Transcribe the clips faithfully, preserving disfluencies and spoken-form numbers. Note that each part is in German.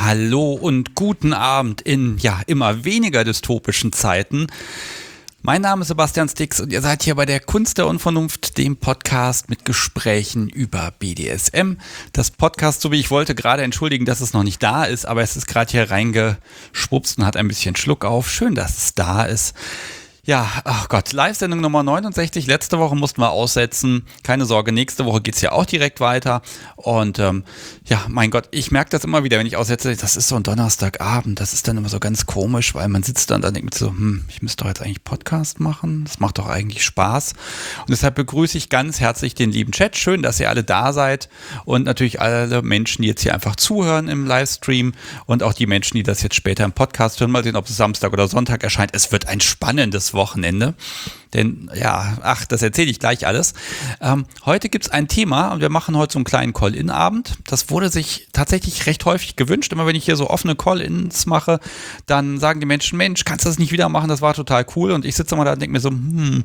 Hallo und guten Abend in ja immer weniger dystopischen Zeiten. Mein Name ist Sebastian Stix und ihr seid hier bei der Kunst der Unvernunft, dem Podcast mit Gesprächen über B D S M. Das Podcast, so wie ich wollte, gerade entschuldigen, dass es noch nicht da ist, aber es ist gerade hier reingeschwupst und hat ein bisschen Schluck auf. Schön, dass es da ist. Ja, ach Gott, Live-Sendung Nummer neunundsechzig. Letzte Woche mussten wir aussetzen. Keine Sorge, nächste Woche geht's ja auch direkt weiter. Und ähm, ja, mein Gott, ich merke das immer wieder, wenn ich aussetze. Das ist so ein Donnerstagabend. Das ist dann immer so ganz komisch, weil man sitzt dann und denkt so, hm, ich müsste doch jetzt eigentlich Podcast machen. Das macht doch eigentlich Spaß. Und deshalb begrüße ich ganz herzlich den lieben Chat. Schön, dass ihr alle da seid. Und natürlich alle Menschen, die jetzt hier einfach zuhören im Livestream. Und auch die Menschen, die das jetzt später im Podcast hören. Mal sehen, ob es Samstag oder Sonntag erscheint. Es wird ein spannendes Wochenende, denn ja, ach, das erzähle ich gleich alles. Ähm, heute gibt es ein Thema und wir machen heute so einen kleinen Call-In-Abend. Das wurde sich tatsächlich recht häufig gewünscht. Immer wenn ich hier so offene Call-Ins mache, dann sagen die Menschen, Mensch, kannst du das nicht wieder machen? Das war total cool. Und ich sitze immer da und denke mir so, hm,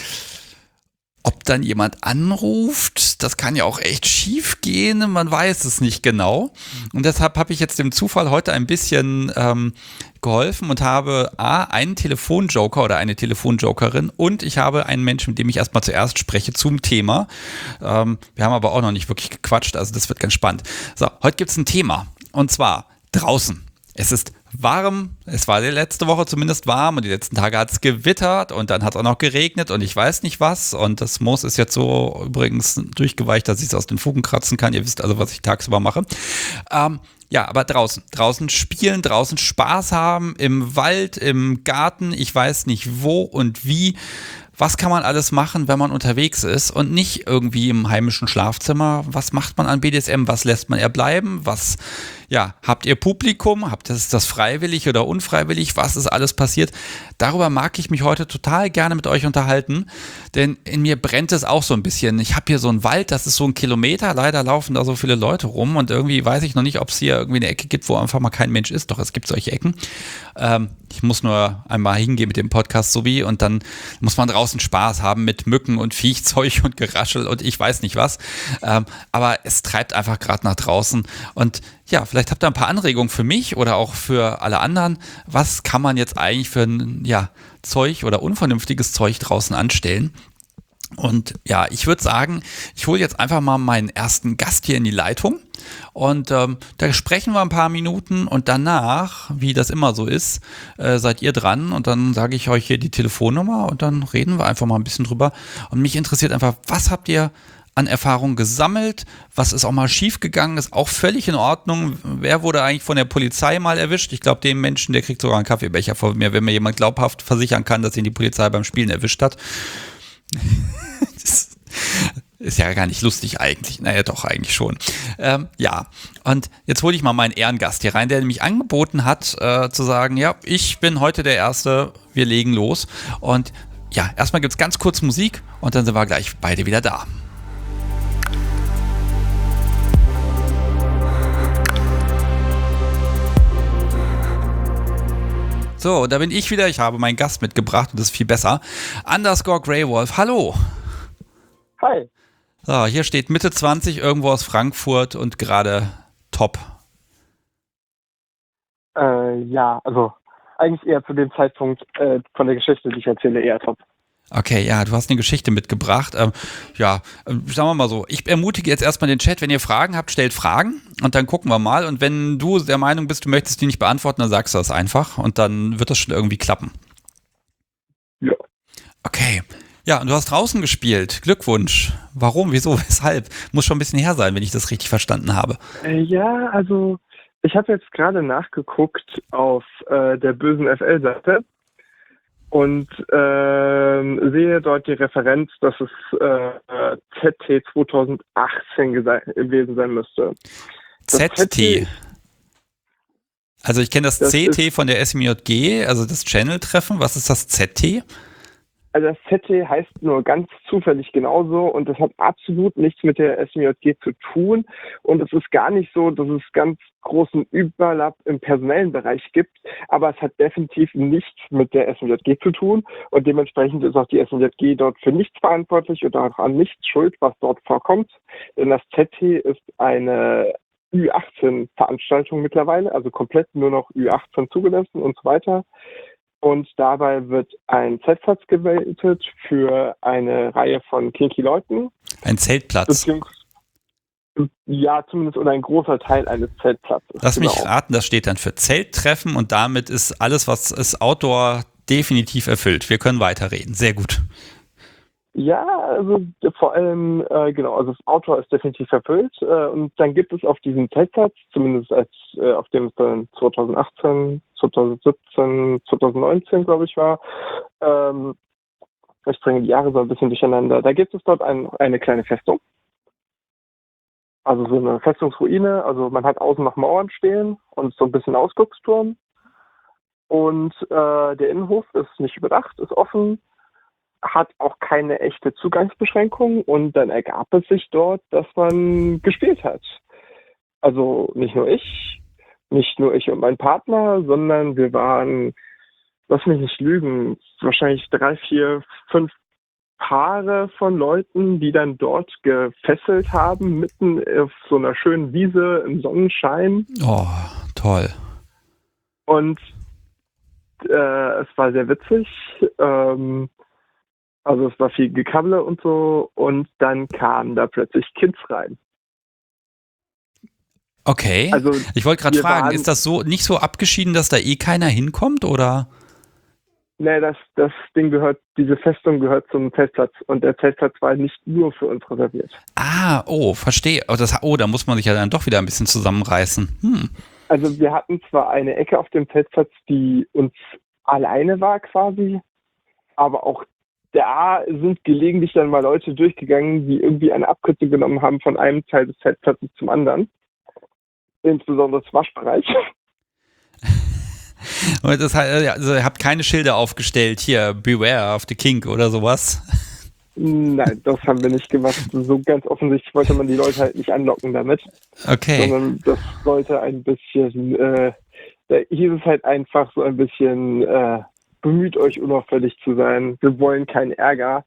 ob dann jemand anruft, das kann ja auch echt schief gehen, man weiß es nicht genau. Und deshalb habe ich jetzt dem Zufall heute ein bisschen ähm, geholfen und habe A, einen Telefonjoker oder eine Telefonjokerin und ich habe einen Menschen, mit dem ich erstmal zuerst spreche zum Thema. Ähm, wir haben aber auch noch nicht wirklich gequatscht, also das wird ganz spannend. So, heute gibt es ein Thema und zwar draußen. Es ist warm, es war die letzte Woche zumindest warm und die letzten Tage hat es gewittert und dann hat es auch noch geregnet und ich weiß nicht was und das Moos ist jetzt so übrigens durchgeweicht, dass ich es aus den Fugen kratzen kann. Ihr wisst also, was ich tagsüber mache. Ähm, ja, aber draußen, draußen spielen, draußen Spaß haben, im Wald, im Garten, ich weiß nicht wo und wie. Was kann man alles machen, wenn man unterwegs ist und nicht irgendwie im heimischen Schlafzimmer? Was macht man an B D S M? Was lässt man eher bleiben? Was, ja, habt ihr Publikum? Habt ihr das, das freiwillig oder unfreiwillig? Was ist alles passiert? Darüber mag ich mich heute total gerne mit euch unterhalten, denn in mir brennt es auch so ein bisschen. Ich habe hier so einen Wald, das ist so ein Kilometer. Leider laufen da so viele Leute rum und irgendwie weiß ich noch nicht, ob es hier irgendwie eine Ecke gibt, wo einfach mal kein Mensch ist. Doch, es gibt solche Ecken. Ähm, ich muss nur einmal hingehen mit dem Podcast so wie und dann muss man draußen Spaß haben mit Mücken und Viechzeug und Geraschel und ich weiß nicht was. Ähm, aber es treibt einfach gerade nach draußen. Und ja, vielleicht habt ihr ein paar Anregungen für mich oder auch für alle anderen. Was kann man jetzt eigentlich für ein ja, Zeug oder unvernünftiges Zeug draußen anstellen? Und ja, ich würde sagen, ich hole jetzt einfach mal meinen ersten Gast hier in die Leitung und ähm, da sprechen wir ein paar Minuten und danach, wie das immer so ist, äh, seid ihr dran und dann sage ich euch hier die Telefonnummer und dann reden wir einfach mal ein bisschen drüber. Und mich interessiert einfach, was habt ihr an Erfahrung gesammelt? Was ist auch mal schief gegangen? Ist auch völlig in Ordnung. Wer wurde eigentlich von der Polizei mal erwischt? Ich glaube, dem Menschen, der kriegt sogar einen Kaffeebecher von mir, wenn mir jemand glaubhaft versichern kann, dass ihn die Polizei beim Spielen erwischt hat. Das ist ja gar nicht lustig eigentlich. Naja, doch, eigentlich schon. Ähm, ja, und jetzt hole ich mal meinen Ehrengast hier rein, der nämlich angeboten hat, äh, zu sagen, ja, ich bin heute der Erste, wir legen los. Und ja, erstmal gibt es ganz kurz Musik und dann sind wir gleich beide wieder da. So, da bin ich wieder. Ich habe meinen Gast mitgebracht und das ist viel besser. Underscore Greywolf, hallo. Hi. So, hier steht Mitte zwanzig, irgendwo aus Frankfurt und gerade top. Äh, ja, also eigentlich eher zu dem Zeitpunkt äh, von der Geschichte, die ich erzähle, eher top. Okay, ja, du hast eine Geschichte mitgebracht. Ähm, ja, äh, sagen wir mal so, ich ermutige jetzt erstmal den Chat, wenn ihr Fragen habt, stellt Fragen und dann gucken wir mal. Und wenn du der Meinung bist, du möchtest die nicht beantworten, dann sagst du das einfach und dann wird das schon irgendwie klappen. Ja. Okay. Ja, und du hast draußen gespielt. Glückwunsch. Warum, wieso, weshalb? Muss schon ein bisschen her sein, wenn ich das richtig verstanden habe. Äh, ja, also ich habe jetzt gerade nachgeguckt auf äh, der bösen F L-Seite und äh, sehe dort die Referenz, dass es äh, Z T zweitausendachtzehn gese- gewesen sein müsste. Das Z T. Also ich kenne das, das C T von der S M J G, also das Channel-Treffen. Was ist das Z T? Also das Z T heißt nur ganz zufällig genauso und das hat absolut nichts mit der S M J G zu tun und es ist gar nicht so, dass es ganz großen Überlapp im personellen Bereich gibt, aber es hat definitiv nichts mit der S M J G zu tun und dementsprechend ist auch die S M J G dort für nichts verantwortlich und auch an nichts schuld, was dort vorkommt, denn das Z T ist eine Ü achtzehn Veranstaltungen mittlerweile, also komplett nur noch Ü achtzehn zugelassen und so weiter. Und dabei wird ein Zeltplatz gewählt für eine Reihe von kinky Leuten. Ein Zeltplatz. Beziehungsweise, ja, zumindest oder ein großer Teil eines Zeltplatzes. Lass genau. mich raten, das steht dann für Zelttreffen und damit ist alles, was ist Outdoor, definitiv erfüllt. Wir können weiterreden. Sehr gut. Ja, also vor allem, äh, genau, also das Outdoor ist definitiv erfüllt. Äh, und dann gibt es auf diesem Zeltplatz, zumindest als äh, auf dem es dann zwanzig achtzehn, zwanzig siebzehn, zwanzig neunzehn, glaube ich, war, ähm, ich bringe die Jahre so ein bisschen durcheinander, da gibt es dort ein, eine kleine Festung. Also so eine Festungsruine, also man hat außen noch Mauern stehen und so ein bisschen Ausgucksturm. Und äh, der Innenhof ist nicht überdacht, ist offen, hat auch keine echte Zugangsbeschränkung und dann ergab es sich dort, dass man gespielt hat. Also nicht nur ich, nicht nur ich und mein Partner, sondern wir waren, lass mich nicht lügen, wahrscheinlich drei, vier, fünf Paare von Leuten, die dann dort gefesselt haben, mitten auf so einer schönen Wiese im Sonnenschein. Oh, toll. Und äh, es war sehr witzig. Ähm, also es war viel Gekabbele und so. Und dann kamen da plötzlich Kids rein. Okay. Also ich wollte gerade wir fragen, waren- ist das so nicht so abgeschieden, dass da eh keiner hinkommt, oder? Nee, das, das Ding gehört, diese Festung gehört zum Zeltplatz. Und der Zeltplatz war nicht nur für uns reserviert. Ah, oh, verstehe. Oh, das, oh, da muss man sich ja dann doch wieder ein bisschen zusammenreißen. Hm. Also wir hatten zwar eine Ecke auf dem Zeltplatz, die uns alleine war quasi, aber auch da sind gelegentlich dann mal Leute durchgegangen, die irgendwie eine Abkürzung genommen haben von einem Teil des Zeltplatzes zum anderen. Insbesondere das Waschbereich. Und das, also, ihr habt keine Schilder aufgestellt, hier, Beware of the King oder sowas? Nein, das haben wir nicht gemacht. So ganz offensichtlich wollte man die Leute halt nicht anlocken damit. Okay. Sondern das sollte ein bisschen, äh, da hieß es halt einfach so ein bisschen, äh, bemüht euch unauffällig zu sein. Wir wollen keinen Ärger.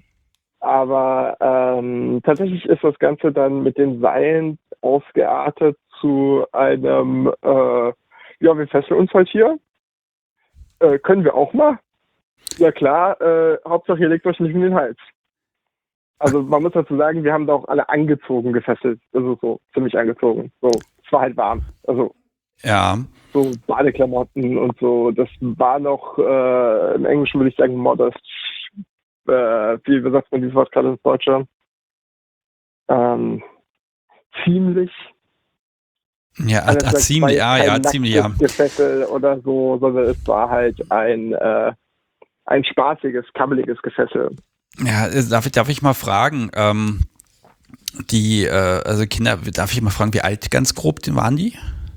Aber ähm, tatsächlich ist das Ganze dann mit den Seilen ausgeartet zu einem, äh, ja, wir fesseln uns halt hier. Äh, können wir auch mal? Ja klar, äh, Hauptsache ihr legt euch nicht in den Hals. Also man muss dazu sagen, wir haben da auch alle angezogen gefesselt. Also so ziemlich angezogen. So, es war halt warm. Also ja. So Badeklamotten und so. Das war noch, äh, im Englischen würde ich sagen, modest. Äh, wie wie sagt man dieses Wort gerade ins Deutsche? Ähm, ziemlich. Ja, ah, ah, ziemlich, ja, ja, ziemlich, ja. Gefessel oder so, sondern es war halt ein, äh, ein spaßiges, kabbeliges Gefessel. Ja, darf ich, darf ich mal fragen, ähm, die, äh, also Kinder, darf ich mal fragen, wie alt ganz grob waren die?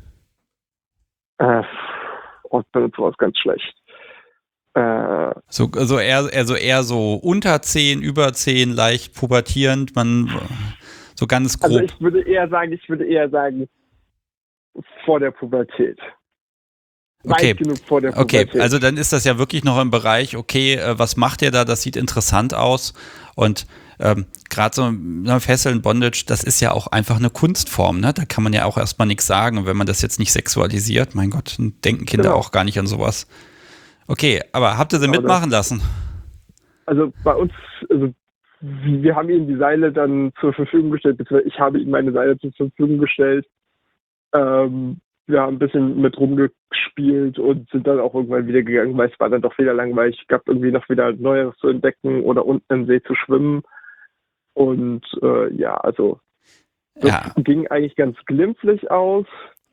Äh, oh, ich benutze sowas ganz schlecht. Äh, so, also eher, also eher so unter zehn, über zehn, leicht pubertierend, man, so ganz grob. Also ich würde eher sagen, ich würde eher sagen, vor der Pubertät. Okay. Weit genug vor der Pubertät. Okay, also dann ist das ja wirklich noch im Bereich, okay, äh, was macht ihr da, das sieht interessant aus und ähm, gerade so ne, Fesseln, Bondage, das ist ja auch einfach eine Kunstform, ne? Da kann man ja auch erstmal nichts sagen und wenn man das jetzt nicht sexualisiert, mein Gott, dann denken Kinder genau. auch gar nicht an sowas. Okay, aber habt ihr sie genau mitmachen das. lassen? Also bei uns, also wir haben ihnen die Seile dann zur Verfügung gestellt, beziehungsweise ich habe ihnen meine Seile zur Verfügung gestellt. Ähm, wir haben ein bisschen mit rumgespielt und sind dann auch irgendwann wieder gegangen, weil es war dann doch wieder langweilig. Es gab irgendwie noch wieder Neues zu entdecken oder unten im See zu schwimmen. Und äh, ja, also das Ja. ging eigentlich ganz glimpflich aus.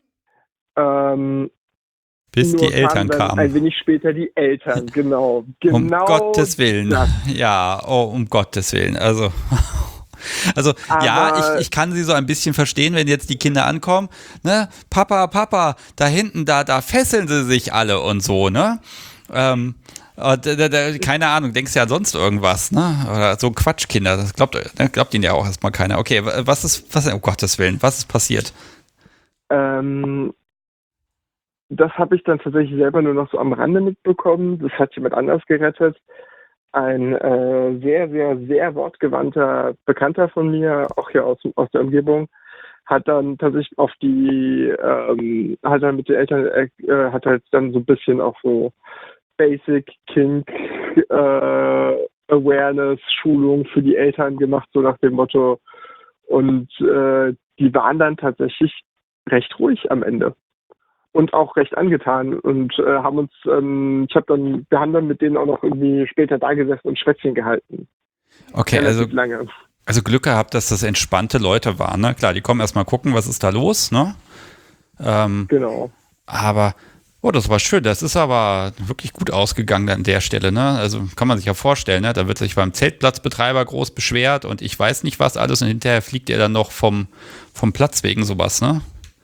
Ähm, Bis nur die Eltern kamen dann kamen. ein wenig später die Eltern, genau. genau Um Gottes Willen. das. Ja, oh, um Gottes Willen. Also, also ja, ich, ich kann sie so ein bisschen verstehen, wenn jetzt die Kinder ankommen, ne? Papa, Papa, da hinten, da, da fesseln sie sich alle und so, ne? Ähm, da, da, da, keine Ahnung, denkst ja sonst irgendwas, ne? Oder so Quatschkinder, das glaubt, glaubt ihnen ja auch erstmal keiner. Okay, was ist, was, um Gottes Willen, was ist passiert? Ähm, das habe ich dann tatsächlich selber nur noch so am Rande mitbekommen. Das hat jemand anders gerettet. Ein äh, sehr, sehr, sehr wortgewandter Bekannter von mir, auch hier aus, aus der Umgebung, hat dann tatsächlich auf die, ähm, hat dann mit den Eltern, äh, hat halt dann so ein bisschen auch so Basic Kink äh, Awareness Schulung für die Eltern gemacht, so nach dem Motto. Und äh, die waren dann tatsächlich recht ruhig am Ende und auch recht angetan und äh, haben uns, ähm, ich habe dann, wir haben dann mit denen auch noch irgendwie später da gesessen und Schwätzchen gehalten. Okay, Relativ also, lange. also Glück gehabt, dass das entspannte Leute waren, ne? Klar, die kommen erstmal gucken, was ist da los, ne? Ähm, Genau. aber, oh, das war schön. Das ist aber wirklich gut ausgegangen an der Stelle, ne? Also kann man sich ja vorstellen, ne? Da wird sich beim Zeltplatzbetreiber groß beschwert und ich weiß nicht was alles und hinterher fliegt er dann noch vom, vom Platz wegen sowas, ne?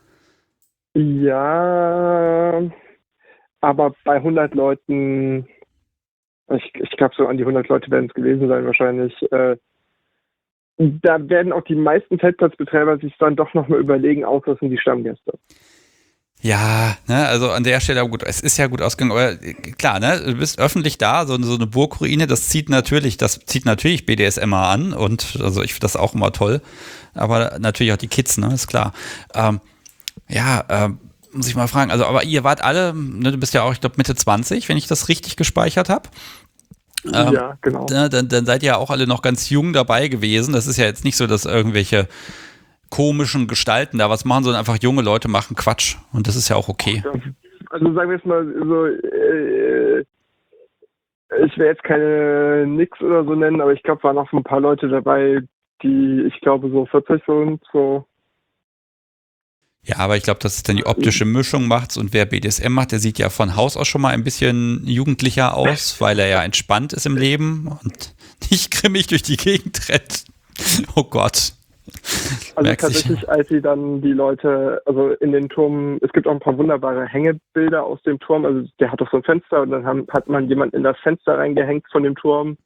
Ja, aber bei hundert Leuten, ich, ich glaube so an die hundert Leute werden es gewesen sein wahrscheinlich, äh, da werden auch die meisten Zeltplatzbetreiber sich dann doch nochmal überlegen, außer es sind die Stammgäste. Ja, ne, also an der Stelle, gut, es ist ja gut ausgegangen, aber äh, klar, ne, du bist öffentlich da, so, so eine Burgruine, das zieht natürlich, das zieht natürlich B D S M er an und also ich finde das auch immer toll, aber natürlich auch die Kids, ne, ist klar. Ähm, ja, ähm, muss ich mal fragen, also aber ihr wart alle, ne, du bist ja auch, ich glaube Mitte zwanzig, wenn ich das richtig gespeichert habe. Ähm, Ja, genau. ne, dann, dann seid ihr ja auch alle noch ganz jung dabei gewesen, das ist ja jetzt nicht so, dass irgendwelche komischen Gestalten da was machen, sondern einfach junge Leute machen Quatsch. Und das ist ja auch okay. Also sagen wir jetzt mal so, äh, ich will jetzt keine Nix oder so nennen, aber ich glaube, waren auch ein paar Leute dabei, die, ich glaube, so vierzig sind, so. Ja, aber ich glaube, dass es dann die optische Mischung macht und wer B D S M macht, der sieht ja von Haus aus schon mal ein bisschen jugendlicher aus, weil er ja entspannt ist im Leben und nicht grimmig durch die Gegend rennt. Oh Gott. Also Merkt sich. tatsächlich, als sie dann die Leute, also in den Turm, es gibt auch ein paar wunderbare Hängebilder aus dem Turm, also der hat doch so ein Fenster und dann haben, hat man jemanden in das Fenster reingehängt von dem Turm.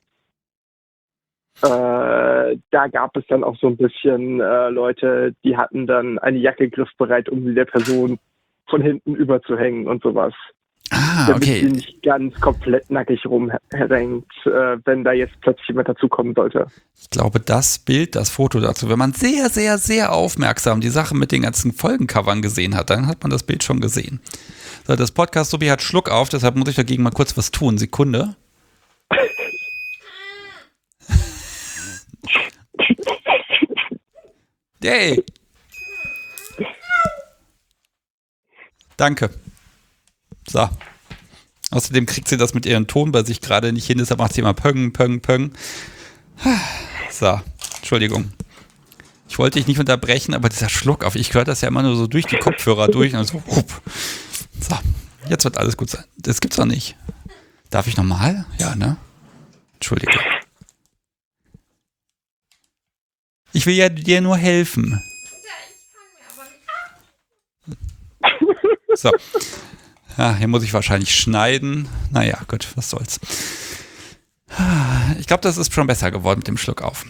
Äh, da gab es dann auch so ein bisschen äh, Leute, die hatten dann eine Jacke griffbereit, um sie der Person von hinten überzuhängen und sowas. Ah, Damit okay. sie nicht ganz komplett nackig rumhängt, äh, wenn da jetzt plötzlich jemand dazukommen sollte. Ich glaube, das Bild, das Foto dazu, wenn man sehr, sehr, sehr aufmerksam die Sache mit den ganzen Folgencovern gesehen hat, dann hat man das Bild schon gesehen. So, das Podcast-Subi hat Schluck auf, deshalb muss ich dagegen mal kurz was tun. Sekunde. Yay! Danke. So. Außerdem kriegt sie das mit ihrem Ton bei sich gerade nicht hin, deshalb macht sie immer Pöng, Pöng, Pöng. So, Entschuldigung. Ich wollte dich nicht unterbrechen, aber dieser Schluck auf, ich höre das ja immer nur so durch die Kopfhörer durch und so, hup. So, jetzt wird alles gut sein. Das gibt's doch nicht. Darf ich nochmal? Ja, ne? Entschuldige. Ich will ja dir nur helfen. So. Ja, hier muss ich wahrscheinlich schneiden. Naja, gut, was soll's. Ich glaube, das ist schon besser geworden mit dem Schluck auf.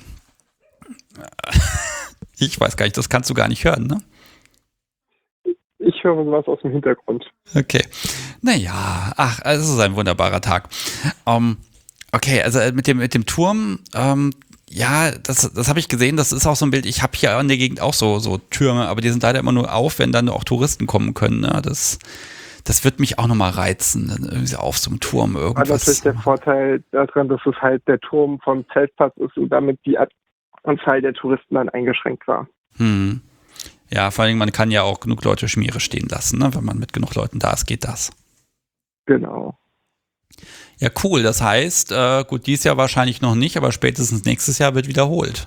Ich weiß gar nicht, das kannst du gar nicht hören, ne? Ich höre sowas aus dem Hintergrund. Okay. Naja, ach, es ist ein wunderbarer Tag. Um, okay, also mit dem, mit dem Turm, ähm, ja, das, das habe ich gesehen, das ist auch so ein Bild, ich habe hier in der Gegend auch so, so Türme, aber die sind leider immer nur auf, wenn dann auch Touristen kommen können, ne? Das, das wird mich auch nochmal reizen, dann irgendwie auf so einem Turm irgendwas. Aber natürlich der Vorteil daran, dass es halt der Turm vom Zeltplatz ist und damit die Anzahl der Touristen dann eingeschränkt war. Hm. Ja, vor allem, man kann ja auch genug Leute Schmiere stehen lassen, ne? Wenn man mit genug Leuten da ist, geht das. Genau. Ja, cool. Das heißt, äh, gut, dieses Jahr wahrscheinlich noch nicht, aber spätestens nächstes Jahr wird wiederholt.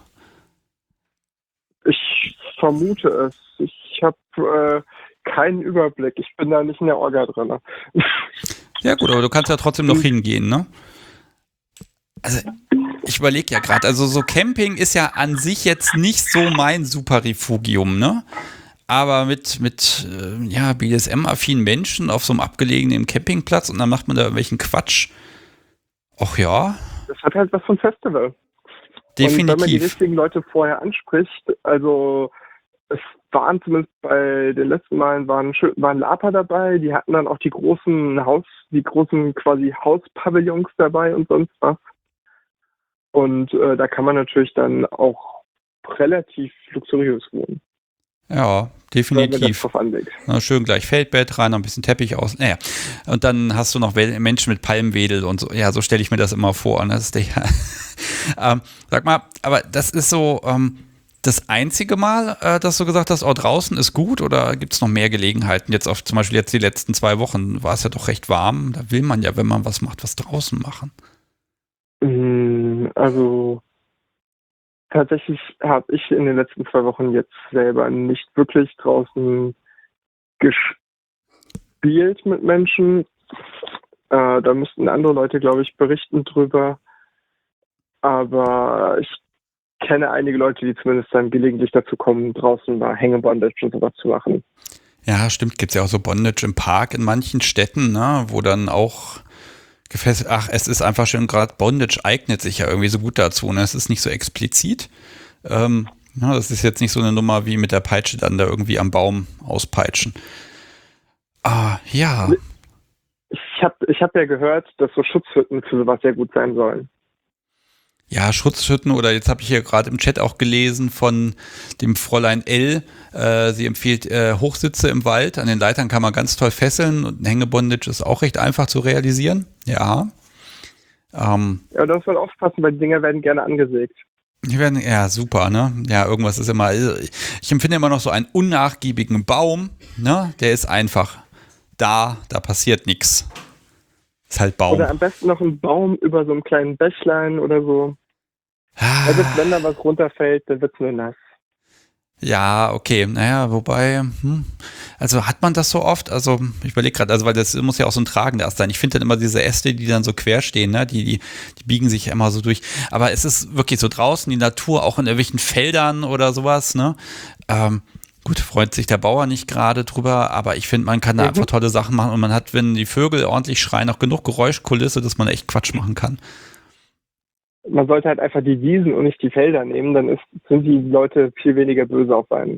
Ich vermute es. Ich habe äh, keinen Überblick. Ich bin da nicht in der Orga drin. Ja gut, aber du kannst ja trotzdem noch hingehen, ne? Also, ich überlege ja gerade, also so Camping ist ja an sich jetzt nicht so mein Super-Refugium, ne? Aber mit, mit äh, ja, B D S M-affinen Menschen auf so einem abgelegenen Campingplatz und dann macht man da irgendwelchen Quatsch. Och ja. Das hat halt was von Festival. Definitiv. Und wenn man die richtigen Leute vorher anspricht, also es waren zumindest bei den letzten Malen waren, waren Lapa dabei, die hatten dann auch die großen Haus, die großen quasi Hauspavillons dabei und sonst was. Und äh, da kann man natürlich dann auch relativ luxuriös wohnen. Ja, wenn man das definitiv. drauf anlegt. Na, schön gleich Feldbett rein, noch ein bisschen Teppich aus. Naja. Und dann hast du noch Wel- Menschen mit Palmwedel und so. Ja, so stelle ich mir das immer vor. Ne? Das ist der, ähm, sag mal, aber das ist so ähm, das einzige Mal, äh, dass du gesagt hast, oh, draußen ist gut, oder gibt es noch mehr Gelegenheiten? Jetzt auf zum Beispiel jetzt die letzten zwei Wochen war es ja doch recht warm. Da will man ja, wenn man was macht, was draußen machen. Mm, Also tatsächlich habe ich in den letzten zwei Wochen jetzt selber nicht wirklich draußen gespielt mit Menschen. Äh, da müssten andere Leute, glaube ich, berichten drüber. Aber ich kenne einige Leute, die zumindest dann gelegentlich dazu kommen, draußen mal Hängebondage und sowas zu machen. Ja, stimmt, gibt es ja auch so Bondage im Park in manchen Städten, ne, wo dann auch gefesselt, ach, es ist einfach schön, gerade Bondage eignet sich ja irgendwie so gut dazu, ne? Es ist nicht so explizit. Ähm, ja, das ist jetzt nicht so eine Nummer wie mit der Peitsche dann da irgendwie am Baum auspeitschen. Ah, ja. Ich habe ich hab ja gehört, dass so Schutzhütten für sowas sehr gut sein sollen. Ja, Schutzhütten, oder jetzt habe ich hier gerade im Chat auch gelesen von dem Fräulein L. Äh, sie empfiehlt äh, Hochsitze im Wald. An den Leitern kann man ganz toll fesseln, und ein Hängebondage ist auch recht einfach zu realisieren. Ja. Ähm, Ja, da muss man aufpassen, weil die Dinger werden gerne angesägt. Die werden, ja, super, ne? Ja, irgendwas ist immer, ich empfinde immer noch so einen unnachgiebigen Baum, ne? Der ist einfach da, da passiert nichts. Ist halt Baum. Oder am besten noch ein Baum über so einem kleinen Bächlein oder so. Ah, Also wenn da was runterfällt, dann wird's nur nass. ja, okay, naja, wobei, hm, also hat man das so oft? Also ich überlege gerade, also weil das muss ja auch so ein tragender Ast sein. Ich finde dann immer diese Äste, die dann so quer stehen, ne? Die, die, die biegen sich immer so durch. Aber es ist wirklich so draußen, die Natur, auch in irgendwelchen Feldern oder sowas, ne? Ähm, Gut, freut sich der Bauer nicht gerade drüber, aber ich finde, man kann da Mhm. einfach tolle Sachen machen, und man hat, wenn die Vögel ordentlich schreien, auch genug Geräuschkulisse, dass man echt Quatsch machen kann. Man sollte halt einfach die Wiesen und nicht die Felder nehmen, dann ist, sind die Leute viel weniger böse auf einen.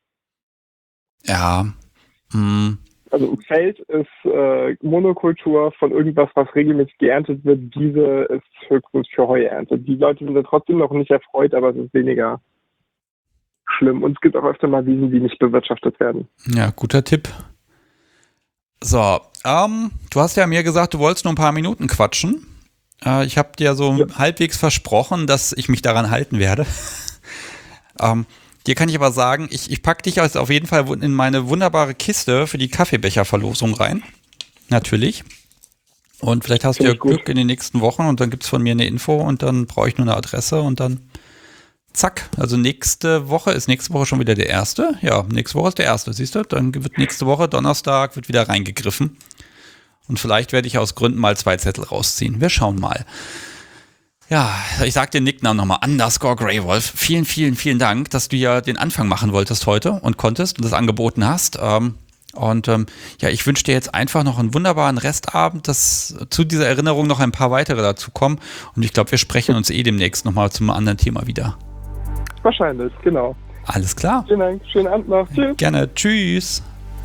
Ja, hm, Also ein Feld ist äh, Monokultur von irgendwas, was regelmäßig geerntet wird. Diese ist höchstens für Heuernte. Die Leute sind da trotzdem noch nicht erfreut, aber es ist weniger schlimm. Und es gibt auch öfter mal Wiesen, die nicht bewirtschaftet werden. ja, guter Tipp. So, ähm, du hast ja mir gesagt, du wolltest nur ein paar Minuten quatschen. Äh, ich habe dir so Ja. halbwegs versprochen, dass ich mich daran halten werde. ähm, dir kann ich aber sagen, ich, ich packe dich jetzt auf jeden Fall in meine wunderbare Kiste für die Kaffeebecherverlosung rein. Natürlich. Und vielleicht hast du Finde ja ich gut. Glück in den nächsten Wochen, und dann gibt es von mir eine Info, und dann brauche ich nur eine Adresse, und dann zack. Also nächste Woche ist nächste Woche schon wieder der erste. Ja, nächste Woche ist der erste, siehst du? Dann wird nächste Woche, Donnerstag, wird wieder reingegriffen. Und vielleicht werde ich aus Gründen mal zwei Zettel rausziehen. Wir schauen mal. Ja, ich sag den Nicknamen nochmal, Underscore Greywolf. Vielen, vielen, vielen Dank, dass du ja den Anfang machen wolltest heute und konntest und das angeboten hast. Ähm, und ähm, ja, ich wünsche dir jetzt einfach noch einen wunderbaren Restabend, dass zu dieser Erinnerung noch ein paar weitere dazu kommen. Und ich glaube, wir sprechen uns eh demnächst nochmal zum anderen Thema wieder. Wahrscheinlich, genau. Alles klar. Vielen Dank. Schönen Abend noch. Tschüss. Gerne. Tschüss.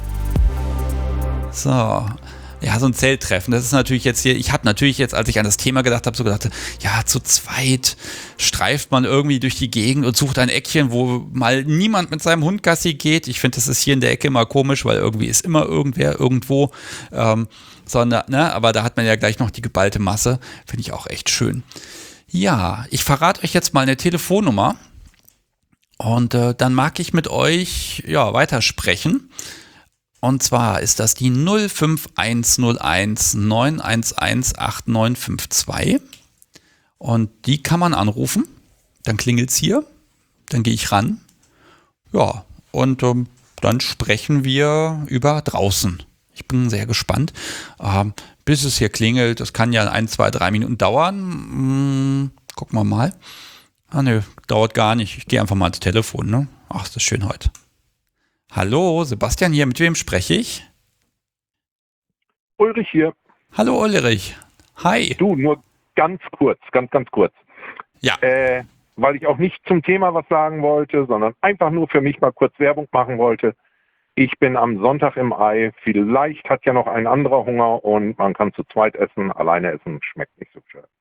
So. Ja, so ein Zelttreffen, das ist natürlich jetzt hier, ich habe natürlich jetzt, als ich an das Thema gedacht habe, so gedacht, ja, zu zweit streift man irgendwie durch die Gegend und sucht ein Eckchen, wo mal niemand mit seinem Hund Gassi geht. Ich finde, das ist hier in der Ecke immer komisch, weil irgendwie ist immer irgendwer irgendwo, ähm, sondern, ne, aber da hat man ja gleich noch die geballte Masse, finde ich auch echt schön. Ja, ich verrate euch jetzt mal eine Telefonnummer, und äh, dann mag ich mit euch, ja, weitersprechen. Und zwar ist das die null fünf eins null eins neun eins eins acht neun fünf zwei. Und die kann man anrufen. Dann klingelt es hier. Dann gehe ich ran. Ja, und ähm, dann sprechen wir über draußen. Ich bin sehr gespannt. Ähm, bis es hier klingelt, das kann ja ein, zwei, drei Minuten dauern. Hm, gucken wir mal. Ah, nö, dauert gar nicht. Ich gehe einfach mal ans Telefon, ne? Ach, ist das schön heute. Hallo, Sebastian hier, mit wem spreche ich? Ulrich hier. Hallo Ulrich. Hi. Du, nur ganz kurz, ganz, ganz kurz. Ja. Äh, weil ich auch nicht zum Thema was sagen wollte, sondern einfach nur für mich mal kurz Werbung machen wollte. Ich bin am Sonntag im Ei. Vielleicht hat ja noch ein anderer Hunger und man kann zu zweit essen. Alleine essen schmeckt nicht so schön.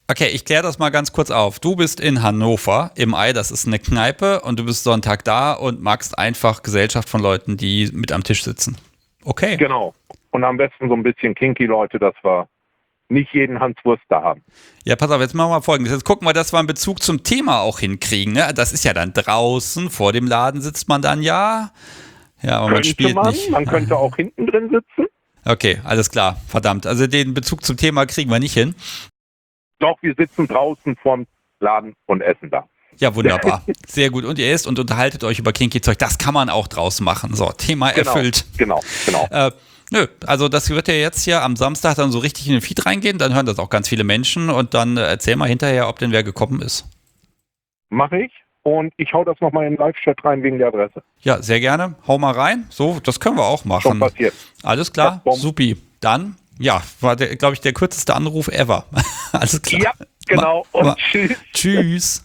Okay, ich kläre das mal ganz kurz auf. Du bist in Hannover im Ei, das ist eine Kneipe und du bist Sonntag da und magst einfach Gesellschaft von Leuten, die mit am Tisch sitzen. Okay. Genau. Und am besten so ein bisschen kinky Leute, dass wir nicht jeden Hans Wurst da haben. Ja, pass auf, jetzt machen wir Folgendes. Jetzt gucken wir, dass wir einen Bezug zum Thema auch hinkriegen. Ne? Das ist ja dann draußen, vor dem Laden sitzt man dann ja. Ja, aber man Könnte spielt man, nicht. Man könnte auch hinten drin sitzen. Okay, alles klar, verdammt. Also den Bezug zum Thema kriegen wir nicht hin. Doch, wir sitzen draußen vorm Laden und essen da. Ja, wunderbar. Sehr gut. Und ihr esst und unterhaltet euch über Kinky-Zeug. Das kann man auch draus machen. So, Thema Genau, erfüllt. Genau, genau. Äh, nö, also das wird ja jetzt hier am Samstag dann so richtig in den Feed reingehen. Dann hören das auch ganz viele Menschen. Und dann äh, erzähl mal hinterher, ob denn wer gekommen ist. Mache ich. Und ich hau das nochmal in den Live-Chat rein wegen der Adresse. Ja, sehr gerne. Hau mal rein. So, das können wir auch machen. Schon passiert. Alles klar, Ja, supi. Dann, ja, war, glaube ich, der kürzeste Anruf ever. Alles klar. Ja, genau. Ma- Und ma- tschüss. Tschüss.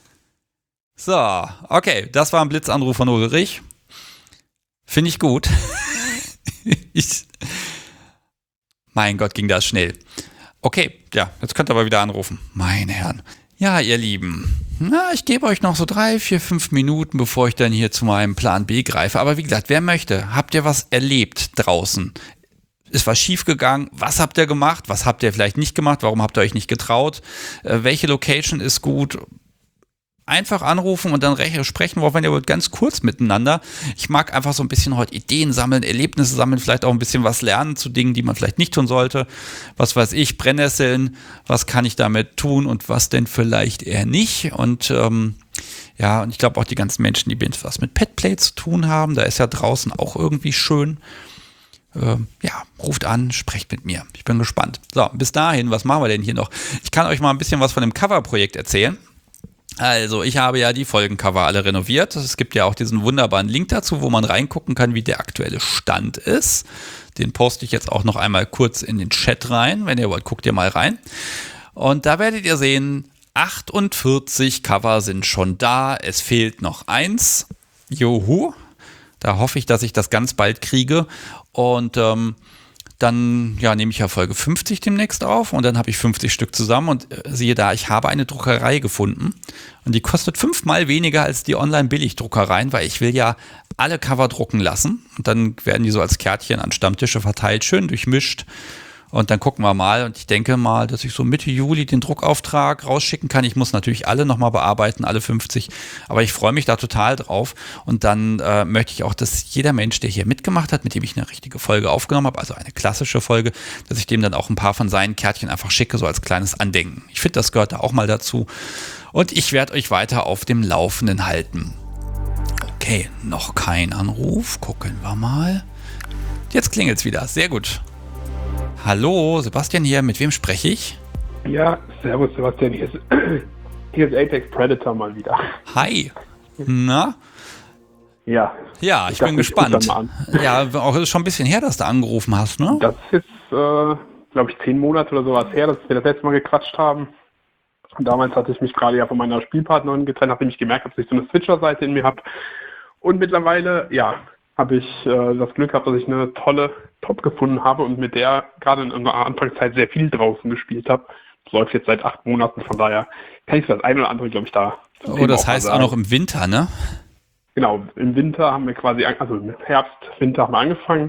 So, okay, das war ein Blitzanruf von Ulrich. Finde ich gut. ich, mein Gott, ging das schnell. Okay, ja, jetzt könnt ihr aber wieder anrufen. Meine Herren. Ja, ihr Lieben, na, ich gebe euch noch so drei, vier, fünf Minuten, bevor ich dann hier zu meinem Plan B greife. Aber wie gesagt, wer möchte, habt ihr was erlebt draußen? Ist was schiefgegangen? Was habt ihr gemacht? Was habt ihr vielleicht nicht gemacht? Warum habt ihr euch nicht getraut? Äh, welche Location ist gut? Einfach anrufen und dann re- sprechen wir, auch wenn ihr wollt, ganz kurz miteinander. Ich mag einfach so ein bisschen heute Ideen sammeln, Erlebnisse sammeln, vielleicht auch ein bisschen was lernen zu Dingen, die man vielleicht nicht tun sollte. Was weiß ich, Brennnesseln, was kann ich damit tun und was denn vielleicht eher nicht. Und ähm, ja, und ich glaube auch die ganzen Menschen, die was mit Petplay zu tun haben, da ist ja draußen auch irgendwie schön. Ähm, ja, ruft an, sprecht mit mir. Ich bin gespannt. So, bis dahin, was machen wir denn hier noch? Ich kann euch mal ein bisschen was von dem Coverprojekt erzählen. Also, ich habe ja die Folgencover alle renoviert. Es gibt ja auch diesen wunderbaren Link dazu, wo man reingucken kann, wie der aktuelle Stand ist. Den poste ich jetzt auch noch einmal kurz in den Chat rein. Wenn ihr wollt, guckt ihr mal rein. Und da werdet ihr sehen, achtundvierzig Cover sind schon da. Es fehlt noch eins. Juhu. Da hoffe ich, dass ich das ganz bald kriege. Und ähm, dann ja, nehme ich ja Folge fünfzig demnächst auf und dann habe ich fünfzig Stück zusammen und äh, siehe da, ich habe eine Druckerei gefunden und die kostet fünfmal weniger als die Online-Billigdruckereien, weil ich will ja alle Cover drucken lassen und dann werden die so als Kärtchen an Stammtische verteilt, schön durchmischt. Und dann gucken wir mal und ich denke mal, dass ich so Mitte Juli den Druckauftrag rausschicken kann. Ich muss natürlich alle nochmal bearbeiten, alle fünfzig, aber ich freue mich da total drauf. Und dann äh, möchte ich auch, dass jeder Mensch, der hier mitgemacht hat, mit dem ich eine richtige Folge aufgenommen habe, also eine klassische Folge, dass ich dem dann auch ein paar von seinen Kärtchen einfach schicke, so als kleines Andenken. Ich finde, das gehört da auch mal dazu. Und ich werde euch weiter auf dem Laufenden halten. Okay, noch kein Anruf. Gucken wir mal. Jetzt klingelt es wieder. Sehr gut. Hallo, Sebastian hier. Mit wem spreche ich? Ja, servus Sebastian. Hier ist, hier ist Apex Predator mal wieder. Hi. Na? Ja. Ja, ich, Ich bin dachte, ich gespannt. ruf dann mal Ja, auch ist schon ein bisschen her, dass du angerufen hast, ne? Das ist, äh, glaube ich, zehn Monate oder sowas her, dass wir das letzte Mal gequatscht haben. Und damals hatte ich mich gerade ja von meiner Spielpartnerin getrennt, nachdem ich gemerkt habe, dass ich so eine Switcher-Seite in mir habe. Und mittlerweile, ja, habe ich äh, das Glück gehabt, dass ich eine tolle Top gefunden habe und mit der gerade in der Anfangszeit sehr viel draußen gespielt habe. Das läuft jetzt seit acht Monaten, von daher kann ich das ein oder andere, glaube ich, da. Oh, das heißt auch noch im Winter, ne? Genau, im Winter haben wir quasi, also im Herbst, Winter haben wir angefangen.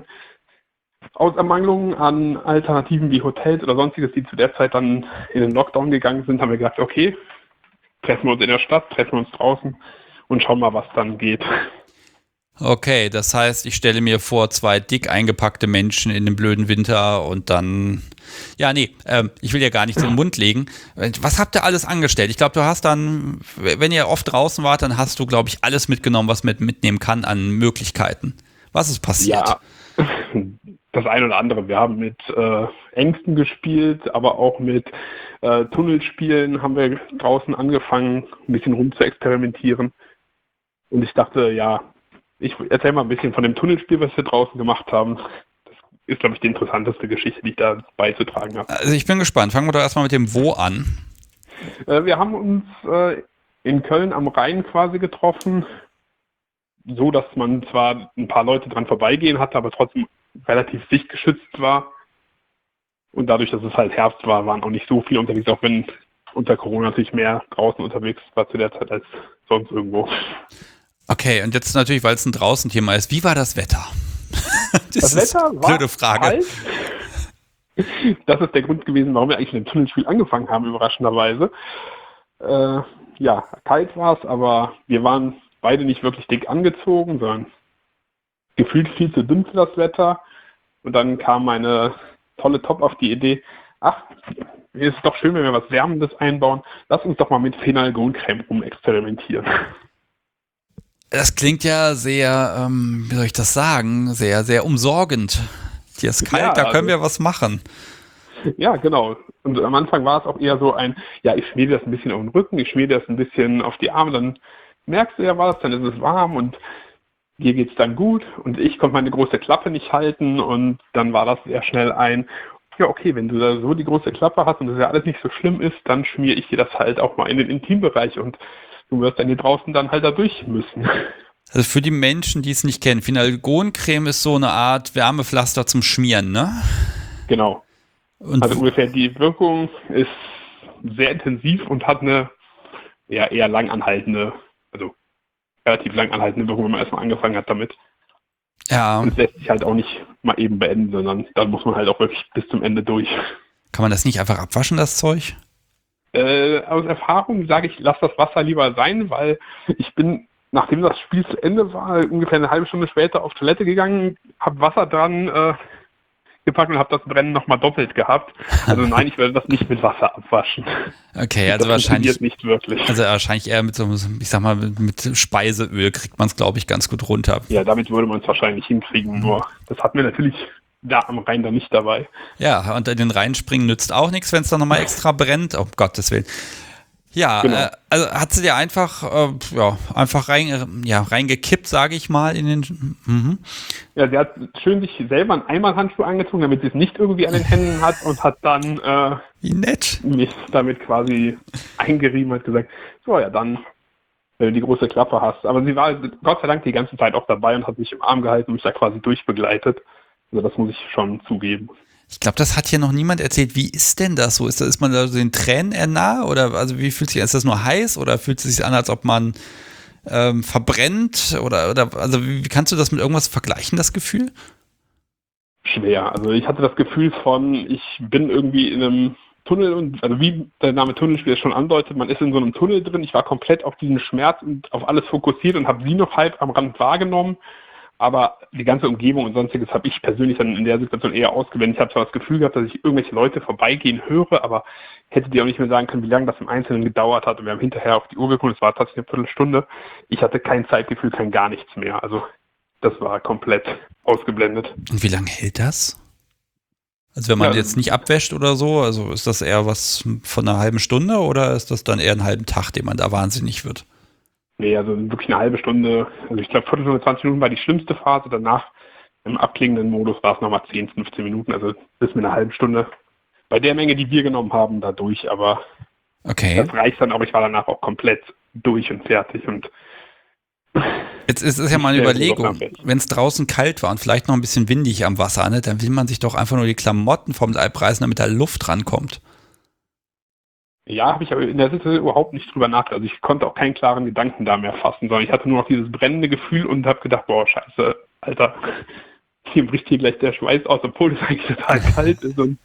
Aus Ermangelung an Alternativen wie Hotels oder sonstiges, die zu der Zeit dann in den Lockdown gegangen sind, haben wir gesagt, okay, treffen wir uns in der Stadt, treffen wir uns draußen und schauen mal, was dann geht. Okay, das heißt, ich stelle mir vor, zwei dick eingepackte Menschen in dem blöden Winter und dann, ja, nee, ähm, ich will ja gar nichts in den Mund legen. Was habt ihr alles angestellt? Ich glaube, du hast dann, wenn ihr oft draußen wart, dann hast du, glaube ich, alles mitgenommen, was man mitnehmen kann an Möglichkeiten. Was ist passiert? Ja, das eine oder andere. Wir haben mit äh, Ängsten gespielt, aber auch mit äh, Tunnelspielen haben wir draußen angefangen, ein bisschen rum zu experimentieren. Und ich dachte, ja, ich erzähle mal ein bisschen von dem Tunnelspiel, was wir draußen gemacht haben. Das ist, glaube ich, die interessanteste Geschichte, die ich da beizutragen habe. Also ich bin gespannt. Fangen wir doch erstmal mit dem Wo an. Äh, wir haben uns äh, in Köln am Rhein quasi getroffen, so dass man zwar ein paar Leute dran vorbeigehen hatte, aber trotzdem relativ sichtgeschützt war. Und dadurch, dass es halt Herbst war, waren auch nicht so viele unterwegs, auch wenn unter Corona natürlich mehr draußen unterwegs war zu der Zeit als sonst irgendwo. Okay, und jetzt natürlich, weil es ein Draußen-Thema ist, wie war das Wetter? das, das Wetter war blöde Frage. Kalt. Das ist der Grund gewesen, warum wir eigentlich mit dem Tunnelspiel angefangen haben, überraschenderweise. Äh, ja, kalt war es, aber wir waren beide nicht wirklich dick angezogen, sondern gefühlt viel zu dünn für das Wetter. Und dann kam meine tolle Top auf die Idee, ach, es ist doch schön, wenn wir was Wärmendes einbauen. Lass uns doch mal mit Phenalgoncreme rumexperimentieren. Das klingt ja sehr, ähm, wie soll ich das sagen, sehr, sehr umsorgend. Hier ist kalt, ja, da können also, wir was machen. Ja, genau. Und am Anfang war es auch eher so ein, ja, ich schmier dir das ein bisschen auf den Rücken, ich schmier dir das ein bisschen auf die Arme, dann merkst du ja was, dann ist es warm und dir geht's dann gut und ich konnte meine große Klappe nicht halten und dann war das sehr schnell ein, ja, okay, wenn du da so die große Klappe hast und das ja alles nicht so schlimm ist, dann schmier ich dir das halt auch mal in den Intimbereich und du wirst dann hier draußen dann halt da durch müssen. Also für die Menschen, die es nicht kennen, Phenalgoncreme ist so eine Art Wärmepflaster zum Schmieren, ne? Genau. Und also ungefähr die Wirkung ist sehr intensiv und hat eine ja, eher lang anhaltende, also relativ lang anhaltende Wirkung, wenn man erstmal angefangen hat damit. Ja. Und es lässt sich halt auch nicht mal eben beenden, sondern da muss man halt auch wirklich bis zum Ende durch. Kann man das nicht einfach abwaschen, das Zeug? Äh, aus Erfahrung sage ich, lass das Wasser lieber sein, weil ich bin, nachdem das Spiel zu Ende war, ungefähr eine halbe Stunde später auf Toilette gegangen, habe Wasser dran äh, gepackt und habe das Brennen nochmal doppelt gehabt. Also nein, ich werde das nicht mit Wasser abwaschen. Okay, also das wahrscheinlich nicht wirklich. Also wahrscheinlich eher mit so, ich sag mal, mit Speiseöl kriegt man es, glaube ich, ganz gut runter. Ja, damit würde man es wahrscheinlich hinkriegen, nur das hatten wir natürlich da am Rhein dann nicht dabei. Ja, und in den Rhein springen nützt auch nichts, wenn es dann nochmal extra brennt, um Gottes Willen. Ja, genau. äh, also hat sie dir einfach, äh, ja, einfach rein, ja, reingekippt, sage ich mal, in den. Mhm. Ja, sie hat schön sich selber einen Einmalhandschuh angezogen, damit sie es nicht irgendwie an den Händen hat und hat dann äh, wie nett mich damit quasi eingerieben, hat gesagt, so ja, dann, wenn du die große Klappe hast. Aber sie war Gott sei Dank die ganze Zeit auch dabei und hat mich im Arm gehalten und mich da quasi durchbegleitet. Also das muss ich schon zugeben. Ich glaube, das hat hier noch niemand erzählt. Wie ist denn das so? Ist, ist man da so den Tränen eher nah? Oder also wie fühlt sich, ist das nur heiß oder fühlt es sich an, als ob man ähm, verbrennt? Oder, oder also wie, wie kannst du das mit irgendwas vergleichen, das Gefühl? Schwer. Also ich hatte das Gefühl von, ich bin irgendwie in einem Tunnel und also wie der Name Tunnelspiel schon andeutet, man ist in so einem Tunnel drin. Ich war komplett auf diesen Schmerz und auf alles fokussiert und habe sie noch halb am Rand wahrgenommen. Aber die ganze Umgebung und sonstiges habe ich persönlich dann in der Situation eher ausgeblendet. Ich habe zwar das Gefühl gehabt, dass ich irgendwelche Leute vorbeigehen höre, aber hätte dir auch nicht mehr sagen können, wie lange das im Einzelnen gedauert hat. Und wir haben hinterher auf die Uhr geguckt, es war tatsächlich eine Viertelstunde. Ich hatte kein Zeitgefühl, kein gar nichts mehr. Also das war komplett ausgeblendet. Und wie lange hält das? Also wenn man ja, jetzt nicht abwäscht oder so, also ist das eher was von einer halben Stunde oder ist das dann eher einen halben Tag, den man da wahnsinnig wird? Nee, also wirklich eine halbe Stunde, also ich glaube Viertelstunde, zwanzig Minuten war die schlimmste Phase, danach im abklingenden Modus war es nochmal zehn, fünfzehn Minuten, also bis mit einer halben Stunde bei der Menge, die wir genommen haben, da durch, aber okay. Das reicht dann, aber ich war danach auch komplett durch und fertig und jetzt ist es ja mal eine Überlegung, wenn es draußen kalt war und vielleicht noch ein bisschen windig am Wasser, ne, dann will man sich doch einfach nur die Klamotten vom Leib reißen, damit da Luft rankommt. Ja, habe ich aber in der Situation überhaupt nicht drüber nachgedacht. Also ich konnte auch keinen klaren Gedanken da mehr fassen, sondern ich hatte nur noch dieses brennende Gefühl und habe gedacht, boah, scheiße, Alter, hier bricht hier gleich der Schweiß aus, obwohl es eigentlich total kalt ist. Und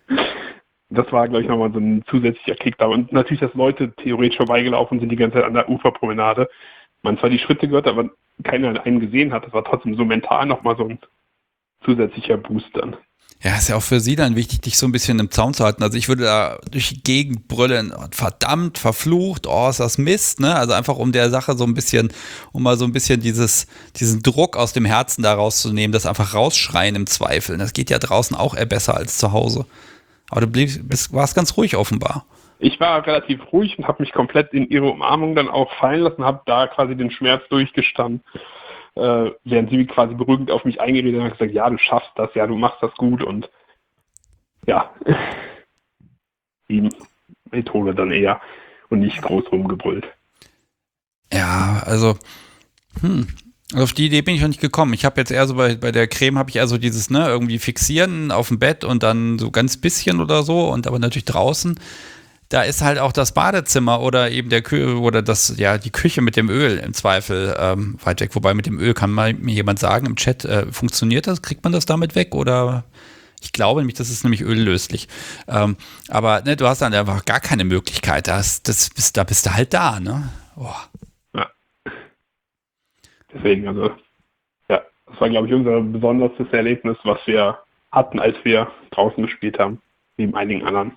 das war, glaube ich, nochmal so ein zusätzlicher Kick da. Und natürlich, dass Leute theoretisch vorbeigelaufen sind die ganze Zeit an der Uferpromenade. Man zwar die Schritte gehört, aber keiner einen gesehen hat. Das war trotzdem so mental nochmal so ein zusätzlicher Boost dann. Ja, ist ja auch für sie dann wichtig, dich so ein bisschen im Zaum zu halten. Also ich würde da durch die Gegend brüllen, verdammt, verflucht, oh, ist das Mist, ne? Also einfach um der Sache so ein bisschen, um mal so ein bisschen dieses, diesen Druck aus dem Herzen da rauszunehmen, das einfach rausschreien im Zweifel. Das geht ja draußen auch eher besser als zu Hause. Aber du blieb, bist, warst ganz ruhig offenbar. Ich war relativ ruhig und habe mich komplett in ihre Umarmung dann auch fallen lassen, habe da quasi den Schmerz durchgestanden. Äh, während sie quasi beruhigend auf mich eingeredet hat und gesagt, ja, du schaffst das, ja, du machst das gut und ja, die Methode dann eher und nicht groß rumgebrüllt. Ja, also hm, auf die Idee bin ich noch nicht gekommen. Ich habe jetzt eher so bei, bei der Creme habe ich eher so dieses, ne, irgendwie fixieren auf dem Bett und dann so ganz bisschen oder so und aber natürlich draußen. da ist halt auch das Badezimmer oder eben der Kü oder das, ja, die Küche mit dem Öl im Zweifel ähm, weit weg. Wobei mit dem Öl kann mal mir jemand sagen im Chat, äh, funktioniert das? Kriegt man das damit weg? Oder ich glaube nämlich, das ist nämlich öllöslich. Ähm, aber ne, du hast dann einfach gar keine Möglichkeit. Das, das bist, da bist du halt da, ne? Oh. Ja. Deswegen, also, ja, das war, glaube ich, unser besonderstes Erlebnis, was wir hatten, als wir draußen gespielt haben, neben einigen anderen.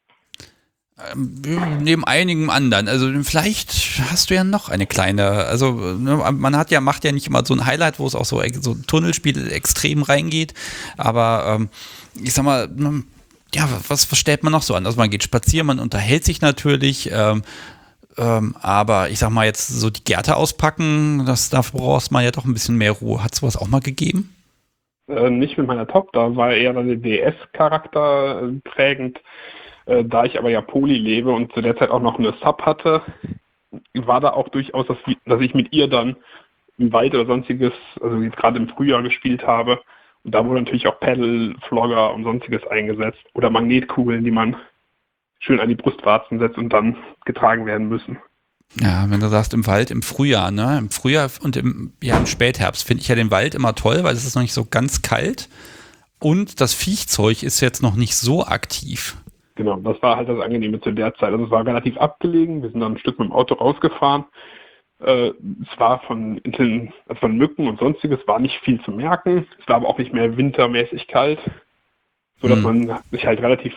Ähm, neben einigen anderen. Also vielleicht hast du ja noch eine kleine, also ne, man hat ja, macht ja nicht immer so ein Highlight, wo es auch so, so ein Tunnelspiel extrem reingeht, aber ähm, ich sag mal, ja, was, was stellt man noch so an? Also man geht spazieren, man unterhält sich natürlich, ähm, ähm, aber ich sag mal jetzt so die Gärte auspacken, das, dafür brauchst man ja doch ein bisschen mehr Ruhe. Hat es sowas auch mal gegeben? Äh, nicht mit meiner Top, da war eher der D S-Charakter äh, prägend. Äh, da ich aber ja Poli lebe und zu der Zeit auch noch eine Sub hatte, war da auch durchaus, dass, dass ich mit ihr dann im Wald oder sonstiges, also jetzt gerade im Frühjahr gespielt habe. Und da wurde natürlich auch Paddle, Flogger und sonstiges eingesetzt. Oder Magnetkugeln, die man schön an die Brustwarzen setzt und dann getragen werden müssen. Ja, wenn du sagst im Wald, im Frühjahr, ne? Im Frühjahr und im, ja, im Spätherbst finde ich ja den Wald immer toll, weil es ist noch nicht so ganz kalt. Und das Viechzeug ist jetzt noch nicht so aktiv. Genau, das war halt das Angenehme zu der Zeit. Also es war relativ abgelegen, wir sind dann ein Stück mit dem Auto rausgefahren. Äh, es war von, also von Mücken und sonstiges war nicht viel zu merken. Es war aber auch nicht mehr wintermäßig kalt, sodass hm. man sich halt relativ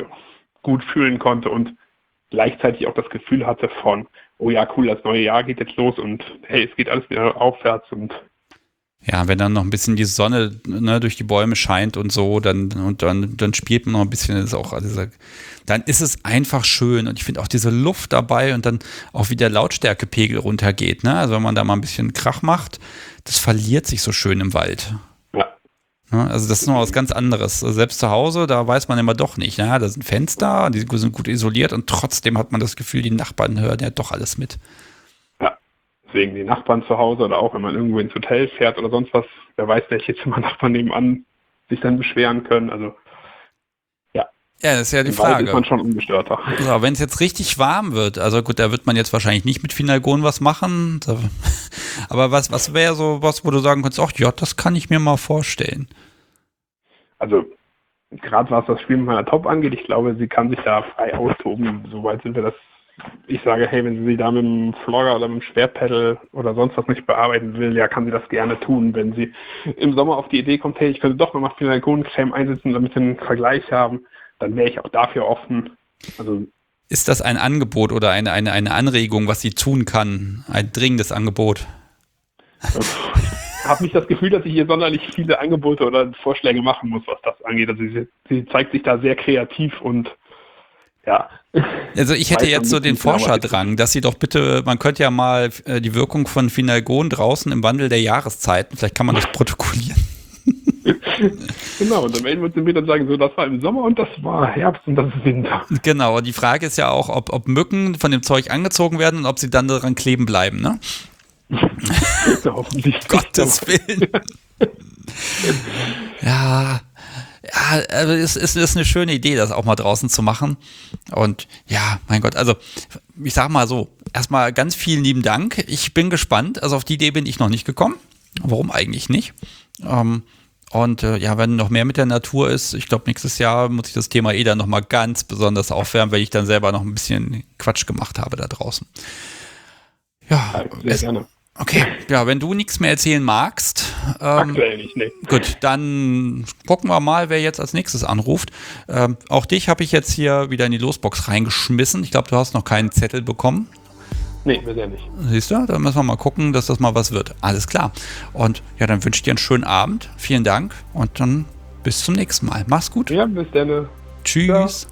gut fühlen konnte und gleichzeitig auch das Gefühl hatte von, oh ja, cool, das neue Jahr geht jetzt los und hey, es geht alles wieder aufwärts und ja, wenn dann noch ein bisschen die Sonne ne, durch die Bäume scheint und so, dann und dann, dann spielt man noch ein bisschen, ist auch dieser, dann ist es einfach schön und ich finde auch diese Luft dabei und dann auch wie der Lautstärkepegel runtergeht, ne? Also wenn man da mal ein bisschen Krach macht, das verliert sich so schön im Wald. Ja. Ja, also das ist noch was ganz anderes. Selbst zu Hause, da weiß man immer doch nicht, ja, da sind Fenster, die sind gut isoliert und trotzdem hat man das Gefühl, die Nachbarn hören ja doch alles mit. Deswegen die Nachbarn zu Hause oder auch wenn man irgendwo ins Hotel fährt oder sonst was, wer weiß, welche Zimmernachbarn nebenan sich dann beschweren können. Also ja, ja, das ist ja die im Frage. Wald ist man schon ungestörter. So, wenn es jetzt richtig warm wird, also gut, da wird man jetzt wahrscheinlich nicht mit Finalgon was machen, aber was, was wäre so was, wo du sagen kannst, ach ja, das kann ich mir mal vorstellen. Also gerade was das Spiel mit meiner Top angeht, ich glaube, sie kann sich da frei austoben. Soweit sind wir das. Ich sage, hey, wenn sie sie da mit dem Flogger oder mit dem Schwertpedal oder sonst was nicht bearbeiten will, ja, kann sie das gerne tun. Wenn sie im Sommer auf die Idee kommt, hey, ich könnte doch nochmal Finalgon-Creme einsetzen, damit wir einen Vergleich haben, dann wäre ich auch dafür offen. Also, ist das ein Angebot oder eine, eine, eine Anregung, was sie tun kann? Ein dringendes Angebot? Ich habe nicht das Gefühl, dass ich hier sonderlich viele Angebote oder Vorschläge machen muss, was das angeht. Also sie, sie zeigt sich da sehr kreativ und ja. Also ich hätte jetzt so den Forscherdrang, dass sie doch bitte, man könnte ja mal äh, die Wirkung von Finalgon draußen im Wandel der Jahreszeiten, vielleicht kann man das protokollieren. Genau, und dann melden wir uns im Winter und sagen, so, das war im Sommer und das war Herbst und das ist Winter. Genau, und die Frage ist ja auch, ob, ob Mücken von dem Zeug angezogen werden und ob sie dann daran kleben bleiben, ne? Ja, hoffentlich. Gottes Willen. Ja, ja, also es ist, ist eine schöne Idee, das auch mal draußen zu machen. Und ja, mein Gott, also ich sag mal so, erstmal ganz vielen lieben Dank. Ich bin gespannt, also auf die Idee bin ich noch nicht gekommen. Warum eigentlich nicht? Ähm, und äh, ja, wenn noch mehr mit der Natur ist, ich glaube, nächstes Jahr muss ich das Thema eh dann nochmal ganz besonders aufwärmen, weil ich dann selber noch ein bisschen Quatsch gemacht habe da draußen. Ja, sehr es, gerne. Okay, ja, wenn du nichts mehr erzählen magst, ähm, aktuell nicht, ne. Gut, dann gucken wir mal, wer jetzt als nächstes anruft. Ähm, auch dich habe ich jetzt hier wieder in die Losbox reingeschmissen. Ich glaube, du hast noch keinen Zettel bekommen. Nee, bisher nicht. Siehst du, dann müssen wir mal gucken, dass das mal was wird. Alles klar. Und ja, dann wünsche ich dir einen schönen Abend. Vielen Dank und dann bis zum nächsten Mal. Mach's gut. Ja, bis dann. Tschüss.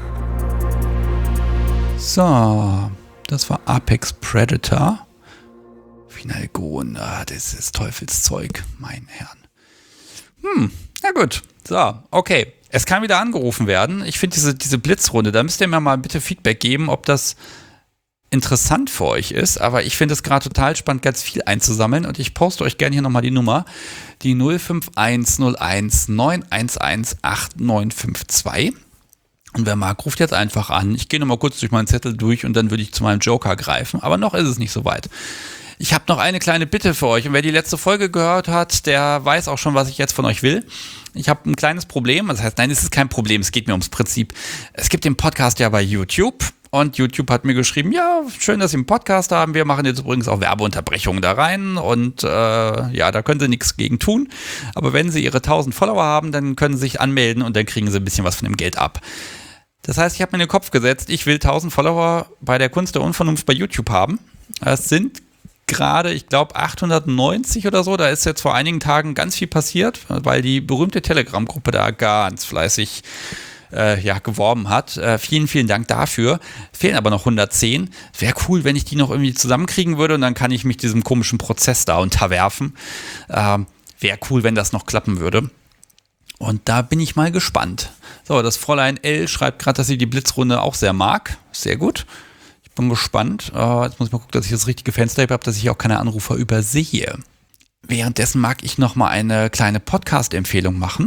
Ja. So, das war Apex Predator. Finalgon, ah, das ist Teufelszeug, mein Herrn. Hm, na gut. So, okay. Es kann wieder angerufen werden. Ich finde diese, diese Blitzrunde, da müsst ihr mir mal bitte Feedback geben, ob das interessant für euch ist. Aber ich finde es gerade total spannend, ganz viel einzusammeln. Und ich poste euch gerne hier nochmal die Nummer. Die null fünf eins null eins neun eins eins acht neun fünf zwei. Und wer mag, ruft jetzt einfach an. Ich gehe nochmal kurz durch meinen Zettel durch und dann würde ich zu meinem Joker greifen. Aber noch ist es nicht so weit. Ich habe noch eine kleine Bitte für euch. Und wer die letzte Folge gehört hat, der weiß auch schon, was ich jetzt von euch will. Ich habe ein kleines Problem. Das heißt, nein, es ist kein Problem. Es geht mir ums Prinzip. Es gibt den Podcast ja bei YouTube. Und YouTube hat mir geschrieben, ja, schön, dass Sie einen Podcast haben. Wir machen jetzt übrigens auch Werbeunterbrechungen da rein. Und äh, ja, da können Sie nichts gegen tun. Aber wenn Sie Ihre tausend Follower haben, dann können Sie sich anmelden und dann kriegen Sie ein bisschen was von dem Geld ab. Das heißt, ich habe mir in den Kopf gesetzt, ich will tausend Follower bei der Kunst der Unvernunft bei YouTube haben. Es sind gerade, ich glaube, achthundertneunzig oder so. Da ist jetzt vor einigen Tagen ganz viel passiert, weil die berühmte Telegram-Gruppe da ganz fleißig äh, ja, geworben hat. Äh, vielen, vielen Dank dafür. Fehlen aber noch hundertzehn. Wäre cool, wenn ich die noch irgendwie zusammenkriegen würde und dann kann ich mich diesem komischen Prozess da unterwerfen. Ähm, Wäre cool, wenn das noch klappen würde. Und da bin ich mal gespannt. So, das Fräulein L schreibt gerade, dass sie die Blitzrunde auch sehr mag. Sehr gut. Ich bin gespannt. Uh, jetzt muss ich mal gucken, dass ich das richtige Fenster habe, dass ich auch keine Anrufer übersehe. Währenddessen mag ich noch mal eine kleine Podcast-Empfehlung machen.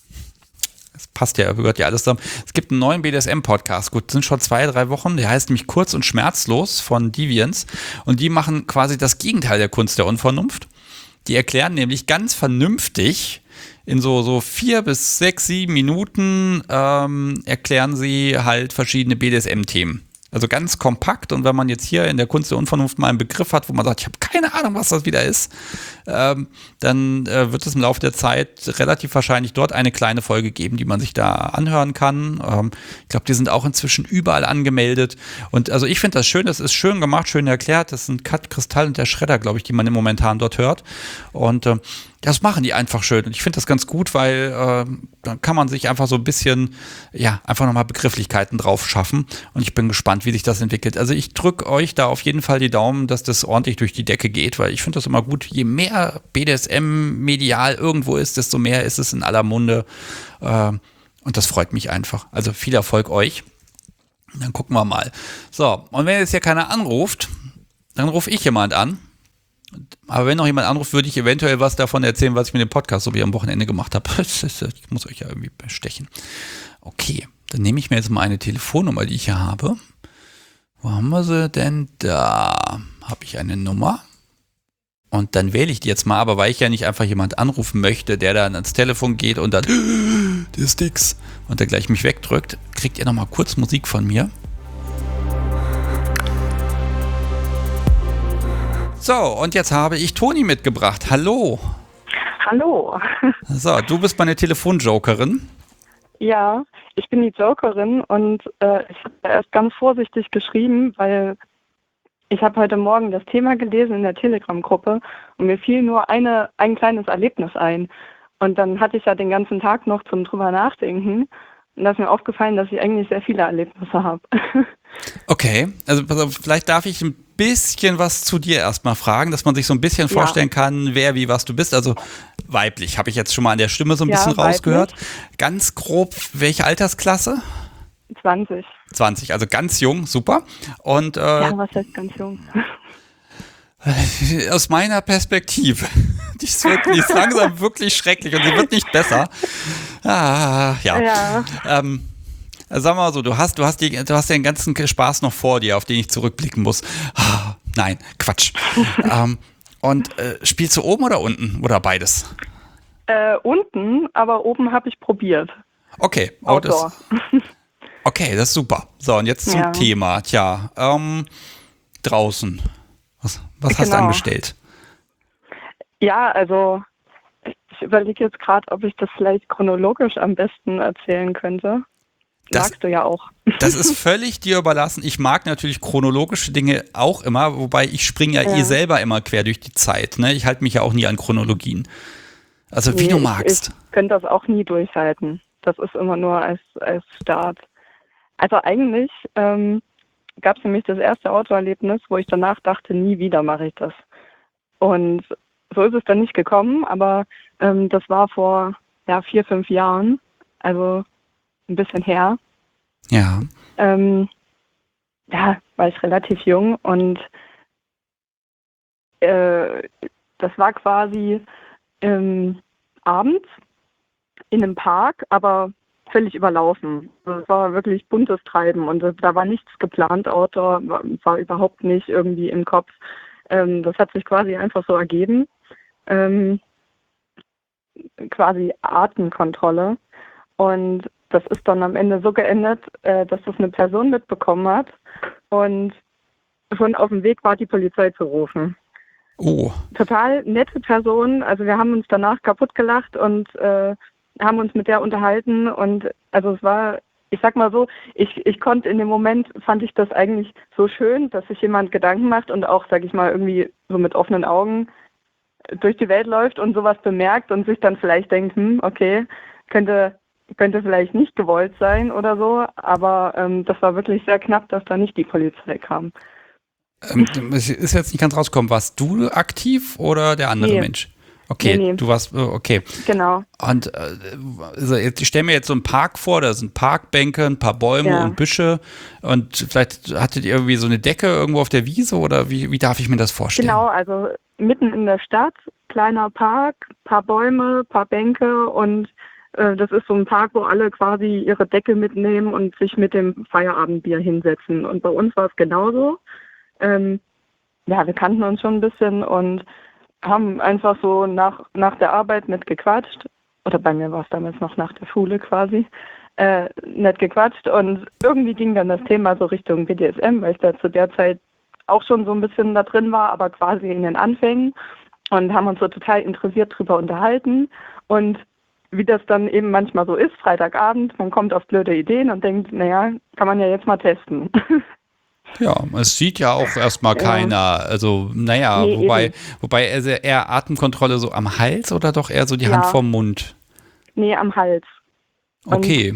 Das passt ja, gehört ja alles zusammen. Es gibt einen neuen B D S M-Podcast. Gut, sind schon zwei, drei Wochen. Der heißt nämlich Kurz und Schmerzlos von Deviants. Und die machen quasi das Gegenteil der Kunst der Unvernunft. Die erklären nämlich ganz vernünftig, in so, so vier bis sechs, sieben Minuten ähm, erklären sie halt verschiedene B D S M-Themen. Also ganz kompakt, und wenn man jetzt hier in der Kunst der Unvernunft mal einen Begriff hat, wo man sagt, ich habe keine Ahnung, was das wieder ist, ähm, dann äh, wird es im Laufe der Zeit relativ wahrscheinlich dort eine kleine Folge geben, die man sich da anhören kann. Ähm, ich glaube, die sind auch inzwischen überall angemeldet. Und also ich finde das schön, das ist schön gemacht, schön erklärt. Das sind Kat, Kristall und der Schredder, glaube ich, die man im Momentan dort hört. Und äh, das machen die einfach schön. Und ich finde das ganz gut, weil äh, dann kann man sich einfach so ein bisschen, ja, einfach nochmal Begrifflichkeiten drauf schaffen. Und ich bin gespannt, wie sich das entwickelt. Also ich drücke euch da auf jeden Fall die Daumen, dass das ordentlich durch die Decke geht, weil ich finde das immer gut. Je mehr B D S M medial irgendwo ist, desto mehr ist es in aller Munde. Äh, und das freut mich einfach. Also viel Erfolg euch. Dann gucken wir mal. So, und wenn jetzt hier keiner anruft, dann rufe ich jemand an. Aber wenn noch jemand anruft, würde ich eventuell was davon erzählen, was ich mit dem Podcast so wie am Wochenende gemacht habe. Ich muss euch ja irgendwie bestechen. Okay, dann nehme ich mir jetzt mal eine Telefonnummer, die ich hier habe. Wo haben wir sie denn? Da habe ich eine Nummer. Und dann wähle ich die jetzt mal, aber weil ich ja nicht einfach jemand anrufen möchte, der dann ans Telefon geht und dann der Sticks und der gleich mich wegdrückt, kriegt ihr nochmal kurz Musik von mir. So, und jetzt habe ich Toni mitgebracht. Hallo. Hallo. So, du bist meine Telefonjokerin. Ja, ich bin die Jokerin und äh, ich habe erst ganz vorsichtig geschrieben, weil ich habe heute Morgen das Thema gelesen in der Telegram-Gruppe und mir fiel nur eine, ein kleines Erlebnis ein. Und dann hatte ich ja den ganzen Tag noch zum drüber nachdenken. Und da ist mir aufgefallen, dass ich eigentlich sehr viele Erlebnisse habe. Okay, also pass auf, vielleicht darf ich ein bisschen was zu dir erstmal fragen, dass man sich so ein bisschen Ja. vorstellen kann, wer, wie, was du bist. Also weiblich, habe ich jetzt schon mal an der Stimme so ein Ja, bisschen weiblich. rausgehört. Ganz grob, welche Altersklasse? zwanzig. zwanzig, also ganz jung, super. Und äh, Ja, was heißt ganz jung? aus meiner Perspektive, die ist, wirklich, die ist langsam wirklich schrecklich und sie wird nicht besser. Ah, ja. Ja. Ähm, also sagen wir mal so, du hast, du hast, die, du hast den ganzen Spaß noch vor dir, auf den ich zurückblicken muss. Ah, nein, Quatsch. ähm, und äh, spielst du oben oder unten oder beides? Äh, unten, aber oben habe ich probiert. Okay. Oh, Outdoor. das, okay, das ist super. So, und jetzt zum Ja. Thema. Tja, ähm, draußen. Was, was hast du Genau. angestellt? Ja, also ich überlege jetzt gerade, ob ich das vielleicht chronologisch am besten erzählen könnte. Das- Magst du ja auch. Das ist völlig dir überlassen. Ich mag natürlich chronologische Dinge auch immer, wobei ich springe ja, Ja. eh selber immer quer durch die Zeit. Ne? Ich halte mich ja auch nie an Chronologien. Also wie Nee, du ich- magst. Ich könnte das auch nie durchhalten. Das ist immer nur als, als Start. Also eigentlich ähm, gab es nämlich das erste Autoerlebnis, wo ich danach dachte, nie wieder mache ich das. Und so ist es dann nicht gekommen, aber ähm, das war vor ja, vier, fünf Jahren, also ein bisschen her. Ja. Ähm, ja, war ich relativ jung und äh, das war quasi ähm, abends in einem Park, aber völlig überlaufen. Also es war wirklich buntes Treiben und äh, da war nichts geplant, Outdoor, war, war überhaupt nicht irgendwie im Kopf. Ähm, das hat sich quasi einfach so ergeben. Ähm, quasi Artenkontrolle. Und das ist dann am Ende so geendet, äh, dass das eine Person mitbekommen hat und schon auf dem Weg war, die Polizei zu rufen. Oh. Total nette Person. Also wir haben uns danach kaputt gelacht und äh, haben uns mit der unterhalten. Und also es war, ich sag mal so, ich, ich konnte in dem Moment, fand ich das eigentlich so schön, dass sich jemand Gedanken macht und auch, sag ich mal, irgendwie so mit offenen Augen durch die Welt läuft und sowas bemerkt und sich dann vielleicht denkt, hm, okay, könnte könnte vielleicht nicht gewollt sein oder so, aber ähm, das war wirklich sehr knapp, dass da nicht die Polizei kam. Ähm, es ist jetzt nicht ganz rausgekommen, warst du aktiv oder der andere Nee. Mensch? Okay, Nee, nee. du warst, okay. Genau. Und äh, also jetzt, ich stelle mir jetzt so einen Park vor, da sind Parkbänke, ein paar Bäume Ja. und Büsche und vielleicht hattet ihr irgendwie so eine Decke irgendwo auf der Wiese oder wie, wie darf ich mir das vorstellen? Genau, also mitten in der Stadt, kleiner Park, paar Bäume, paar Bänke und äh, das ist so ein Park, wo alle quasi ihre Decke mitnehmen und sich mit dem Feierabendbier hinsetzen. Und bei uns war es genauso. Ähm, ja, wir kannten uns schon ein bisschen und haben einfach so nach, nach der Arbeit nett gequatscht. Oder bei mir war es damals noch nach der Schule quasi. Äh, nett gequatscht und irgendwie ging dann das Thema so Richtung B D S M, weil ich da zu der Zeit auch schon so ein bisschen da drin war, aber quasi in den Anfängen und haben uns so total interessiert drüber unterhalten und wie das dann eben manchmal so ist, Freitagabend, man kommt auf blöde Ideen und denkt, naja, kann man ja jetzt mal testen. Ja, es sieht ja auch erstmal Ja. keiner. Also, naja, Nee, wobei, eben. wobei also eher Atemkontrolle so am Hals oder doch eher so die Hand Ja. vorm Mund? Nee, am Hals. Und Okay.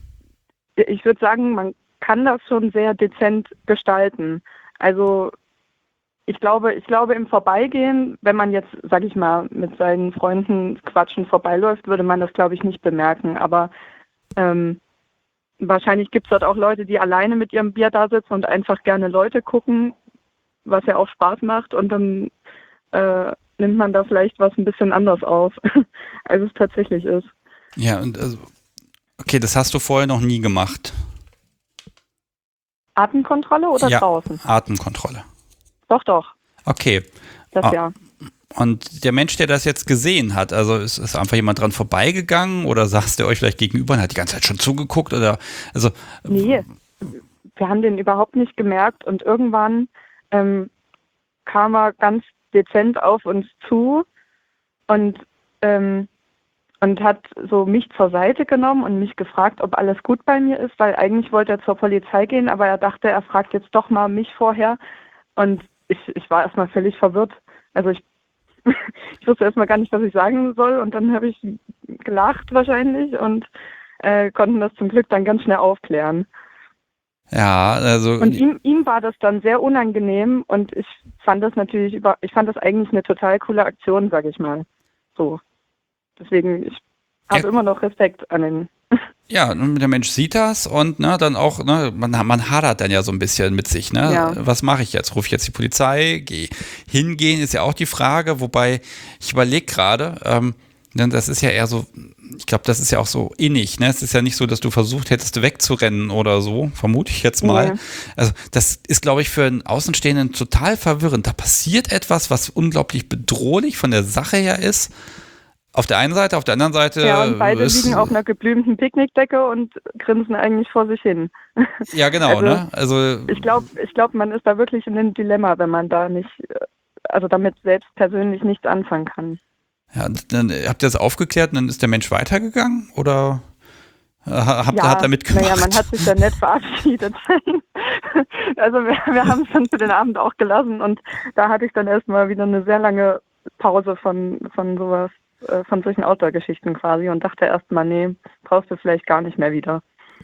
ich würde sagen, man kann das schon sehr dezent gestalten. Also ich glaube, ich glaube im Vorbeigehen, wenn man jetzt, sag ich mal, mit seinen Freunden quatschen vorbeiläuft, würde man das, glaube ich, nicht bemerken. Aber ähm, wahrscheinlich gibt es dort auch Leute, die alleine mit ihrem Bier da sitzen und einfach gerne Leute gucken, was ja auch Spaß macht. Und dann äh, nimmt man da vielleicht was ein bisschen anders auf, als es tatsächlich ist. Ja, und also, okay, das hast du vorher noch nie gemacht. Atemkontrolle oder Ja, draußen? Atemkontrolle. Doch, doch. Okay. Das Ah. ja. Und der Mensch, der das jetzt gesehen hat, also ist, ist einfach jemand dran vorbeigegangen oder saß der euch vielleicht gegenüber und hat die ganze Zeit schon zugeguckt oder also Nee, wir haben den überhaupt nicht gemerkt und irgendwann ähm, kam er ganz dezent auf uns zu und, ähm, und hat so mich zur Seite genommen und mich gefragt, ob alles gut bei mir ist, weil eigentlich wollte er zur Polizei gehen, aber er dachte, er fragt jetzt doch mal mich vorher und ich, ich war erstmal völlig verwirrt. Also ich, ich wusste erstmal gar nicht, was ich sagen soll und dann habe ich gelacht wahrscheinlich und äh, konnten das zum Glück dann ganz schnell aufklären. ja, also Und ihm, ihm war das dann sehr unangenehm und ich fand das natürlich über, ich fand das eigentlich eine total coole Aktion, sag ich mal. So. Deswegen, ich habe Ja. immer noch Respekt an den. ja, und der Mensch sieht das und ne, dann auch, ne, man, man hadert dann ja so ein bisschen mit sich, ne? Ja. Was mache ich jetzt? Rufe ich jetzt die Polizei? Geh hingehen ist ja auch die Frage, wobei ich überlege gerade, ähm, denn das ist ja eher so, ich glaube, das ist ja auch so innig, ne? Es ist ja nicht so, dass du versucht hättest, wegzurennen oder so, vermute ich jetzt mal. Nee. Also das ist, glaube ich, für einen Außenstehenden total verwirrend. Da passiert etwas, was unglaublich bedrohlich von der Sache her ist. Auf der einen Seite, auf der anderen Seite Ja, und beide ist, liegen auf einer geblümten Picknickdecke und grinsen eigentlich vor sich hin. ja, genau, Also, ne? Also Ich glaube, ich glaub, man ist da wirklich in einem Dilemma, wenn man da nicht, äh, also damit selbst persönlich nichts anfangen kann. ja, dann habt ihr das aufgeklärt und dann ist der Mensch weitergegangen oder äh, habt, Ja, hat er mitgemacht? naja, man hat sich dann nett verabschiedet. Also wir, wir haben es dann für den Abend auch gelassen und da hatte ich dann erstmal wieder eine sehr lange Pause von, von sowas, äh, von solchen Outdoor-Geschichten quasi und dachte erstmal, nee, brauchst du vielleicht gar nicht mehr wieder.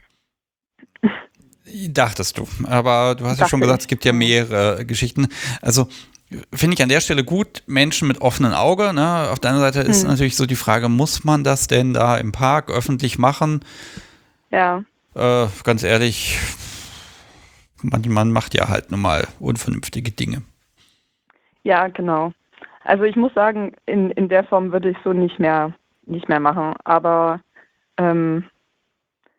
Dachtest du, aber du hast ja Dachte schon gesagt, ich, es gibt ja ja. mehrere Geschichten. Also finde ich an der Stelle gut, Menschen mit offenen Auge. Ne? Auf der anderen Seite ist Hm. natürlich so die Frage, muss man das denn da im Park öffentlich machen? Ja, Äh, ganz ehrlich, man, man macht ja halt nun mal unvernünftige Dinge. ja, genau. Also ich muss sagen, in, in der Form würde ich so nicht mehr nicht mehr machen. Aber ähm,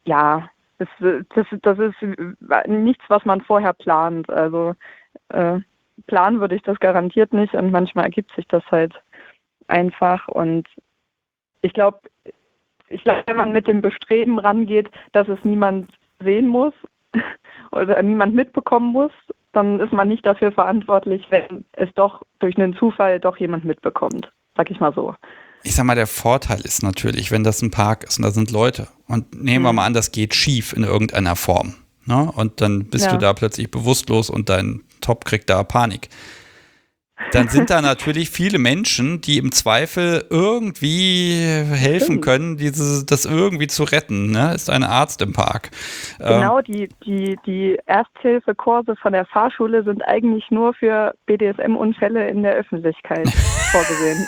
ja, das, das, das ist nichts, was man vorher plant. Also äh, planen würde ich das garantiert nicht und manchmal ergibt sich das halt einfach. Und ich glaube, ich glaube, wenn man mit dem Bestreben rangeht, dass es niemand sehen muss oder niemand mitbekommen muss, dann ist man nicht dafür verantwortlich, wenn es doch durch einen Zufall doch jemand mitbekommt. Sag ich mal so. Ich sag mal, der Vorteil ist natürlich, wenn das ein Park ist und da sind Leute und nehmen mhm. wir mal an, das geht schief in irgendeiner Form, ne? Und dann bist ja. du da plötzlich bewusstlos und dein Top kriegt da Panik. Dann sind da natürlich viele Menschen, die im Zweifel irgendwie helfen können, diese, das irgendwie zu retten. Ne? Ist ein Arzt im Park. Genau, ähm, die, die, die Ersthilfekurse von der Fahrschule sind eigentlich nur für B D S M-Unfälle in der Öffentlichkeit vorgesehen.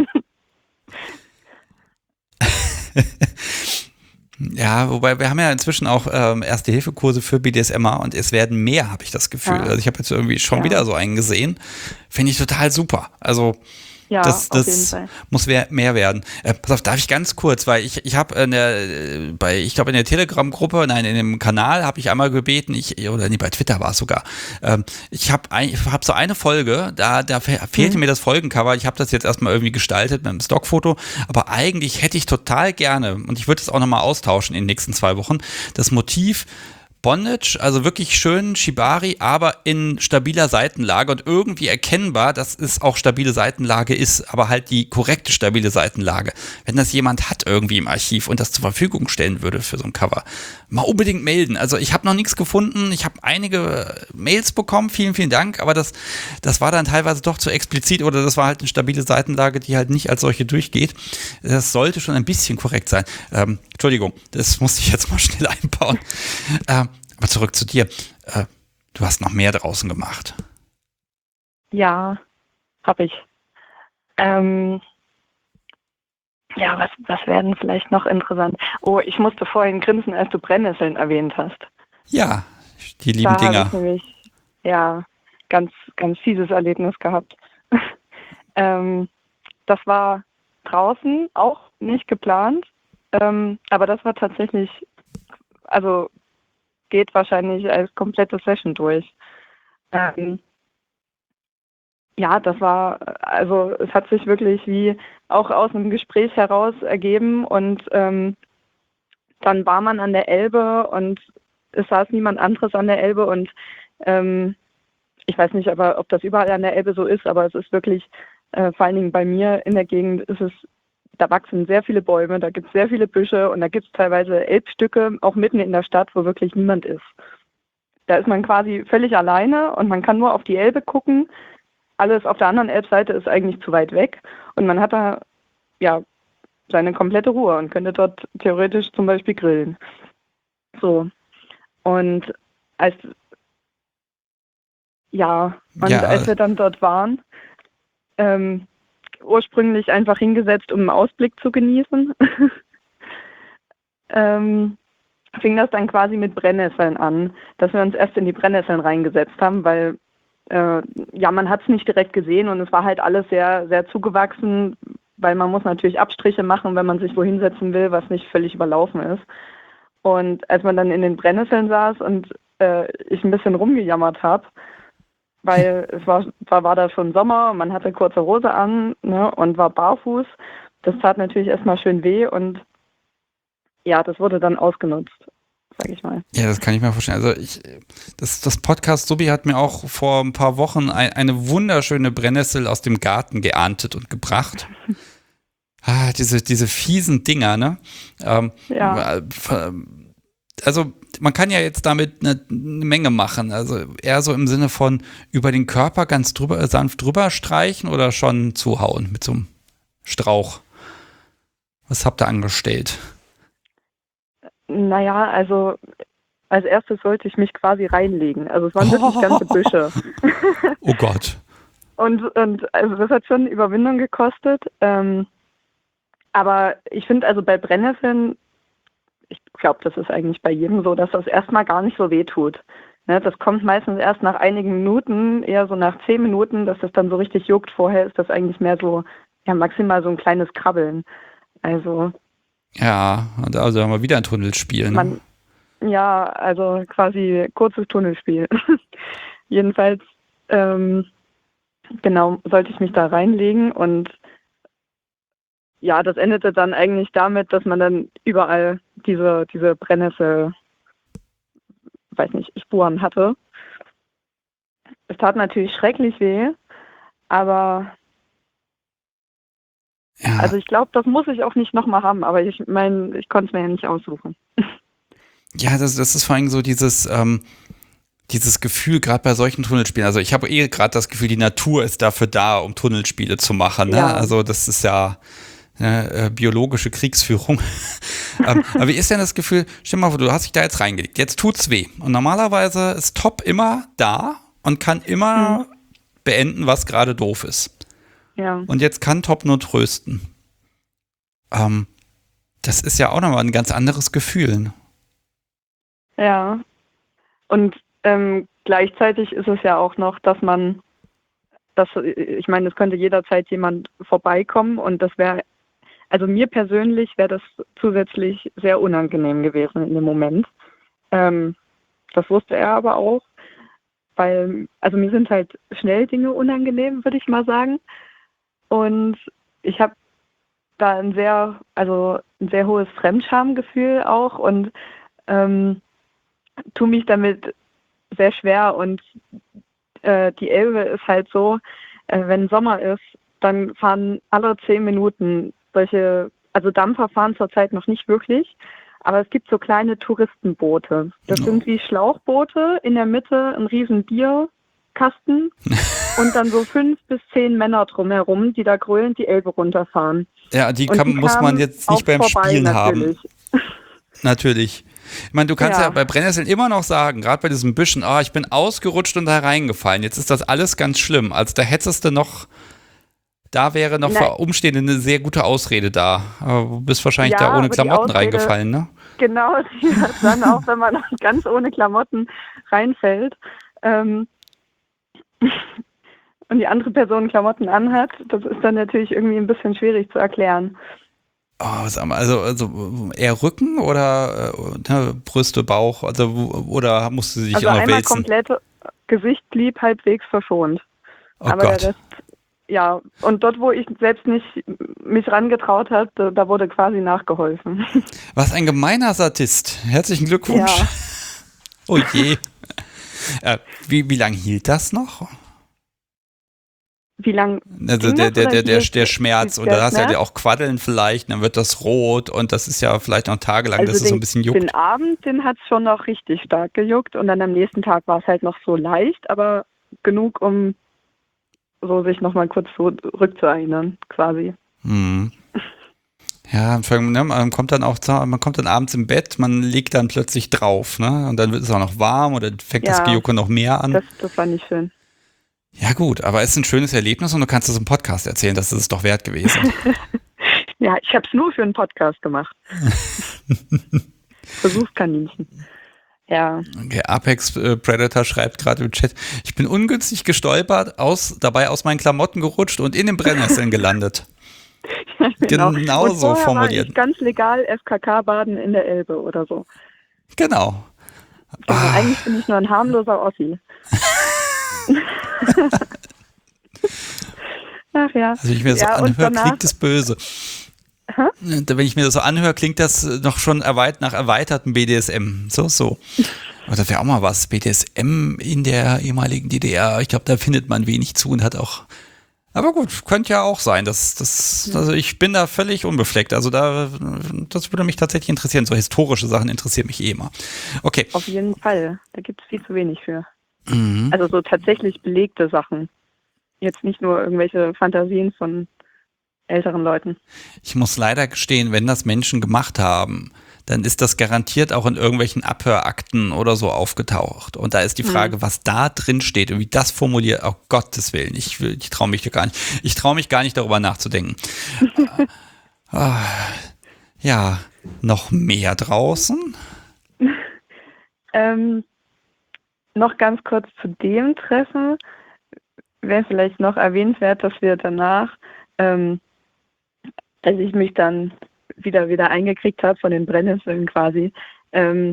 Ja, wobei wir haben ja inzwischen auch ähm, Erste-Hilfe-Kurse für B D S M er und es werden mehr, habe ich das Gefühl. Ja. Also ich habe jetzt irgendwie schon ja. wieder so einen gesehen. Finde ich total super. Also ja, das, das muss mehr, mehr werden. Äh, pass auf, darf ich ganz kurz, weil ich, ich habe in der, bei, ich glaube in der Telegram-Gruppe, nein, in dem Kanal habe ich einmal gebeten, ich, oder nee, bei Twitter war es sogar, ähm, ich habe hab so eine Folge, da, da fehlte mhm. mir das Folgencover, ich habe das jetzt erstmal irgendwie gestaltet mit einem Stockfoto, aber eigentlich hätte ich total gerne, und ich würde es auch nochmal austauschen in den nächsten zwei Wochen, das Motiv Bondage, also wirklich schön Shibari, aber in stabiler Seitenlage und irgendwie erkennbar, dass es auch stabile Seitenlage ist, aber halt die korrekte stabile Seitenlage. Wenn das jemand hat irgendwie im Archiv und das zur Verfügung stellen würde für so ein Cover, mal unbedingt melden. Also ich habe noch nichts gefunden, ich habe einige Mails bekommen, vielen, vielen Dank, aber das, das war dann teilweise doch zu explizit oder das war halt eine stabile Seitenlage, die halt nicht als solche durchgeht. Das sollte schon ein bisschen korrekt sein. Ähm, Entschuldigung, das musste ich jetzt mal schnell einbauen. Ähm, Aber zurück zu dir. Äh, du hast noch mehr draußen gemacht. Ja, habe ich. Ähm, ja, was, was werden vielleicht noch interessant? Oh, ich musste vorhin grinsen, als du Brennnesseln erwähnt hast. Ja, die lieben da Dinger. Ich nämlich, ja, ganz, ganz fieses Erlebnis gehabt. ähm, das war draußen, auch nicht geplant, ähm, aber das war tatsächlich, also geht wahrscheinlich als komplette Session durch. Ähm, ja, das war, also es hat sich wirklich wie auch aus einem Gespräch heraus ergeben und ähm, dann war man an der Elbe und es saß niemand anderes an der Elbe und ähm, ich weiß nicht, aber ob das überall an der Elbe so ist, aber es ist wirklich, äh, vor allen Dingen bei mir in der Gegend ist es, da wachsen sehr viele Bäume, da gibt es sehr viele Büsche und da gibt es teilweise Elbstücke, auch mitten in der Stadt, wo wirklich niemand ist. Da ist man quasi völlig alleine und man kann nur auf die Elbe gucken. Alles auf der anderen Elbseite ist eigentlich zu weit weg und man hat da ja seine komplette Ruhe und könnte dort theoretisch zum Beispiel grillen. So. Und als ja, und ja. als wir dann dort waren, ähm, ursprünglich einfach hingesetzt, um einen Ausblick zu genießen. ähm, fing das dann quasi mit Brennnesseln an, dass wir uns erst in die Brennnesseln reingesetzt haben, weil äh, ja, man hat es nicht direkt gesehen und es war halt alles sehr, sehr zugewachsen, weil man muss natürlich Abstriche machen, wenn man sich wo hinsetzen will, was nicht völlig überlaufen ist. Und als man dann in den Brennnesseln saß und äh, ich ein bisschen rumgejammert habe, weil es war, zwar war da schon Sommer, man hatte kurze Hose an, ne, und war barfuß. Das tat natürlich erstmal schön weh und ja, das wurde dann ausgenutzt, sag ich mal. Ja, das kann ich mir vorstellen. Also ich, das, das Podcast Subi hat mir auch vor ein paar Wochen ein, eine wunderschöne Brennnessel aus dem Garten geerntet und gebracht. Ah, diese, diese fiesen Dinger, ne? Ähm, ja. Also man kann ja jetzt damit eine, eine Menge machen. Also eher so im Sinne von über den Körper ganz drüber, sanft drüber streichen oder schon zuhauen mit so einem Strauch. Was habt ihr angestellt? Naja, also als erstes sollte ich mich quasi reinlegen. Also es waren wirklich oh. ganze Büsche. Oh Gott. Und, und also das hat schon Überwindung gekostet. Ähm, aber ich finde also bei Brennnesseln, ich glaube, das ist eigentlich bei jedem so, dass das erstmal gar nicht so weh tut. Ne, das kommt meistens erst nach einigen Minuten, eher so nach zehn Minuten, dass das dann so richtig juckt. Vorher ist das eigentlich mehr so, ja, maximal so ein kleines Krabbeln. Also, Ja, und also haben wir wieder ein Tunnelspiel. Ne? Man, ja, also quasi kurzes Tunnelspiel. Jedenfalls, ähm, genau, sollte ich mich da reinlegen und ja, das endete dann eigentlich damit, dass man dann überall diese, diese Brennnessel, weiß nicht, Spuren hatte. Es tat natürlich schrecklich weh, aber Ja. also ich glaube, das muss ich auch nicht nochmal haben, aber ich meine, ich konnte es mir ja nicht aussuchen. Ja, das, das ist vor allem so dieses, ähm, dieses Gefühl, gerade bei solchen Tunnelspielen. Also ich habe eh gerade das Gefühl, die Natur ist dafür da, um Tunnelspiele zu machen. Ne? Ja. Also das ist ja äh, äh, biologische Kriegsführung. ähm, aber wie ist denn das Gefühl, stell dir mal vor, du hast dich da jetzt reingelegt, jetzt tut's weh. Und normalerweise ist Top immer da und kann immer Hm. beenden, was gerade doof ist. Ja, Und jetzt kann Top nur trösten. Ähm, das ist ja auch nochmal ein ganz anderes Gefühl. Ne? ja. Und ähm, gleichzeitig ist es ja auch noch, dass man, dass, ich meine, es könnte jederzeit jemand vorbeikommen und das wäre, also mir persönlich wäre das zusätzlich sehr unangenehm gewesen in dem Moment. Ähm, das wusste er aber auch, weil, also mir sind halt schnell Dinge unangenehm, würde ich mal sagen. Und ich habe da ein sehr, also ein sehr hohes Fremdschamgefühl auch und ähm, tue mich damit sehr schwer und äh, die Elbe ist halt so, äh, wenn Sommer ist, dann fahren alle zehn Minuten solche, also Dampfer fahren zurzeit noch nicht wirklich, aber es gibt so kleine Touristenboote. Das Oh. sind wie Schlauchboote, in der Mitte ein riesen Bierkasten und dann so fünf bis zehn Männer drumherum, die da grölend die Elbe runterfahren. Ja, die, Und kann, die muss man kamen jetzt nicht auch beim vorbei, Spielen natürlich. haben. Natürlich. Ich meine, du kannst ja, Ja. bei Brennnesseln immer noch sagen, gerade bei diesen Büschen, ah, ich bin ausgerutscht und da reingefallen. Jetzt ist das alles ganz schlimm. Also da hättest du noch, da wäre noch Nein. für Umstehende eine sehr gute Ausrede da. Aber du bist wahrscheinlich Ja, da ohne aber die Klamotten Ausrede- reingefallen, ne? Genau, die hat dann auch, wenn man ganz ohne Klamotten reinfällt ähm, und die andere Person Klamotten anhat, das ist dann natürlich irgendwie ein bisschen schwierig zu erklären. Oh, was haben wir- also, also eher Rücken oder äh, ne, Brüste, Bauch, also wo- oder musst du dich Also auch noch einmal wälzen? komplett Gesicht blieb halbwegs verschont. Oh aber Gott. der Rest, ja, und dort, wo ich selbst nicht mich rangetraut habe, da, da wurde quasi nachgeholfen. Was ein gemeiner Sadist. Herzlichen Glückwunsch. Ja. Oh je. äh, wie wie lange hielt das noch? Wie lange Also ging der, das der, oder der, der, hielt- der Schmerz. Und der da hast du ja Schmerz? auch Quaddeln vielleicht, dann wird das rot und das ist ja vielleicht noch tagelang, dass es so ein bisschen juckt. Den Abend, den hat es schon noch richtig stark gejuckt und dann am nächsten Tag war es halt noch so leicht, aber genug, um so sich nochmal kurz zurückzuerinnern, quasi. Hm. Ja, vor allem, ne, man kommt dann auch, zu- man kommt dann abends im Bett, man liegt dann plötzlich drauf, ne? Und dann wird es auch noch warm oder fängt das Ja, Gejucke noch mehr an. Das, das war nicht schön. Ja gut, aber es ist ein schönes Erlebnis und du kannst es im Podcast erzählen, das ist es doch wert gewesen. Ja, ich habe es nur für einen Podcast gemacht. Versuchskaninchen. Ja, Okay, Apex äh, Predator schreibt gerade im Chat, ich bin ungünstig gestolpert, aus, dabei aus meinen Klamotten gerutscht und in den Brennnesseln gelandet. genau. Genau Und so vorher formuliert. war ich ganz legal F K K-Baden in der Elbe oder so. Genau. Genau, Ah. eigentlich bin ich nur ein harmloser Ossi. Ach ja. Also wenn ich mir das ja, so und anhöre, danach, klingt es böse. Wenn ich mir das so anhöre, klingt das noch schon erweit nach erweiterten B D S M. So, so. Aber das wäre auch mal was. B D S M in der ehemaligen D D R. Ich glaube, da findet man wenig zu und hat auch. Aber gut, könnte ja auch sein. Das, das, also ich bin da völlig unbefleckt. Also da, das würde mich tatsächlich interessieren. So historische Sachen interessieren mich eh immer. Okay. auf jeden Fall. Da gibt es viel zu wenig für. Mhm. Also so tatsächlich belegte Sachen. Jetzt nicht nur irgendwelche Fantasien von älteren Leuten. Ich muss leider gestehen, wenn das Menschen gemacht haben, dann ist das garantiert auch in irgendwelchen Abhörakten oder so aufgetaucht. Und da ist die Frage, Mhm. was da drin steht und wie das formuliert, oh Gottes Willen, ich, will- ich traue mich gar nicht, ich traue mich gar nicht darüber nachzudenken. Ah, ja, noch mehr draußen? Ähm, noch ganz kurz zu dem Treffen wäre vielleicht noch erwähnenswert, dass wir danach, ähm, als ich mich dann wieder wieder eingekriegt habe von den Brennnesseln quasi. Ähm,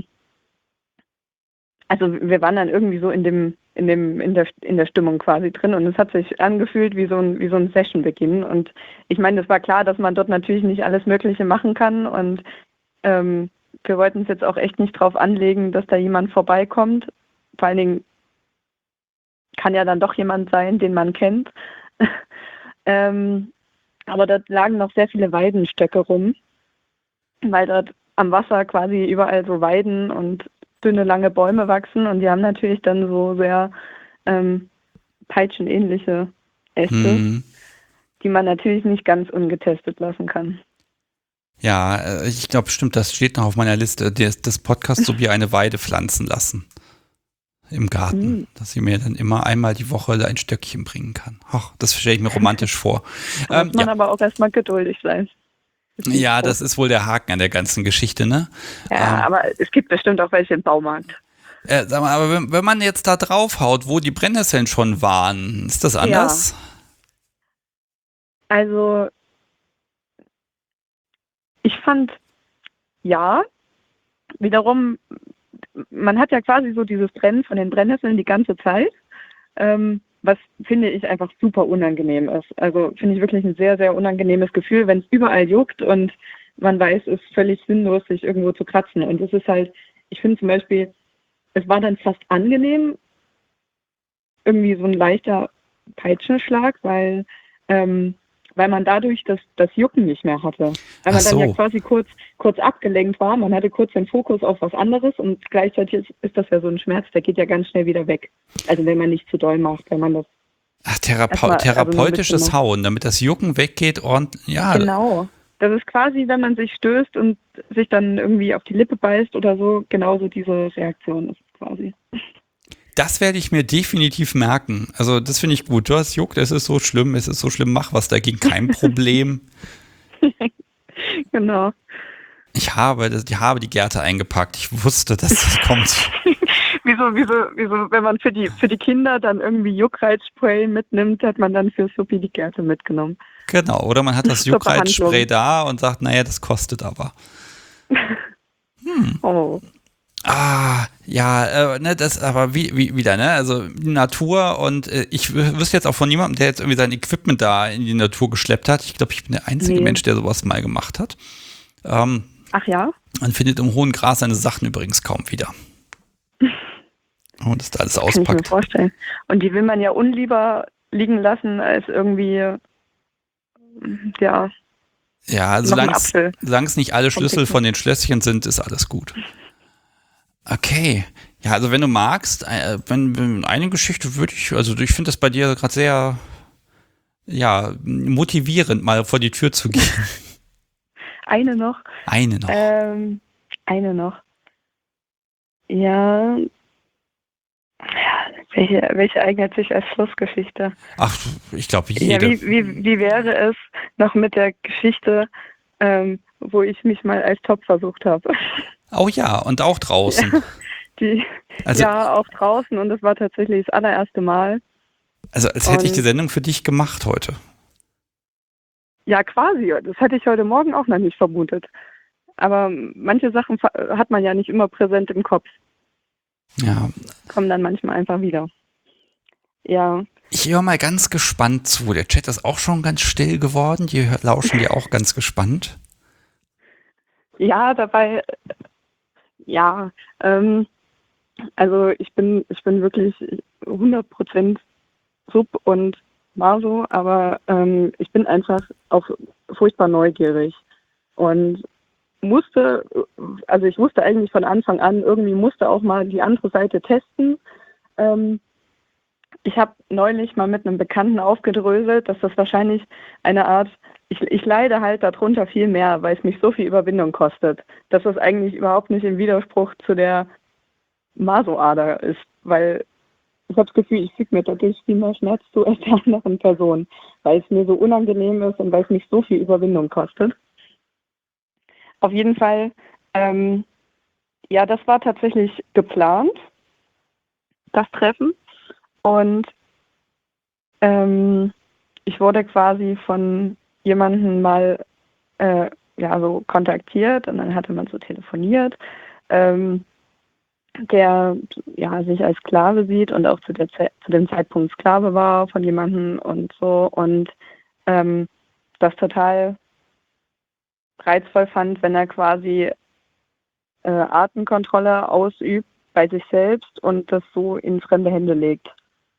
also wir waren dann irgendwie so in dem in dem in der in der Stimmung quasi drin und es hat sich angefühlt wie so ein wie so ein Sessionbeginn und ich meine, es war klar, dass man dort natürlich nicht alles Mögliche machen kann und ähm, wir wollten es jetzt auch echt nicht drauf anlegen, dass da jemand vorbeikommt. Vor allen Dingen kann ja dann doch jemand sein, den man kennt. ähm, aber dort lagen noch sehr viele Weidenstöcke rum, weil dort am Wasser quasi überall so Weiden und dünne, lange Bäume wachsen und die haben natürlich dann so sehr ähm, peitschenähnliche Äste, Hm. die man natürlich nicht ganz ungetestet lassen kann. Ja, äh, ich glaube, stimmt, das steht noch auf meiner Liste des, des Podcasts, so wie eine Weide pflanzen lassen im Garten, Mhm. dass sie mir dann immer einmal die Woche ein Stöckchen bringen kann. Ach, das stelle ich mir romantisch vor. Da Ähm, muss man ja. aber auch erstmal geduldig sein. Ist nicht ja, groß. das ist wohl der Haken an der ganzen Geschichte, ne? Ja, ähm, aber es gibt bestimmt auch welche im Baumarkt. Äh, sag mal, aber wenn, wenn man jetzt da draufhaut, wo die Brennnesseln schon waren, ist das anders? Also ich fand, ja, wiederum, man hat ja quasi so dieses Brennen von den Brennnesseln die ganze Zeit, ähm, was finde ich einfach super unangenehm ist. Also finde ich wirklich ein sehr, sehr unangenehmes Gefühl, wenn es überall juckt und man weiß, es ist völlig sinnlos, sich irgendwo zu kratzen. Und es ist halt, ich finde zum Beispiel, es war dann fast angenehm, irgendwie so ein leichter Peitschenschlag, weil ähm, weil man dadurch das, das Jucken nicht mehr hatte. Weil man Ach dann ja so. quasi kurz, kurz abgelenkt war, man hatte kurz den Fokus auf was anderes und gleichzeitig ist, ist das ja so ein Schmerz, der geht ja ganz schnell wieder weg. Also wenn man nicht zu doll macht, wenn man das Ach, Therapeu erstmal, also nur ein therapeutisches bisschen Hauen, damit das Jucken weggeht und ja, genau. Das ist quasi, wenn man sich stößt und sich dann irgendwie auf die Lippe beißt oder so, genauso diese Reaktion ist es quasi. das werde ich mir definitiv merken. Also das finde ich gut. Du hast juckt, es ist so schlimm, es ist so schlimm, mach was dagegen, kein Problem. Genau. Ich habe, das, ich habe die Gerte eingepackt. Ich wusste, dass das kommt. Wieso, wieso, wieso, wenn man für die für die Kinder dann irgendwie Juckreizspray mitnimmt, hat man dann für Suppi die Gerte mitgenommen. Genau, oder man hat das Zur Juckreizspray Behandlung. da und sagt, naja, das kostet aber. Oh. Ah, ja, äh, ne, das aber wie, wie, wieder, ne, also die Natur und äh, ich w- wüsste jetzt auch von niemandem, der jetzt irgendwie sein Equipment da in die Natur geschleppt hat. Ich glaube, ich bin der einzige Nee. Mensch, der sowas mal gemacht hat. Ähm, Ach ja? man findet im hohen Gras seine Sachen übrigens kaum wieder. Und das da alles Kann ich mir auspackt. vorstellen. Und die will man ja unlieber liegen lassen, als irgendwie, ja, Ja, noch ein solange Apfel. es nicht alle vom Schlüssel Picknick. von den Schlösschen sind, ist alles gut. Okay. Ja, also wenn du magst, äh, wenn, wenn eine Geschichte würde ich, also ich finde das bei dir gerade sehr, ja, motivierend, mal vor die Tür zu gehen. Eine noch. Eine noch. Ähm, eine noch. Ja. Welche, welche eignet sich als Schlussgeschichte? Ach, ich glaube, Ja, jede. wie, wie, wie wäre es noch mit der Geschichte, ähm, wo ich mich mal als Top versucht habe? Oh ja, und auch draußen. Ja, die, Also, ja, auch draußen und das war tatsächlich das allererste Mal. also als hätte ich die und- Sendung für dich gemacht heute. Ja, quasi. Das hätte ich heute Morgen auch noch nicht vermutet. Aber manche Sachen fa- hat man ja nicht immer präsent im Kopf. Ja. Kommen dann manchmal einfach wieder. Ja, Ich höre mal ganz gespannt zu. Der Chat ist auch schon ganz still geworden. Die hör- lauschen dir auch ganz gespannt. ja, dabei, ja, ähm, also ich bin, ich bin wirklich hundert Prozent Sub und Maso, aber ähm, ich bin einfach auch furchtbar neugierig und musste, also ich wusste eigentlich von Anfang an, irgendwie musste auch mal die andere Seite testen. Ähm, ich habe neulich mal mit einem Bekannten aufgedröselt, dass das wahrscheinlich eine Art, ich, ich leide halt darunter viel mehr, weil es mich so viel Überwindung kostet, dass das eigentlich überhaupt nicht im Widerspruch zu der Maso-Ader ist, weil ich habe das Gefühl, ich füge mir dadurch viel mehr Schmerz zu als der anderen Person, weil es mir so unangenehm ist und weil es mich so viel Überwindung kostet. Auf jeden Fall, ähm, ja, das war tatsächlich geplant, das Treffen. Und ähm, ich wurde quasi von jemandem mal äh, ja so kontaktiert und dann hatte man so telefoniert, ähm, der ja sich als Sklave sieht und auch zu, der Ze- zu dem Zeitpunkt Sklave war von jemandem und so und ähm, das total reizvoll fand, wenn er quasi äh, Artenkontrolle ausübt bei sich selbst und das so in fremde Hände legt.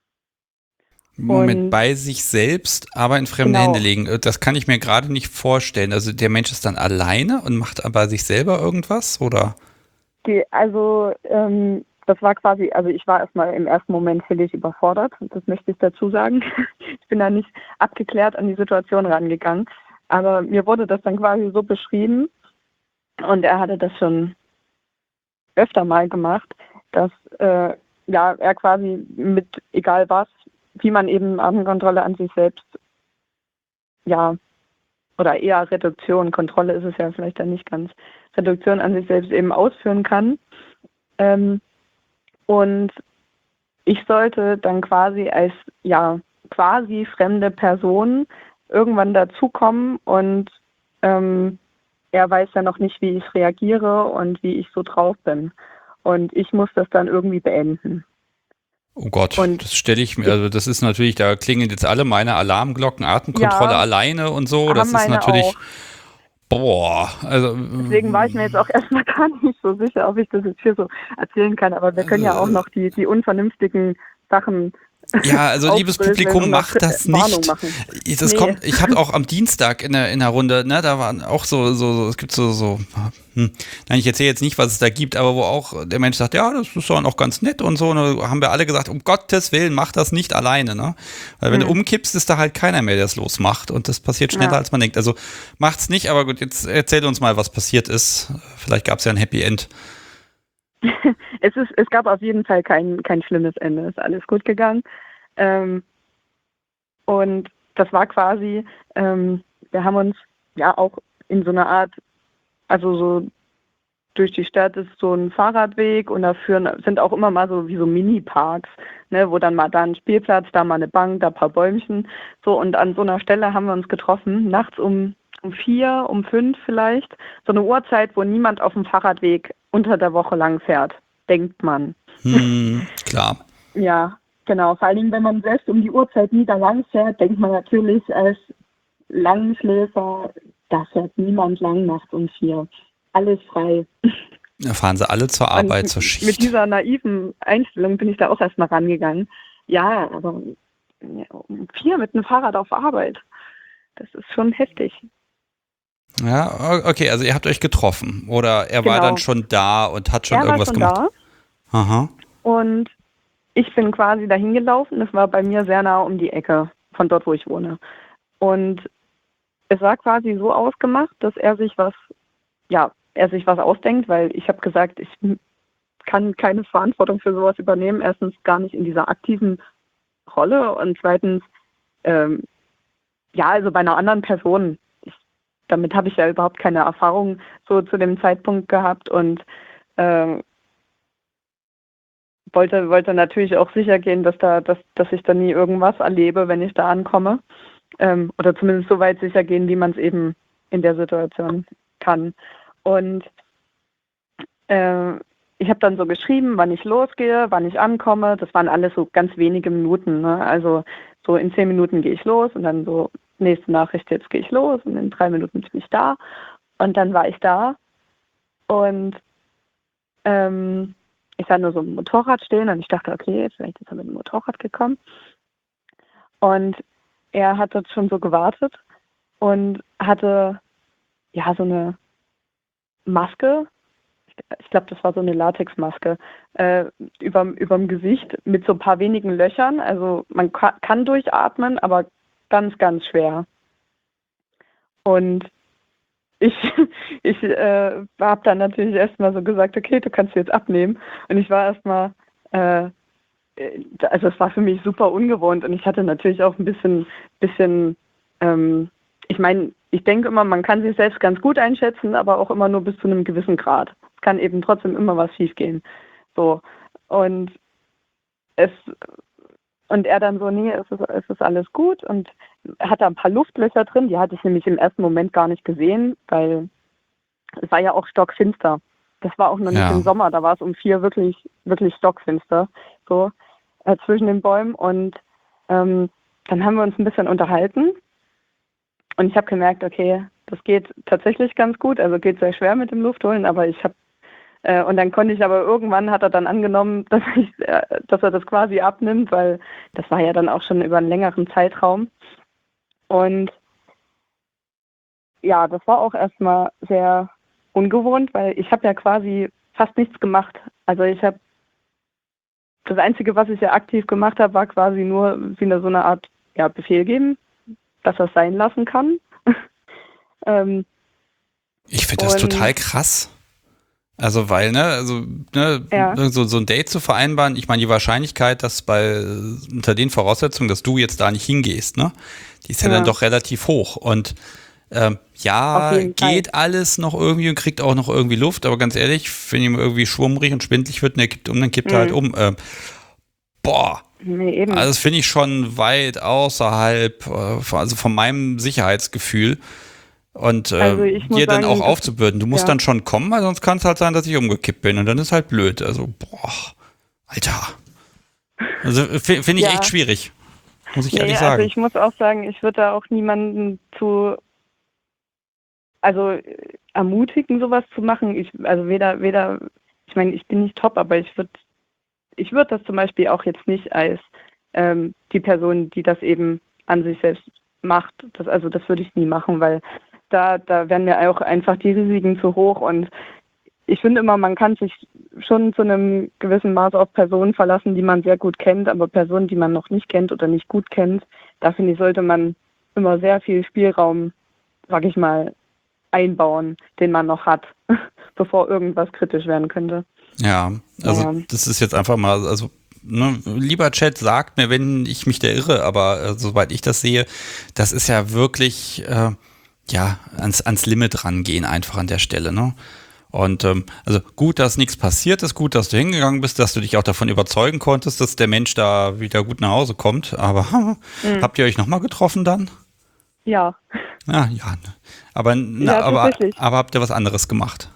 Moment, Und- bei sich selbst, aber in fremde Genau. Hände legen. Äh, Das kann ich mir gerade nicht vorstellen. Also der Mensch ist dann alleine und macht aber sich selber irgendwas, oder? Die, also ähm, das war quasi, also ich war erstmal im ersten Moment völlig überfordert, das möchte ich dazu sagen. Ich bin da nicht abgeklärt an die Situation rangegangen, aber mir wurde das dann quasi so beschrieben und er hatte das schon öfter mal gemacht, dass äh, ja er quasi mit egal was, wie man eben Artenkontrolle an sich selbst, ja, oder eher Reduktion, Kontrolle ist es ja vielleicht dann nicht ganz, Reduktion an sich selbst eben ausführen kann. Ähm, und ich sollte dann quasi als, ja, quasi fremde Person irgendwann dazukommen und ähm, er weiß ja noch nicht, wie ich reagiere und wie ich so drauf bin. Und ich muss das dann irgendwie beenden. Oh Gott, Und- das stelle ich mir, also das ist natürlich, da klingeln jetzt alle meine Alarmglocken, Artenkontrolle Ja, alleine und so, das haben ist meine natürlich, auch. boah, also Deswegen war ich mir jetzt auch erstmal gar nicht so sicher, ob ich das jetzt hier so erzählen kann. Aber wir können ja auch noch die, die unvernünftigen Sachen. ja, also liebes aufdröseln Publikum, und noch macht das Warnung nicht. machen. Das Nee. kommt, ich habe auch am Dienstag in der, in der Runde, ne, da waren auch so, so, so es gibt so, so, hm, nein, ich erzähle jetzt nicht, was es da gibt, aber wo auch der Mensch sagt, ja, das ist doch auch ganz nett und so, und da haben wir alle gesagt, um Gottes Willen, mach das nicht alleine, ne, weil wenn Mhm. du umkippst, ist da halt keiner mehr, der es losmacht und das passiert schneller, Ja. als man denkt, also macht's nicht, aber gut, jetzt erzähl uns mal, was passiert ist, vielleicht gab es ja ein Happy End. es ist, es gab auf jeden Fall kein, kein schlimmes Ende. Es ist alles gut gegangen. Ähm, und das war quasi, ähm, wir haben uns ja auch in so einer Art, also so durch die Stadt ist so ein Fahrradweg und da führen, sind auch immer mal so wie so Mini-Parks, ne, wo dann mal da ein Spielplatz, da mal eine Bank, da ein paar Bäumchen. So, und an so einer Stelle haben wir uns getroffen, nachts um, um vier, um fünf vielleicht. So eine Uhrzeit, wo niemand auf dem Fahrradweg unter der Woche lang fährt, denkt man. Hm, klar. Ja, genau. Vor allen Dingen, wenn man selbst um die Uhrzeit nie da lang fährt, denkt man natürlich als Langschläfer, da fährt niemand lang nachts um vier. Alles frei. Da fahren sie alle zur Arbeit, Und zur Mit Schicht. dieser naiven Einstellung bin ich da auch erstmal rangegangen. Ja, aber ja, um vier mit einem Fahrrad auf Arbeit, das ist schon heftig. Ja, okay, also ihr habt euch getroffen oder er war Genau. dann schon da und hat schon Er war irgendwas schon gemacht. da Aha. und ich bin quasi dahin gelaufen. Das war bei mir sehr nah um die Ecke von dort, wo ich wohne. Und es war quasi so ausgemacht, dass er sich was, ja, er sich was ausdenkt, weil ich habe gesagt, ich kann keine Verantwortung für sowas übernehmen. Erstens gar nicht in dieser aktiven Rolle und zweitens, ähm, ja, also bei einer anderen Person. Ich, damit habe ich ja überhaupt keine Erfahrung so zu dem Zeitpunkt gehabt und ähm, wollte wollte natürlich auch sicher gehen, dass da, dass, dass ich da nie irgendwas erlebe, wenn ich da ankomme. Ähm, oder zumindest so weit sicher gehen, wie man es eben in der Situation kann. Und äh, ich habe dann so geschrieben, wann ich losgehe, wann ich ankomme. Das waren alles so ganz wenige Minuten. Ne? Also so in zehn Minuten gehe ich los und dann so nächste Nachricht, jetzt gehe ich los und in drei Minuten bin ich da. Und dann war ich da und ähm, ich sah nur so ein Motorrad stehen und ich dachte, okay, vielleicht ist er mit dem Motorrad gekommen. Und er hat dort schon so gewartet und hatte ja so eine Maske, ich glaube, das war so eine Latexmaske, äh, über überm Gesicht mit so ein paar wenigen Löchern. Also man ka- kann durchatmen, aber ganz, ganz schwer. Und ich, ich äh, habe dann natürlich erstmal so gesagt, okay, du kannst sie jetzt abnehmen. Und ich war erstmal, äh, also es war für mich super ungewohnt und ich hatte natürlich auch ein bisschen, bisschen, ähm, ich meine, ich denke immer, man kann sich selbst ganz gut einschätzen, aber auch immer nur bis zu einem gewissen Grad. Es kann eben trotzdem immer was schiefgehen. So. Und es und er dann so, nee, es ist, es ist alles gut und hat da ein paar Luftlöcher drin, die hatte ich nämlich im ersten Moment gar nicht gesehen, weil es war ja auch stockfinster. Das war auch noch nicht Ja. im Sommer, da war es um vier wirklich, wirklich stockfinster, so äh, zwischen den Bäumen. Und ähm, dann haben wir uns ein bisschen unterhalten und ich habe gemerkt, okay, das geht tatsächlich ganz gut, also geht sehr schwer mit dem Luftholen, aber ich habe äh, und dann konnte ich aber irgendwann hat er dann angenommen, dass ich, äh, dass er das quasi abnimmt, weil das war ja dann auch schon über einen längeren Zeitraum. Und ja, das war auch erstmal sehr ungewohnt, weil ich habe ja quasi fast nichts gemacht. Also ich habe, das Einzige, was ich ja aktiv gemacht habe, war quasi nur wie eine, so eine Art ja, Befehl geben, dass er es sein lassen kann. ähm, Ich finde das Und- total krass. Also, weil, ne, also, ne, Ja. so, so ein Date zu vereinbaren, ich meine, die Wahrscheinlichkeit, dass bei, unter den Voraussetzungen, dass du jetzt da nicht hingehst, ne, die ist ja, Ja. dann doch relativ hoch. Und ähm, ja, Auf jeden Fall. geht alles noch irgendwie und kriegt auch noch irgendwie Luft, aber ganz ehrlich, wenn ihm irgendwie schwummrig und schwindelig wird und er kippt um, dann kippt er Mhm. halt um. Ähm, boah, nee, eben. also das finde ich schon weit außerhalb, äh, also von meinem Sicherheitsgefühl. Und äh, Also ich muss dir dann sagen, auch aufzubürden. Du musst ja. dann schon kommen, weil sonst kann es halt sein, dass ich umgekippt bin. Und dann ist halt blöd. Also, boah, Alter. Also finde find ich Ja. echt schwierig. Muss ich Nee, ehrlich also sagen. ich muss auch sagen, ich würde da auch niemanden zu, also äh, ermutigen, sowas zu machen. Ich, also weder, weder, ich meine, ich bin nicht top, aber ich würde, ich würde das zum Beispiel auch jetzt nicht als ähm, die Person, die das eben an sich selbst macht. Das, also das würde ich nie machen, weil da, da wären mir auch einfach die Risiken zu hoch und ich finde immer, man kann sich schon zu einem gewissen Maß auf Personen verlassen, die man sehr gut kennt, aber Personen, die man noch nicht kennt oder nicht gut kennt, da finde ich, sollte man immer sehr viel Spielraum, sag ich mal, einbauen, den man noch hat, bevor irgendwas kritisch werden könnte. Ja, also Ja. das ist jetzt einfach mal, also ne, lieber Chat, sagt mir, wenn ich mich da irre, aber äh, soweit ich das sehe, das ist ja wirklich äh, ja ans, ans Limit rangehen einfach an der Stelle, ne? Und ähm, also gut, dass nichts passiert ist, gut, dass du hingegangen bist, dass du dich auch davon überzeugen konntest, dass der Mensch da wieder gut nach Hause kommt. Aber Mhm. habt ihr euch nochmal getroffen dann? Ja, Ja, ja. ne. Aber, na, Ja, aber, tatsächlich. aber habt ihr was anderes gemacht?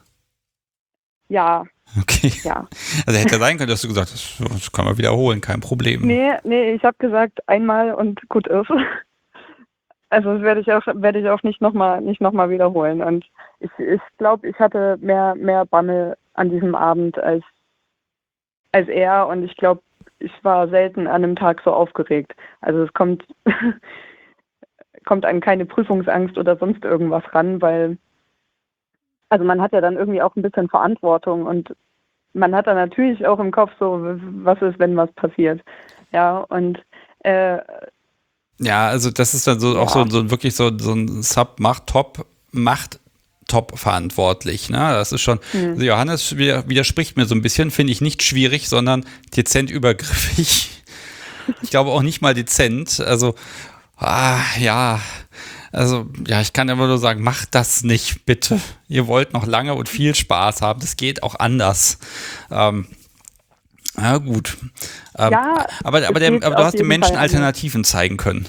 ja, Okay. ja. Also hätte ja sein können, dass du gesagt hast, das, das können wir wiederholen, kein Problem. Nee, nee, ich habe gesagt, einmal und gut ist. Also das werde ich auch, werde ich auch nicht nochmal nicht noch mal wiederholen. Und ich, ich glaube, ich hatte mehr, mehr Bammel an diesem Abend als, als er. Und ich glaube, ich war selten an einem Tag so aufgeregt. Also es kommt, kommt an keine Prüfungsangst oder sonst irgendwas ran, weil also man hat ja dann irgendwie auch ein bisschen Verantwortung und man hat dann natürlich auch im Kopf so, was ist, wenn was passiert. Ja, und äh, Ja, also das ist dann so auch Ja. so, so wirklich so, so ein Sub macht top, macht top verantwortlich. Ne? Das ist schon, Hm. also Johannes wider- widerspricht mir so ein bisschen, finde ich nicht schwierig, sondern dezent übergriffig. Ich glaube auch nicht mal dezent. Also, ah, ja, also, ja, ich kann immer nur sagen, macht das nicht, bitte. Ihr wollt noch lange und viel Spaß haben. Das geht auch anders. Ähm, ja, gut. Ähm, Ja, aber, aber, es der, geht aber du auf hast den jeden Menschen Fall anders. Alternativen zeigen können.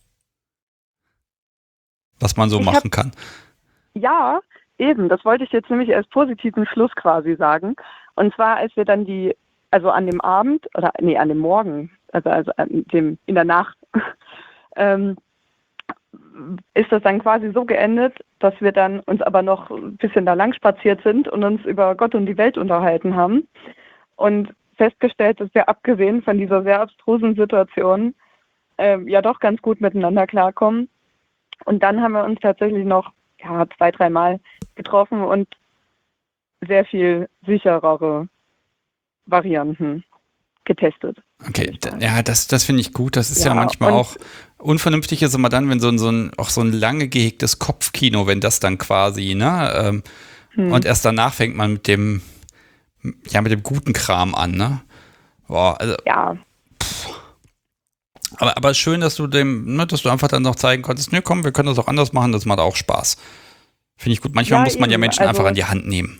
Was man so Ich machen kann. Ja, eben. Das wollte ich jetzt nämlich als positiven Schluss quasi sagen. Und zwar, als wir dann die, also an dem Abend, oder nee, an dem Morgen, also, also an dem, in der Nacht, ähm, ist das dann quasi so geendet, dass wir dann uns aber noch ein bisschen da lang spaziert sind und uns über Gott und die Welt unterhalten haben. Und festgestellt, dass wir abgesehen von dieser sehr abstrusen Situation ähm, ja doch ganz gut miteinander klarkommen. Und dann haben wir uns tatsächlich noch ja, zwei, dreimal getroffen und sehr viel sicherere Varianten getestet. Okay, d- ja, das, das finde ich gut. Das ist ja, Ja, manchmal und- auch unvernünftig ist immer dann, wenn so ein, so ein, auch so ein lange gehegtes Kopfkino, wenn das dann quasi, ne, ähm, Hm. und erst danach fängt man mit dem, ja, mit dem guten Kram an, ne? Boah, also, Ja, aber, aber schön, dass du dem, ne, dass du einfach dann noch zeigen konntest, ne, komm, wir können das auch anders machen, das macht auch Spaß. Finde ich gut. Manchmal Ja, muss man ja eben, Menschen also- einfach an die Hand nehmen.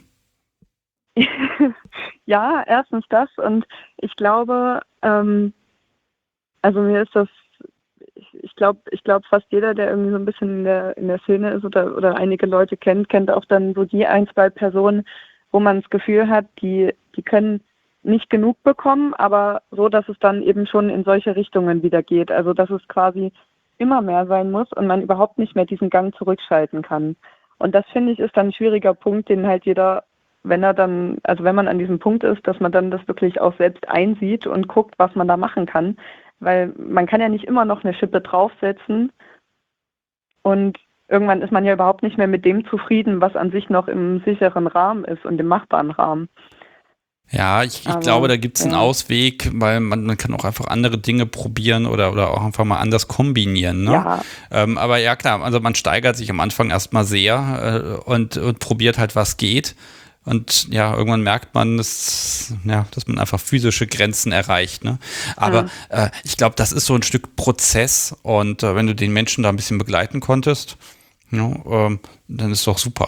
ja, erstens das und ich glaube, ähm, Also mir ist das, ich, ich glaube, ich glaube fast jeder, der irgendwie so ein bisschen in der, in der Szene ist oder, oder einige Leute kennt, kennt auch dann so die ein, zwei Personen, wo man das Gefühl hat, die, die können nicht genug bekommen, aber so, dass es dann eben schon in solche Richtungen wieder geht. Also dass es quasi immer mehr sein muss und man überhaupt nicht mehr diesen Gang zurückschalten kann. Und das, finde ich, ist dann ein schwieriger Punkt, den halt jeder, wenn er dann, also wenn man an diesem Punkt ist, dass man dann das wirklich auch selbst einsieht und guckt, was man da machen kann. Weil man kann ja nicht immer noch eine Schippe draufsetzen und irgendwann ist man ja überhaupt nicht mehr mit dem zufrieden, was an sich noch im sicheren Rahmen ist und im machbaren Rahmen. Ja, ich, ich Aber, glaube, da gibt es einen ja. Ausweg, weil man, man kann auch einfach andere Dinge probieren oder, oder auch einfach mal anders kombinieren. Ne? Ja. Ähm, aber ja, klar, also man steigert sich am Anfang erstmal sehr äh, und, und probiert halt, was geht. Und ja, irgendwann merkt man, dass, ja, dass man einfach physische Grenzen erreicht. Ne? Aber Mhm. äh, ich glaube, das ist so ein Stück Prozess. Und äh, wenn du den Menschen da ein bisschen begleiten konntest, ja, ähm, dann ist doch super.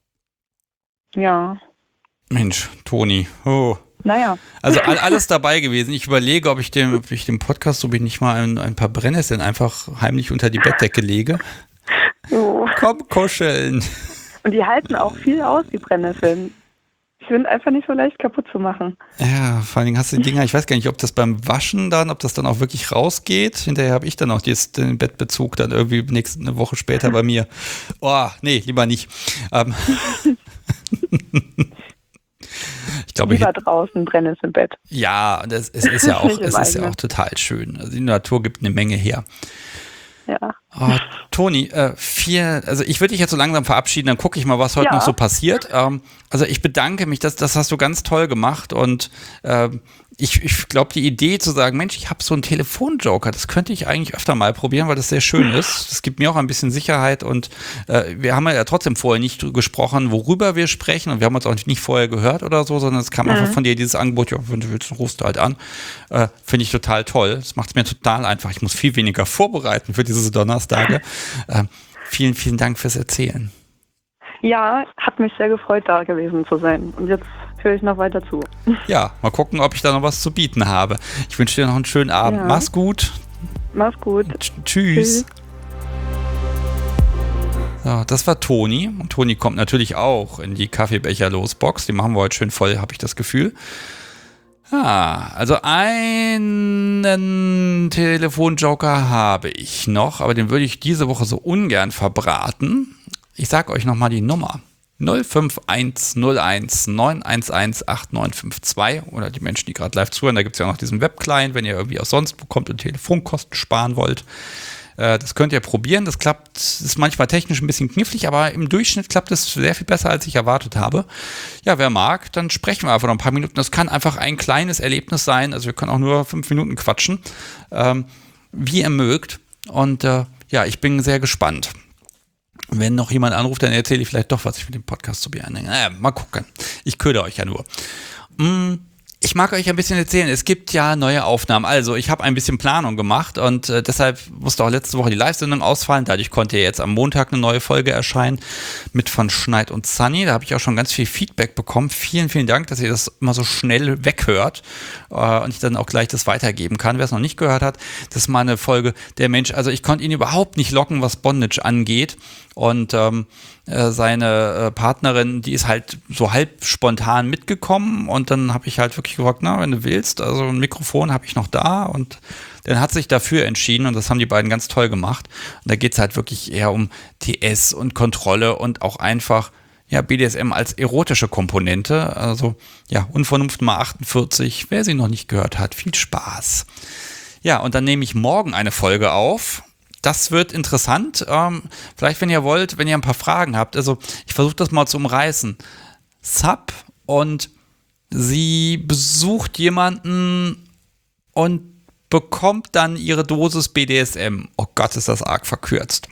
Ja. Mensch, Toni, oh. Naja. Also all, alles dabei gewesen. Ich überlege, ob ich dem, ob ich dem Podcast, ob ich nicht mal ein, ein paar Brennnesseln einfach heimlich unter die Bettdecke lege. So. Komm, kuscheln. Und die halten auch viel aus, die Brennnesseln. Die sind einfach nicht so leicht kaputt zu machen. Ja, vor allen Dingen hast du die Dinger, ich weiß gar nicht, ob das beim Waschen dann, ob das dann auch wirklich rausgeht. Hinterher habe ich dann auch dieses, den Bettbezug dann irgendwie nächste eine Woche später bei mir. Oh, nee, lieber nicht. Ähm. Ich glaube, Lieber draußen, Brennnesselbett. ja, das, es ist ja auch, Nicht im es ist ja eigenen. auch total schön. Also die Natur gibt eine Menge her. Ja. Oh, Toni, äh, viel, also ich würde dich jetzt so langsam verabschieden, dann gucke ich mal, was heute Ja. noch so passiert. Ähm, also ich bedanke mich, das, das hast du ganz toll gemacht und ähm, ich, ich glaube, die Idee zu sagen, Mensch, ich habe so einen Telefonjoker, das könnte ich eigentlich öfter mal probieren, weil das sehr schön ist. Das gibt mir auch ein bisschen Sicherheit und äh, wir haben ja trotzdem vorher nicht gesprochen, worüber wir sprechen und wir haben uns auch nicht vorher gehört oder so, sondern es kam Mhm. einfach von dir dieses Angebot, ja, wenn du willst, rufst du halt an. Äh, Finde ich total toll. Das macht es mir total einfach. Ich muss viel weniger vorbereiten für diese Donnerstage. Äh, vielen, vielen Dank fürs Erzählen. Ja, hat mich sehr gefreut, da gewesen zu sein. Und jetzt höre ich noch weiter zu. Ja, mal gucken, ob ich da noch was zu bieten habe. Ich wünsche dir noch einen schönen Abend. Ja. Mach's gut. Mach's gut. Tsch- Tschüss. Tschüss. So, das war Toni. Und Toni kommt natürlich auch in die Kaffeebecher-Losbox. Die machen wir heute schön voll, habe ich das Gefühl. Ah, also einen Telefonjoker habe ich noch, aber den würde ich diese Woche so ungern verbraten. Ich sage euch nochmal die Nummer. null fünf eins null eins neun eins eins acht neun fünf zwei oder die Menschen, die gerade live zuhören, da gibt es ja auch noch diesen Webclient, wenn ihr irgendwie auch sonst bekommt und Telefonkosten sparen wollt. Äh, das könnt ihr probieren, das klappt, ist manchmal technisch ein bisschen knifflig, aber im Durchschnitt klappt es sehr viel besser, als ich erwartet habe. Ja, wer mag, dann sprechen wir einfach noch ein paar Minuten. Das kann einfach ein kleines Erlebnis sein, also wir können auch nur fünf Minuten quatschen, ähm, wie ihr mögt. Und äh, ja, ich bin sehr gespannt. Wenn noch jemand anruft, dann erzähle ich vielleicht doch, was ich mit dem Podcast zu mir anhänge. Naja, mal gucken. Ich köder euch ja nur. Mm, ich mag euch ein bisschen erzählen. Es gibt ja neue Aufnahmen. Also, ich habe ein bisschen Planung gemacht und äh, deshalb musste auch letzte Woche die Live-Sendung ausfallen. Dadurch konnte jetzt am Montag eine neue Folge erscheinen mit von Schneid und Sunny. Da habe ich auch schon ganz viel Feedback bekommen. Vielen, vielen Dank, dass ihr das immer so schnell weghört äh, und ich dann auch gleich das weitergeben kann. Wer es noch nicht gehört hat, das ist mal eine Folge der Mensch. Also, ich konnte ihn überhaupt nicht locken, was Bondage angeht. Und ähm, äh, seine äh, Partnerin, die ist halt so halb spontan mitgekommen und dann habe ich halt wirklich gesagt, na, wenn du willst, also ein Mikrofon habe ich noch da und dann hat sich dafür entschieden und das haben die beiden ganz toll gemacht. Und da geht es halt wirklich eher um T S und Kontrolle und auch einfach ja, B D S M als erotische Komponente. Also ja, Unvernunft mal achtundvierzig, wer sie noch nicht gehört hat, viel Spaß. Ja, und dann nehme ich morgen eine Folge auf. Das wird interessant. Ähm, vielleicht, wenn ihr wollt, wenn ihr ein paar Fragen habt. Also, ich versuche das mal zu umreißen. Sub und sie besucht jemanden und bekommt dann ihre Dosis B D S M. Oh Gott, ist das arg verkürzt.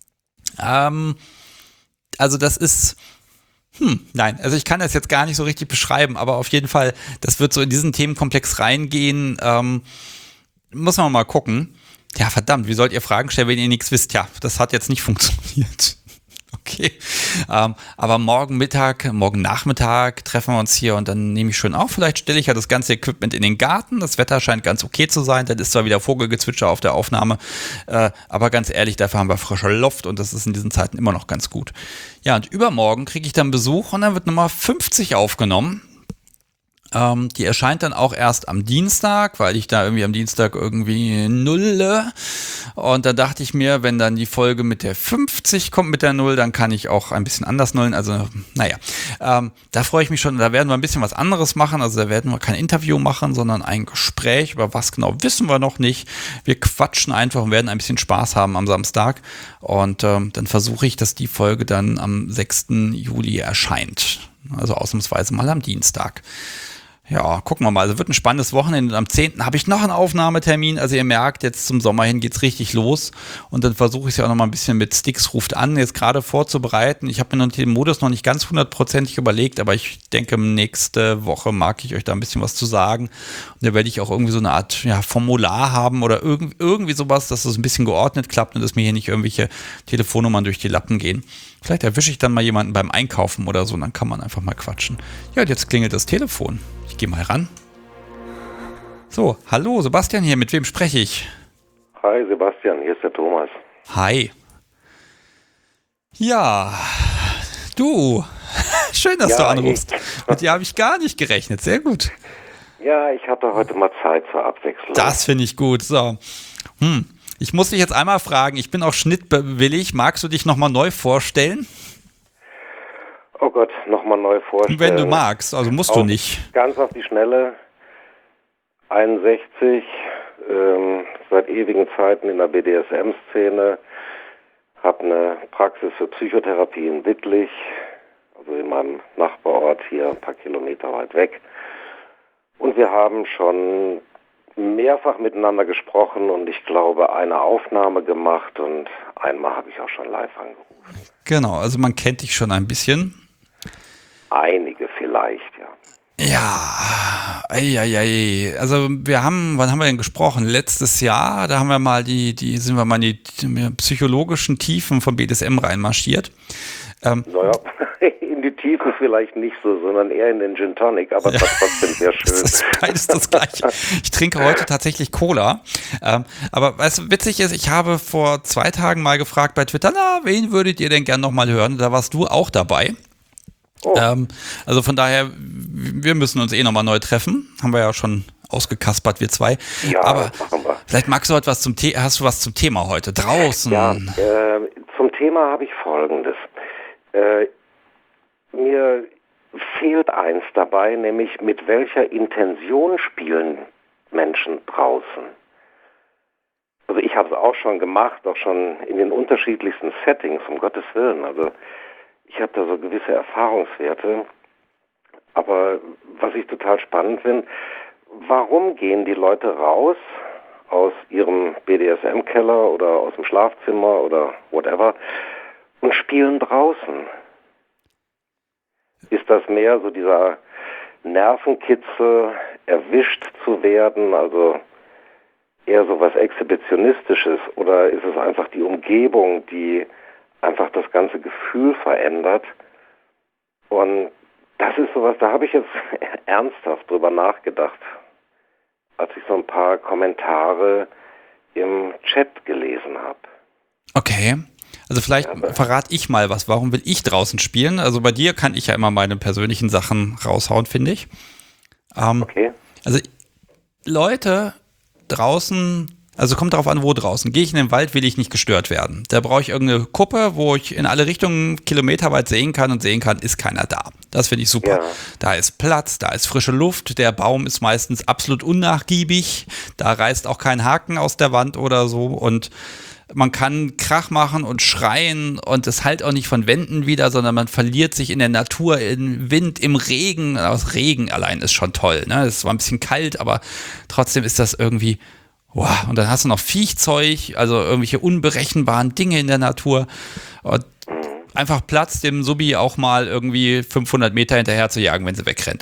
Ähm, also, das ist. Hm, nein, also ich kann das jetzt gar nicht so richtig beschreiben, aber auf jeden Fall, das wird so in diesen Themenkomplex reingehen. Ähm, muss man mal gucken. Ja, verdammt, wie sollt ihr Fragen stellen, wenn ihr nichts wisst? Ja, das hat jetzt nicht funktioniert. Okay, ähm, aber morgen Mittag, morgen Nachmittag treffen wir uns hier und dann nehme ich schön auf. Vielleicht stelle ich ja das ganze Equipment in den Garten. Das Wetter scheint ganz okay zu sein. Dann ist zwar wieder Vogelgezwitscher auf der Aufnahme, äh, aber ganz ehrlich, dafür haben wir frische Luft und das ist in diesen Zeiten immer noch ganz gut. Ja, und übermorgen kriege ich dann Besuch und dann wird Nummer fünfzig aufgenommen. Ähm, die erscheint dann auch erst am Dienstag, weil ich da irgendwie am Dienstag irgendwie nulle. Und da dachte ich mir, wenn dann die Folge mit der fünfzig kommt mit der Null, dann kann ich auch ein bisschen anders nullen. Also, naja, ähm, da freue ich mich schon. Da werden wir ein bisschen was anderes machen. Also da werden wir kein Interview machen, sondern ein Gespräch. Über was genau wissen wir noch nicht. Wir quatschen einfach und werden ein bisschen Spaß haben am Samstag. Und ähm, dann versuche ich, dass die Folge dann am sechsten Juli erscheint. Also ausnahmsweise mal am Dienstag. Ja, gucken wir mal. Also wird ein spannendes Wochenende. Und am zehnten habe ich noch einen Aufnahmetermin. Also ihr merkt, jetzt zum Sommer hin geht's richtig los. Und dann versuche ich es ja auch noch mal ein bisschen mit Sticks ruft an, jetzt gerade vorzubereiten. Ich habe mir noch den Modus noch nicht ganz hundertprozentig überlegt, aber ich denke, nächste Woche mag ich euch da ein bisschen was zu sagen. Und da werde ich auch irgendwie so eine Art ja, Formular haben oder irg- irgendwie sowas, dass es ein bisschen geordnet klappt und dass mir hier nicht irgendwelche Telefonnummern durch die Lappen gehen. Vielleicht erwische ich dann mal jemanden beim Einkaufen oder so, und dann kann man einfach mal quatschen. Ja, und jetzt klingelt das Telefon. Ich gehe mal ran. So, hallo, Sebastian hier, mit wem spreche ich? Hi Sebastian, hier ist der Thomas. Hi. Ja, du, schön, dass ja, du anrufst. Ich. Mit dir habe ich gar nicht gerechnet, sehr gut. Ja, ich hatte heute mal Zeit zur Abwechslung. Das finde ich gut, so. Hm. Ich muss dich jetzt einmal fragen, ich bin auch schnittwillig, magst du dich nochmal neu vorstellen? Oh Gott, nochmal neu vorstellen. Wenn du magst, also musst auf, du nicht. Ganz auf die Schnelle, einundsechzig, ähm, seit ewigen Zeiten in der B D S M-Szene, habe eine Praxis für Psychotherapie in Wittlich, also in meinem Nachbarort hier ein paar Kilometer weit weg. Und wir haben schon mehrfach miteinander gesprochen und ich glaube eine Aufnahme gemacht und einmal habe ich auch schon live angerufen. Genau, also man kennt dich schon ein bisschen. Einige vielleicht, ja. Ja, ei, ei, ei. Also wir haben, wann haben wir denn gesprochen? Letztes Jahr, da haben wir mal die, die sind wir mal in die, die psychologischen Tiefen von B D S M reinmarschiert. Ähm, naja, in die Tiefen vielleicht nicht so, sondern eher in den Gin Tonic, aber ja, das trotzdem sehr schön. Das ist beides das Gleiche. Ich trinke heute tatsächlich Cola. Ähm, aber weißt du, witzig ist, ich habe vor zwei Tagen mal gefragt bei Twitter, na, wen würdet ihr denn gern nochmal hören? Da warst du auch dabei. Oh. Ähm, also von daher, wir müssen uns eh nochmal neu treffen. Haben wir ja schon ausgekaspert, wir zwei. Ja, aber machen wir. Vielleicht magst du heute was zum The- hast du was zum Thema heute? Draußen. Ja, äh, zum Thema habe ich Folgendes. Äh, mir fehlt eins dabei, nämlich mit welcher Intention spielen Menschen draußen. Also ich habe es auch schon gemacht, auch schon in den unterschiedlichsten Settings, um Gottes Willen. Also ich habe da so gewisse Erfahrungswerte. Aber was ich total spannend finde, warum gehen die Leute raus aus ihrem B D S M-Keller oder aus dem Schlafzimmer oder whatever und spielen draußen? Ist das mehr so dieser Nervenkitzel, erwischt zu werden, also eher so was Exhibitionistisches, oder ist es einfach die Umgebung, die einfach das ganze Gefühl verändert? Und das ist sowas, da habe ich jetzt ernsthaft drüber nachgedacht, als ich so ein paar Kommentare im Chat gelesen habe. Okay. Also vielleicht ja, verrate ich mal was. Warum will ich draußen spielen? Also bei dir kann ich ja immer meine persönlichen Sachen raushauen, finde ich. Ähm, okay. Also Leute draußen, also kommt darauf an, wo draußen. Gehe ich in den Wald, will ich nicht gestört werden. Da brauche ich irgendeine Kuppe, wo ich in alle Richtungen kilometerweit sehen kann und sehen kann, ist keiner da. Das finde ich super. Ja. Da ist Platz, da ist frische Luft, der Baum ist meistens absolut unnachgiebig, da reißt auch kein Haken aus der Wand oder so und man kann Krach machen und schreien und es halt auch nicht von Wänden wieder, sondern man verliert sich in der Natur, im Wind, im Regen. Aus Regen allein ist schon toll, ne? Es war ein bisschen kalt, aber trotzdem ist das irgendwie, wow. Und dann hast du noch Viechzeug, also irgendwelche unberechenbaren Dinge in der Natur. Und einfach Platz, dem Subi auch mal irgendwie fünfhundert Meter hinterher zu jagen, wenn sie wegrennt.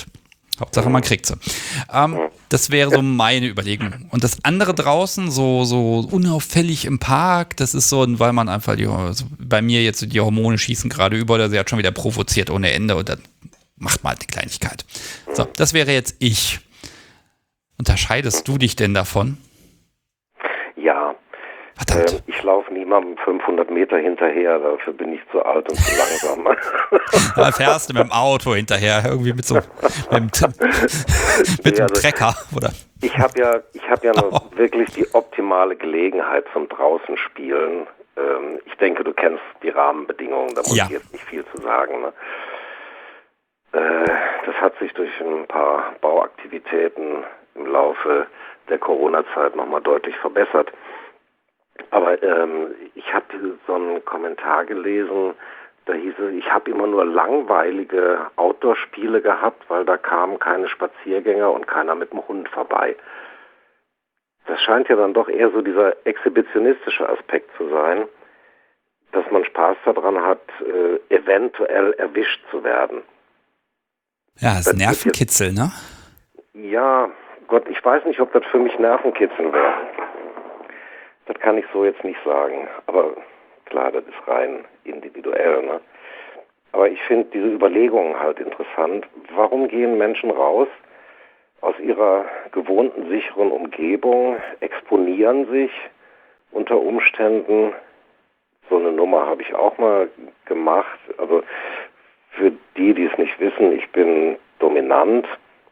Hauptsache, man kriegt sie. Ähm, das wäre so meine Überlegung. Und das andere draußen, so, so unauffällig im Park, das ist so, weil man einfach, die, also bei mir jetzt die Hormone schießen gerade über, oder sie hat schon wieder provoziert ohne Ende und dann macht man halt die Kleinigkeit. So, das wäre jetzt ich. Unterscheidest du dich denn davon? Ja. Verdammt. Ähm, ich laufe niemandem fünfhundert Meter hinterher, dafür bin ich zu alt und zu langsam. Da fährst du mit dem Auto hinterher, irgendwie mit so mit dem, mit dem also, Trecker, oder? Ich habe ja, ich habe ja Oh. noch wirklich die optimale Gelegenheit zum draußen spielen. Ähm, ich denke, du kennst die Rahmenbedingungen, da muss Ja. ich jetzt nicht viel zu sagen. Ne? Äh, das hat sich durch ein paar Bauaktivitäten im Laufe der Corona-Zeit nochmal deutlich verbessert. Aber ähm, ich habe so einen Kommentar gelesen, da hieß es, ich habe immer nur langweilige Outdoor-Spiele gehabt, weil da kamen keine Spaziergänger und keiner mit dem Hund vorbei. Das scheint ja dann doch eher so dieser exhibitionistische Aspekt zu sein, dass man Spaß daran hat, äh, eventuell erwischt zu werden. Ja, das ist Nervenkitzel, ne? Ja, Gott, ich weiß nicht, ob das für mich Nervenkitzel wäre. Das kann ich so jetzt nicht sagen. Aber klar, das ist rein individuell. Ne? Aber ich finde diese Überlegungen halt interessant. Warum gehen Menschen raus aus ihrer gewohnten, sicheren Umgebung, exponieren sich unter Umständen? So eine Nummer habe ich auch mal gemacht. Also für die, die es nicht wissen, ich bin dominant.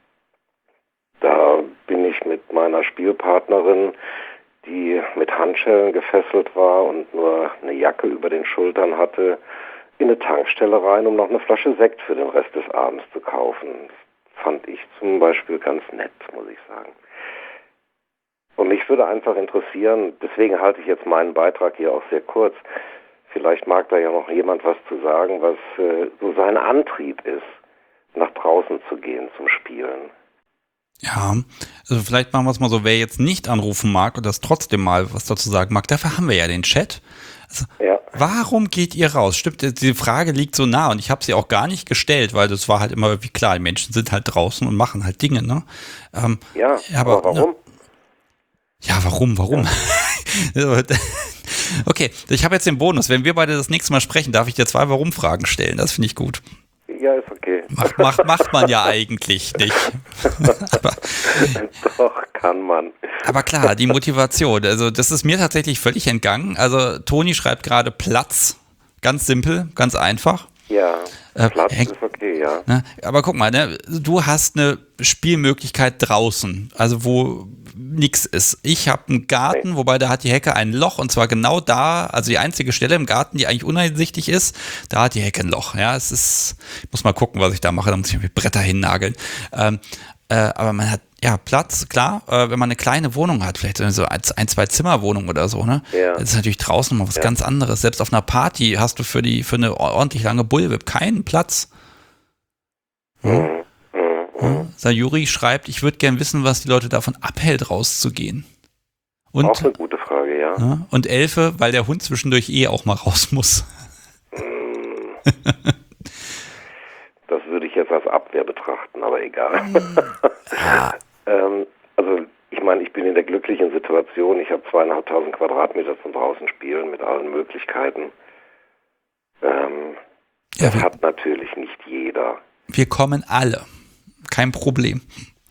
Da bin ich mit meiner Spielpartnerin, die mit Handschellen gefesselt war und nur eine Jacke über den Schultern hatte, in eine Tankstelle rein, um noch eine Flasche Sekt für den Rest des Abends zu kaufen. Das fand ich zum Beispiel ganz nett, muss ich sagen. Und mich würde einfach interessieren, deswegen halte ich jetzt meinen Beitrag hier auch sehr kurz, vielleicht mag da ja noch jemand was zu sagen, was äh, so sein Antrieb ist, nach draußen zu gehen zum Spielen. Ja, also vielleicht machen wir es mal so, wer jetzt nicht anrufen mag und das trotzdem mal was dazu sagen mag, dafür haben wir ja den Chat. Also, Ja. warum geht ihr raus? Stimmt, die Frage liegt so nah und ich habe sie auch gar nicht gestellt, weil das war halt immer wie klar, die Menschen sind halt draußen und machen halt Dinge, ne? Ähm, Ja, aber, aber warum? Ja, warum, warum? Okay, ich habe jetzt den Bonus. Wenn wir beide das nächste Mal sprechen, darf ich dir zwei Warum-Fragen stellen. Das finde ich gut. Ja, ist okay. Macht, macht, macht man ja eigentlich nicht. aber, Doch, kann man. aber klar, die Motivation. Also das ist mir tatsächlich völlig entgangen. Also Toni schreibt gerade Platz. Ganz simpel, ganz einfach. Ja, Äh, Platz hängt- ist okay, ja. Ne? Aber guck mal, ne? Du hast eine Spielmöglichkeit draußen, also wo nichts ist. Ich habe einen Garten, wobei da hat die Hecke ein Loch und zwar genau da, also die einzige Stelle im Garten, die eigentlich uneinsichtig ist, da hat die Hecke ein Loch. Ja, es ist, ich muss mal gucken, was ich da mache, da muss ich mir Bretter hinnageln. Ähm, äh, aber man hat ja Platz, klar, äh, wenn man eine kleine Wohnung hat, vielleicht so ein, ein zwei Zimmerwohnung oder so, ne? Ja. Das ist natürlich draußen noch was Ja. ganz anderes. Selbst auf einer Party hast du für die für eine ordentlich lange Bullwhip keinen Platz. Mhm. Mhm. Mhm. Sayuri schreibt, ich würde gern wissen, was die Leute davon abhält, rauszugehen. Und, Auch eine gute Frage, ja. ja, und Elfe, weil der Hund zwischendurch eh auch mal raus muss. Das würde ich jetzt als Abwehr betrachten, aber egal. ähm, also ich meine, ich bin in der glücklichen Situation, ich habe zweieinhalbtausend Quadratmeter zum draußen spielen mit allen Möglichkeiten. Ähm, Ja, das wir, hat natürlich nicht jeder. wir kommen alle. Kein Problem.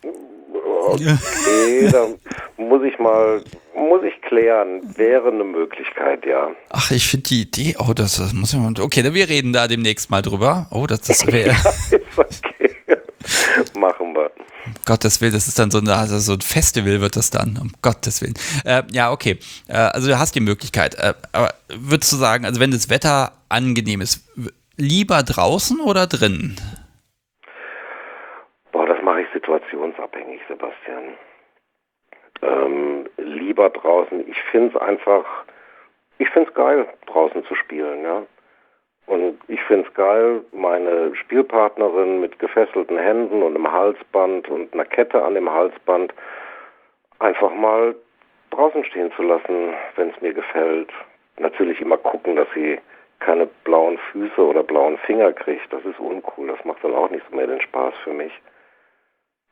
Okay, da muss ich mal, muss ich klären. Wäre eine Möglichkeit, ja. Ach, ich finde die Idee, oh, das, das muss ich mal, okay, dann wir reden da demnächst mal drüber. Oh, das, das wäre, Ist okay. Machen wir. um Gottes Willen, das ist dann so, eine, also so ein Festival wird das dann, um Gottes Willen. Äh, ja, okay, äh, also du hast die Möglichkeit, äh, aber würdest du sagen, also wenn das Wetter angenehm ist, w- lieber draußen oder drinnen? Boah, das mache ich situationsabhängig, Sebastian. Ähm, lieber draußen. Ich finde es einfach, ich finde es geil, draußen zu spielen, ja. Und ich finde es geil, meine Spielpartnerin mit gefesselten Händen und einem Halsband und einer Kette an dem Halsband einfach mal draußen stehen zu lassen, wenn es mir gefällt. Natürlich immer gucken, dass sie keine blauen Füße oder blauen Finger kriegt. Das ist uncool. Das macht dann auch nicht so mehr den Spaß für mich.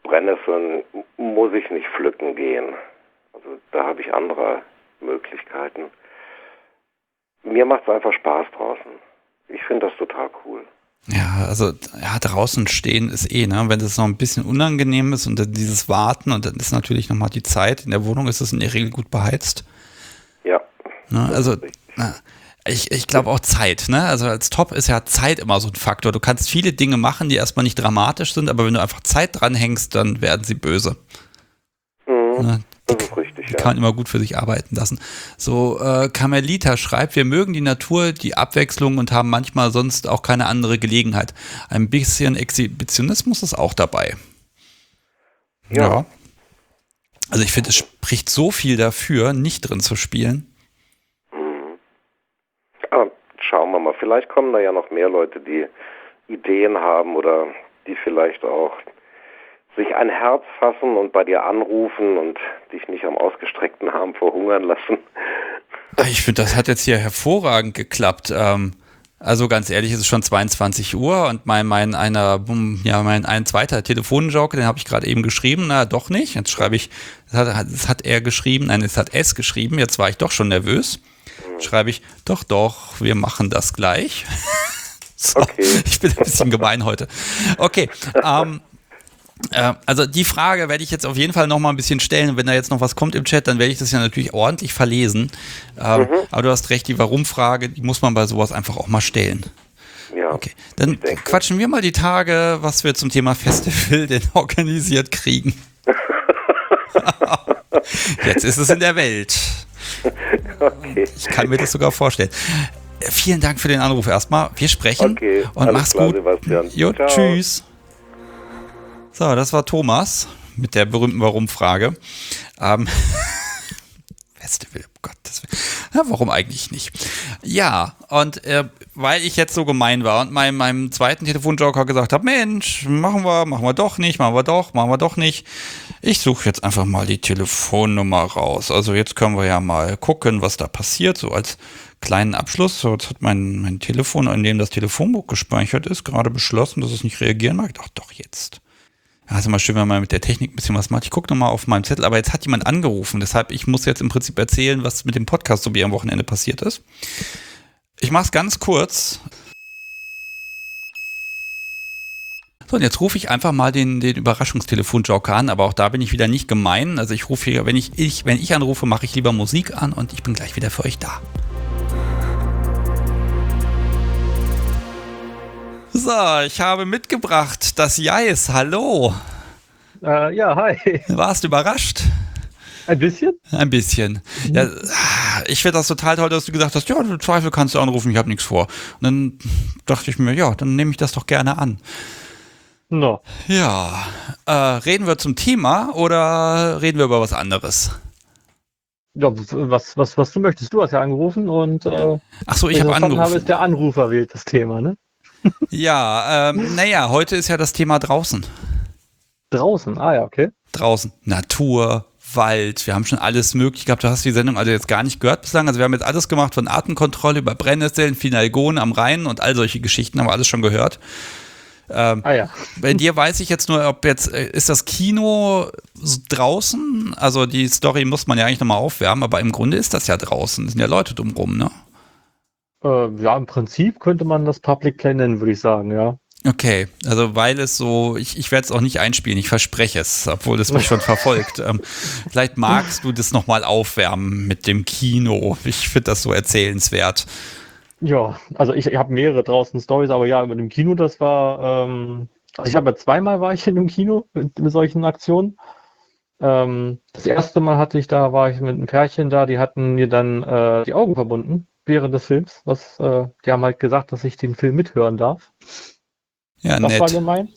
Brennnesseln muss ich nicht pflücken gehen. Also da habe ich andere Möglichkeiten. Mir macht es einfach Spaß draußen. Ich finde das total cool. Ja, also ja, draußen stehen ist eh, ne? Wenn das noch ein bisschen unangenehm ist und dann dieses Warten und dann ist natürlich nochmal die Zeit. In der Wohnung ist es in der Regel gut beheizt. Ja. Ne? Also na, ich, ich glaube auch Zeit, ne? Also als Top ist ja Zeit immer so ein Faktor. Du kannst viele Dinge machen, die erstmal nicht dramatisch sind, aber wenn du einfach Zeit dranhängst, dann werden sie böse. Mhm. Ne? Das ist richtig, Die ja. kann man immer gut für sich arbeiten lassen. So, äh, Carmelita schreibt, wir mögen die Natur, die Abwechslung und haben manchmal sonst auch keine andere Gelegenheit. Ein bisschen Exhibitionismus ist auch dabei. Ja. Ja. Also ich finde, es spricht so viel dafür, nicht drin zu spielen. Mhm. Aber schauen wir mal, vielleicht kommen da ja noch mehr Leute, die Ideen haben oder die vielleicht auch sich ein Herz fassen und bei dir anrufen und dich nicht am ausgestreckten Arm verhungern lassen. Ich finde, das hat jetzt hier hervorragend geklappt. Ähm, also ganz ehrlich, es ist schon zweiundzwanzig Uhr und mein, mein einer, ja, mein ein zweiter Telefonjoker, den habe ich gerade eben geschrieben, na doch nicht. Jetzt schreibe ich, das hat, das hat er geschrieben, nein, es hat es geschrieben, jetzt war ich doch schon nervös. Schreibe ich, doch, doch, wir machen das gleich. So, Okay. Ich bin ein bisschen gemein heute. Okay, ähm, Äh, also die Frage werde ich jetzt auf jeden Fall noch mal ein bisschen stellen. Wenn da jetzt noch was kommt im Chat, dann werde ich das ja natürlich ordentlich verlesen. Ähm, Mhm. Aber du hast recht, die Warum-Frage, die muss man bei sowas einfach auch mal stellen. Ja. Okay, dann Ich denke. quatschen wir mal die Tage, was wir zum Thema Festival denn organisiert kriegen. Jetzt ist es in der Welt. Okay. Ich kann mir das sogar vorstellen. Äh, Vielen Dank für den Anruf erstmal. Wir sprechen Okay, und alles mach's klar, gut. Sebastian. Jo, Ciao. tschüss. So, das war Thomas mit der berühmten Warum-Frage. Ähm, Festival, um Gottes Willen. Ja, warum eigentlich nicht? Ja, und äh, weil ich jetzt so gemein war und meinem, meinem zweiten Telefonjoker gesagt habe, Mensch, machen wir, machen wir doch nicht, machen wir doch, machen wir doch nicht. Ich suche jetzt einfach mal die Telefonnummer raus. Also jetzt können wir ja mal gucken, was da passiert, so als kleinen Abschluss. So, jetzt hat mein, mein Telefon, in dem das Telefonbuch gespeichert ist, gerade beschlossen, dass es nicht reagieren mag. Ach doch, jetzt. Ja, ist immer schön, wenn man mit der Technik ein bisschen was macht. Ich gucke nochmal auf meinem Zettel, aber jetzt hat jemand angerufen. Deshalb, ich muss jetzt im Prinzip erzählen, was mit dem Podcast so wie am Wochenende passiert ist. Ich mache es ganz kurz. So, und jetzt rufe ich einfach mal den, den Überraschungstelefon-Joker an, aber auch da bin ich wieder nicht gemein. Also ich rufe hier, wenn ich, ich, wenn ich anrufe, mache ich lieber Musik an und ich bin gleich wieder für euch da. So, ich habe mitgebracht das Jais. Hallo. Äh, ja, hi. Warst du überrascht? Ein bisschen? Ein bisschen. Ja, ich finde das total toll, dass du gesagt hast, ja, im Zweifel kannst du anrufen, ich habe nichts vor. Und dann dachte ich mir, ja, dann nehme ich das doch gerne an. No. Ja, äh, reden wir zum Thema oder reden wir über was anderes? Ja, was, was, was du möchtest. Du hast ja angerufen und äh, Ach so, ich wenn habe verstanden angerufen. habe, ist der Anrufer wählt das Thema, ne? Ja, ähm, naja, heute ist ja das Thema draußen. Draußen, ah ja, okay. Draußen, Natur, Wald, wir haben schon alles möglich gehabt. Du hast die Sendung also jetzt gar nicht gehört bislang. Also wir haben jetzt alles gemacht, von Artenkontrolle über Brennnesseln, Finalgonen am Rhein und all solche Geschichten haben wir alles schon gehört. Ähm, Ah ja. Bei dir weiß ich jetzt nur, ob jetzt, äh, ist das Kino so draußen? Also die Story muss man ja eigentlich nochmal aufwärmen, aber im Grunde ist das ja draußen. Es sind ja Leute drumrum, ne? Äh, ja, im Prinzip könnte man das Public Play nennen, würde ich sagen, ja. Okay, also weil es so, ich, ich werde es auch nicht einspielen, ich verspreche es, obwohl es mich schon verfolgt. Ähm, vielleicht magst du das nochmal aufwärmen mit dem Kino. Ich finde das so erzählenswert. Ja, also ich, ich habe mehrere draußen Stories, aber ja, mit dem Kino, das war, ähm, also ich habe ja zweimal war ich in dem Kino mit, mit solchen Aktionen. Ähm, das erste Mal hatte ich da, war ich mit einem Pärchen da, die hatten mir dann äh, die Augen verbunden während des Films. Was, äh, die haben halt gesagt, dass ich den Film mithören darf. Ja, Das war nett. gemein.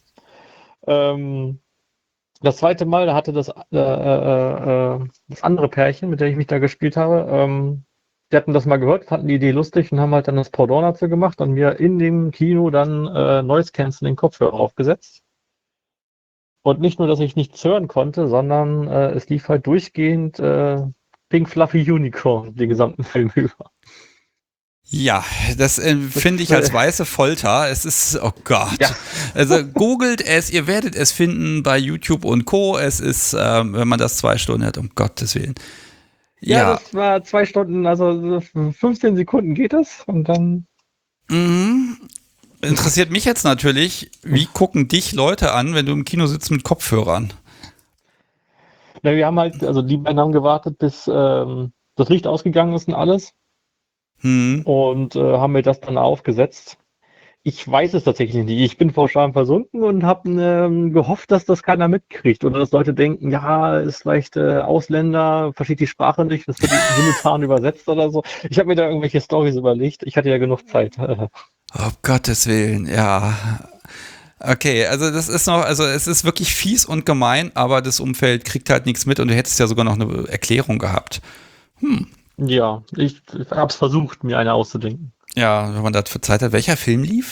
Ähm, das zweite Mal, da hatte das, äh, äh, äh, das andere Pärchen, mit dem ich mich da gespielt habe, ähm, die hatten das mal gehört, fanden die Idee lustig und haben halt dann das Pendant dazu gemacht und mir in dem Kino dann äh, Noise Cancelling Kopfhörer aufgesetzt. Und nicht nur, dass ich nichts hören konnte, sondern äh, es lief halt durchgehend äh, Pink Fluffy Unicorn den gesamten Film über. Ja, das äh, finde ich als weiße Folter. Es ist, oh Gott. Ja. Also googelt es, ihr werdet es finden bei YouTube und Co. Es ist, ähm, wenn man das zwei Stunden hat, um Gottes Willen. Ja, Ja. das war zwei Stunden, also fünfzehn Sekunden geht es und dann. Mhm. Interessiert mich jetzt natürlich, wie gucken dich Leute an, wenn du im Kino sitzt mit Kopfhörern? Na, wir haben halt, also die beiden haben gewartet, bis ähm, das Licht ausgegangen ist und alles. Hm. Und äh, haben mir das dann aufgesetzt. Ich weiß es tatsächlich nicht. Ich bin vor Scham versunken und habe ähm, gehofft, dass das keiner mitkriegt oder dass Leute denken, ja, ist vielleicht äh, Ausländer, versteht die Sprache nicht, das wird simultan übersetzt oder so. Ich habe mir da irgendwelche Storys überlegt. Ich hatte ja genug Zeit. Um Gottes Willen, ja. Okay, also das ist noch, also es ist wirklich fies und gemein, aber das Umfeld kriegt halt nichts mit und du hättest ja sogar noch eine Erklärung gehabt. Hm. Ja, ich, ich habe es versucht, mir eine auszudenken. Ja, wenn man das für Zeit hat. Welcher Film lief?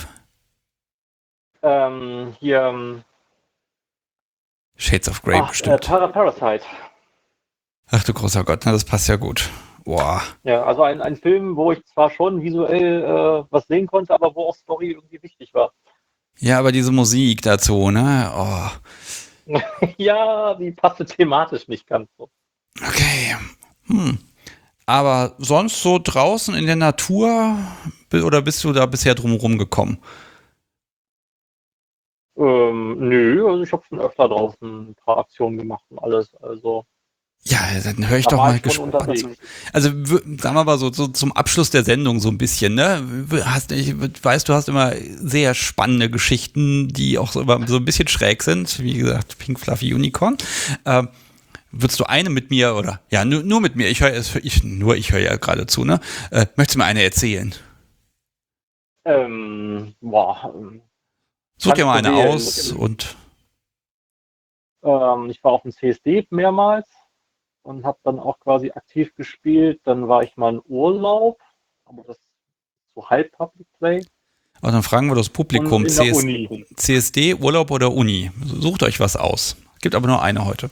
Ähm, hier. Ähm, Shades of Grey ach, bestimmt. Äh, Para Parasite. Ach du großer Gott, na, das passt ja gut. Boah. Ja, also ein, ein Film, wo ich zwar schon visuell äh, was sehen konnte, aber wo auch Story irgendwie wichtig war. Ja, aber diese Musik dazu, ne? Oh. Ja, die passte thematisch nicht ganz so. Okay. Hm. Aber sonst so draußen in der Natur oder bist du da bisher drumherum gekommen? Ähm, nö, also ich habe schon öfter draußen ein paar Aktionen gemacht und alles. Also Ja, dann höre ich da doch war mal ich schon gespannt. unterwegs. Also w- sagen wir mal so, so zum Abschluss der Sendung so ein bisschen, ne? W- Hast, ich weiß, du hast immer sehr spannende Geschichten, die auch so, immer so ein bisschen schräg sind. Wie gesagt, Pink Fluffy Unicorn. Ähm, würdest du eine mit mir oder ja, nur, nur mit mir, ich höre ich, nur ich höre ja gerade zu, ne? Äh, möchtest du mir eine erzählen? Ähm, boah, ähm, Such dir mal kannst du eine wählen. aus und Ähm, ich war auf dem C S D mehrmals und habe dann auch quasi aktiv gespielt. Dann war ich mal in Urlaub, aber das ist so halb Public Play. und dann fragen wir das Publikum, Und in der C S, Uni. C S D, Urlaub oder Uni? Sucht euch was aus. Gibt aber nur eine heute.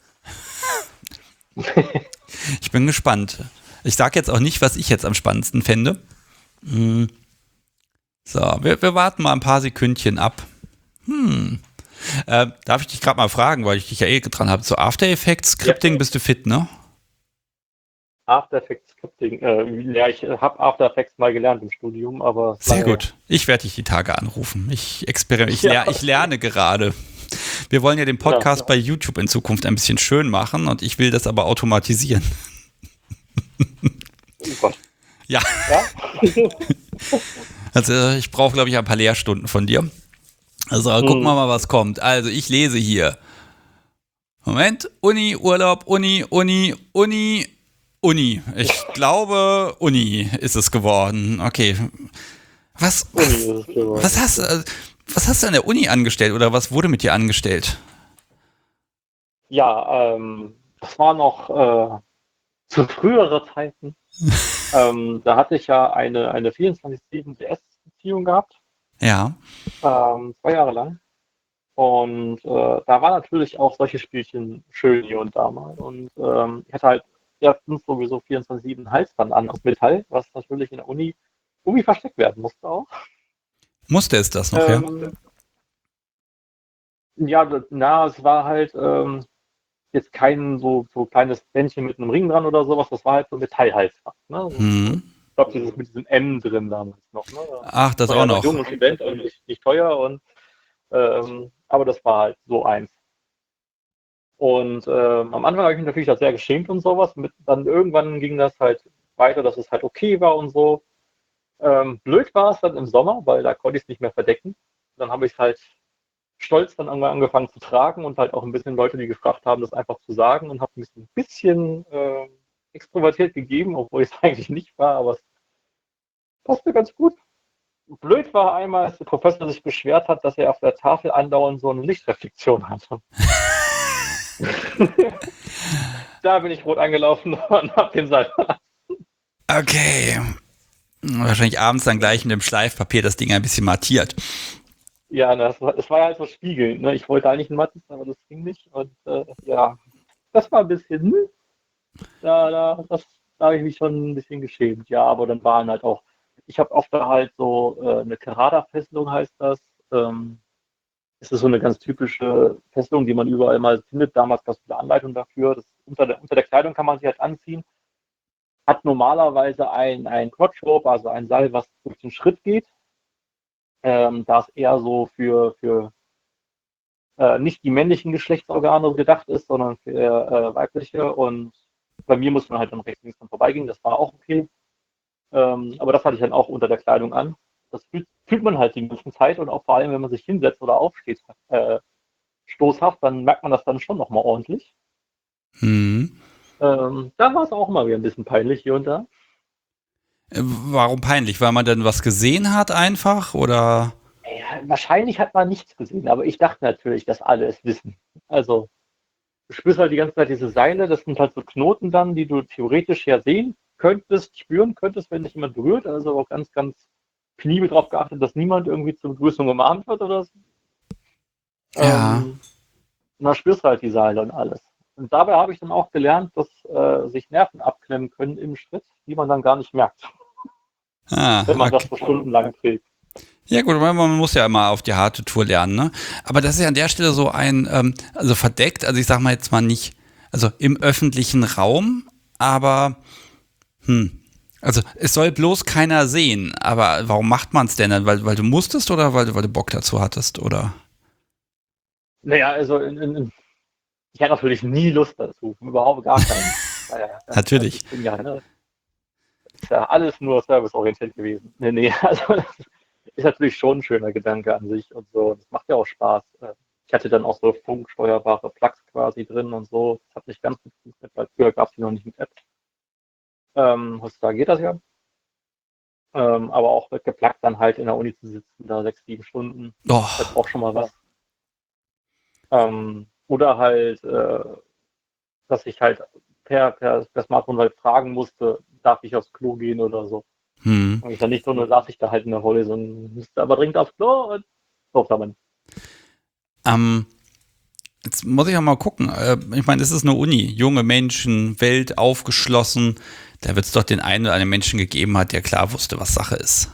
Ich bin gespannt. Ich sage jetzt auch nicht, was ich jetzt am spannendsten fände. Hm. So, wir, wir warten mal ein paar Sekündchen ab. Hm. Äh, darf ich dich gerade mal fragen, weil ich dich ja eh dran habe, zu After Effects Scripting Ja. bist du fit, ne? After Effects Scripting. Äh, ja, ich habe After Effects mal gelernt im Studium, aber Sehr lange gut. Ich werde dich die Tage anrufen. Ich experimentiere, ich, Ja. ler ich lerne gerade. Wir wollen ja den Podcast Ja, ja. bei YouTube in Zukunft ein bisschen schön machen und ich will das aber automatisieren. Oh Gott. Ja. Ja? Also ich brauche, glaube ich, ein paar Lehrstunden von dir. Also gucken wir mal, was kommt. Also ich lese hier. Moment. Uni, Urlaub, Uni, Uni, Uni, Uni. Ich glaube, Uni ist es geworden. Okay. Was, Uni was, ist es geworden. was, hast, äh, was hast du an der Uni angestellt oder was wurde mit dir angestellt? Ja, ähm, das war noch äh, zu frühere Zeiten. ähm, da hatte ich ja eine, eine vierundzwanzig sieben D S-Beziehung gehabt, Ja. ähm, zwei Jahre lang. Und äh, da war natürlich auch solche Spielchen schön hier und da mal. Und ähm, ich hatte halt erstens sowieso vierundzwanzig sieben Halsband an aus Metall, was natürlich in der Uni irgendwie versteckt werden musste auch. Musste es das noch, Ähm, ja, das- na, es war halt ähm, jetzt kein so, so kleines Bändchen mit einem Ring dran oder sowas, das war halt so Metallhalsband. Ne? ja? Hm. Ich glaube, dieses mit diesem M drin damals noch. Ne? Ach, das War auch ja noch. jung und Student und nicht, nicht teuer, und ähm, aber das war halt so eins. Und ähm, am Anfang habe ich mich natürlich da sehr geschämt und sowas. Mit, dann irgendwann ging das halt weiter, dass es halt okay war und so. Ähm, blöd war es dann im Sommer, weil da konnte ich es nicht mehr verdecken. Dann habe ich es halt stolz dann irgendwann angefangen zu tragen und halt auch ein bisschen Leute, die gefragt haben, das einfach zu sagen, und habe mich ein bisschen äh, extrovertiert gegeben, obwohl ich es eigentlich nicht war, aber es passte ganz gut. Blöd war einmal, als der Professor sich beschwert hat, dass er auf der Tafel andauernd so eine Lichtreflexion hatte. Da bin ich rot angelaufen und hab den Saal verlassen. Okay. Wahrscheinlich abends dann gleich mit dem Schleifpapier das Ding ein bisschen mattiert. Ja, das war, das war halt so spiegelnd. Ne? Ich wollte eigentlich einen Mattes, aber das ging nicht. Und äh, ja, das war ein bisschen, hm, da, da, das, da habe ich mich schon ein bisschen geschämt. Ja, aber dann waren halt auch ich habe oft da halt so äh, eine Karada-Fesselung heißt das. Ähm, es ist so eine ganz typische Fesselung, die man überall mal findet. Damals gab es eine Anleitung dafür. Das unter, der, unter der Kleidung kann man sie halt anziehen. Hat normalerweise ein, ein Crotch Rope, also ein Seil, was durch den Schritt geht. Ähm, da es eher so für, für äh, nicht die männlichen Geschlechtsorgane gedacht ist, sondern für äh, weibliche. Und bei mir muss man halt dann rechts links dran vorbeigehen. Das war auch okay. Ähm, aber das hatte ich dann auch unter der Kleidung an. Das fühlt, fühlt man halt die ganze Zeit und auch vor allem, wenn man sich hinsetzt oder aufsteht, äh, stoßhaft, dann merkt man das dann schon nochmal ordentlich. Hm. Ähm, da war es auch mal wieder ein bisschen peinlich hier und da. Äh, Warum peinlich? Weil man dann was gesehen hat einfach oder? Ja, wahrscheinlich hat man nichts gesehen, aber ich dachte natürlich, dass alle es wissen. Also, du spürst halt die ganze Zeit diese Seile, das sind halt so Knoten dann, die du theoretisch ja sehen könntest, spüren könntest, wenn dich jemand berührt. Also auch ganz, ganz penibel darauf geachtet, dass niemand irgendwie zur Begrüßung umarmt wird oder so. Ja. Ähm, und dann spürst du halt die Seile und alles. Und dabei habe ich dann auch gelernt, dass äh, sich Nerven abklemmen können im Schritt, die man dann gar nicht merkt, Ah, wenn man okay. das so stundenlang trägt. Ja gut, man man muss ja immer auf die harte Tour lernen, ne? Aber das ist ja an der Stelle so ein, ähm, also verdeckt, also ich sag mal jetzt mal nicht, also im öffentlichen Raum, aber hm, also es soll bloß keiner sehen, aber warum macht man es denn dann? Weil, weil du musstest oder weil, weil du Bock dazu hattest, oder? Naja, also in, in, in, ich hatte natürlich nie Lust dazu, überhaupt gar keinen. Naja, Natürlich. Ich bin ja, ne, ist ja alles nur serviceorientiert gewesen. Nee, nee, also das ist natürlich schon ein schöner Gedanke an sich und so. Das macht ja auch Spaß. Ich hatte dann auch so funksteuerbare Plugs quasi drin und so. Das hat nicht ganz gut funktioniert, weil früher gab es die noch nicht mit App. Ähm, heutzutage geht das ja. Ähm, aber auch mit geplagt dann halt in der Uni zu sitzen, da sechs, sieben Stunden. Oh, Das ist auch schon mal was. Ähm, oder halt, äh, dass ich halt per, per, per Smartphone halt fragen musste, darf ich aufs Klo gehen oder so. hm. Und ich dann nicht so, nur saß ich da halt in der Häuser und musste aber dringend aufs Klo und so, aber Ähm, jetzt muss ich auch mal gucken. Äh, ich meine, es ist eine Uni, junge Menschen, Welt aufgeschlossen. Da wird es doch den einen oder anderen Menschen gegeben hat, der klar wusste, was Sache ist.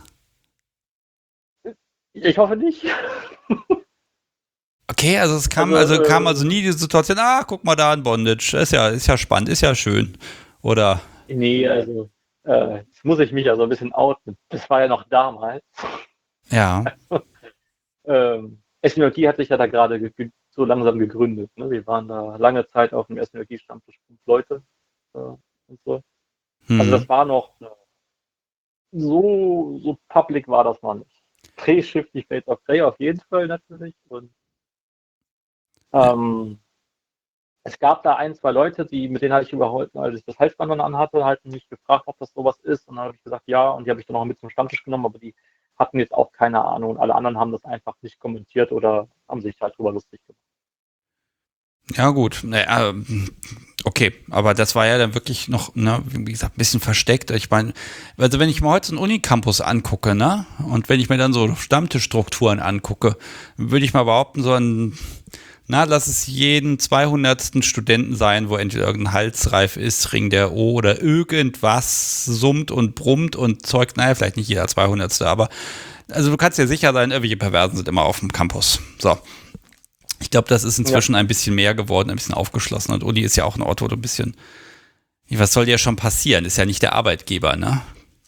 ich hoffe nicht. Okay, also es kam Also, also, kam äh, also nie die Situation, ah, guck mal da ein Bondage, ist ja, ist ja spannend, ist ja schön. Oder? Nee, also, äh, jetzt muss ich mich also ein bisschen outen. Das war ja noch damals. Ja. ähm, S N L G hat sich ja da gerade ge- so langsam gegründet. Ne? Wir waren da lange Zeit auf dem S N L G-Stammtisch fünf Leute äh, und so. Hm. Also das war noch äh, so, so public war das noch nicht. Drehschiff, die Fates of Grey auf jeden Fall natürlich. Und ähm, es gab da ein, zwei Leute, die, mit denen hatte ich überholt, als ich das Halsband dann anhatte, halt mich gefragt, ob das sowas ist. Und dann habe ich gesagt, ja. Und die habe ich dann auch mit zum Stammtisch genommen, aber die hatten jetzt auch keine Ahnung. Und alle anderen haben das einfach nicht kommentiert oder haben sich halt drüber lustig gemacht. Ja, gut. Naja, okay, aber das war ja dann wirklich noch, ne, wie gesagt, ein bisschen versteckt. Ich meine, also wenn ich mir heute so einen Unicampus angucke, ne, und wenn ich mir dann so Stammtischstrukturen angucke, würde ich mal behaupten, so ein, na, lass es jeden zweihundertsten Studenten sein, wo entweder irgendein Halsreif ist, Ring der O oder irgendwas summt und brummt und zeugt, naja, vielleicht nicht jeder zweihundertste, aber also du kannst dir sicher sein, irgendwelche Perversen sind immer auf dem Campus. So. Ich glaube, das ist inzwischen ja. ein bisschen mehr geworden, ein bisschen aufgeschlossener. Und Uni ist ja auch ein Ort, wo du ein bisschen, was soll ja schon passieren? Ist ja nicht der Arbeitgeber, ne?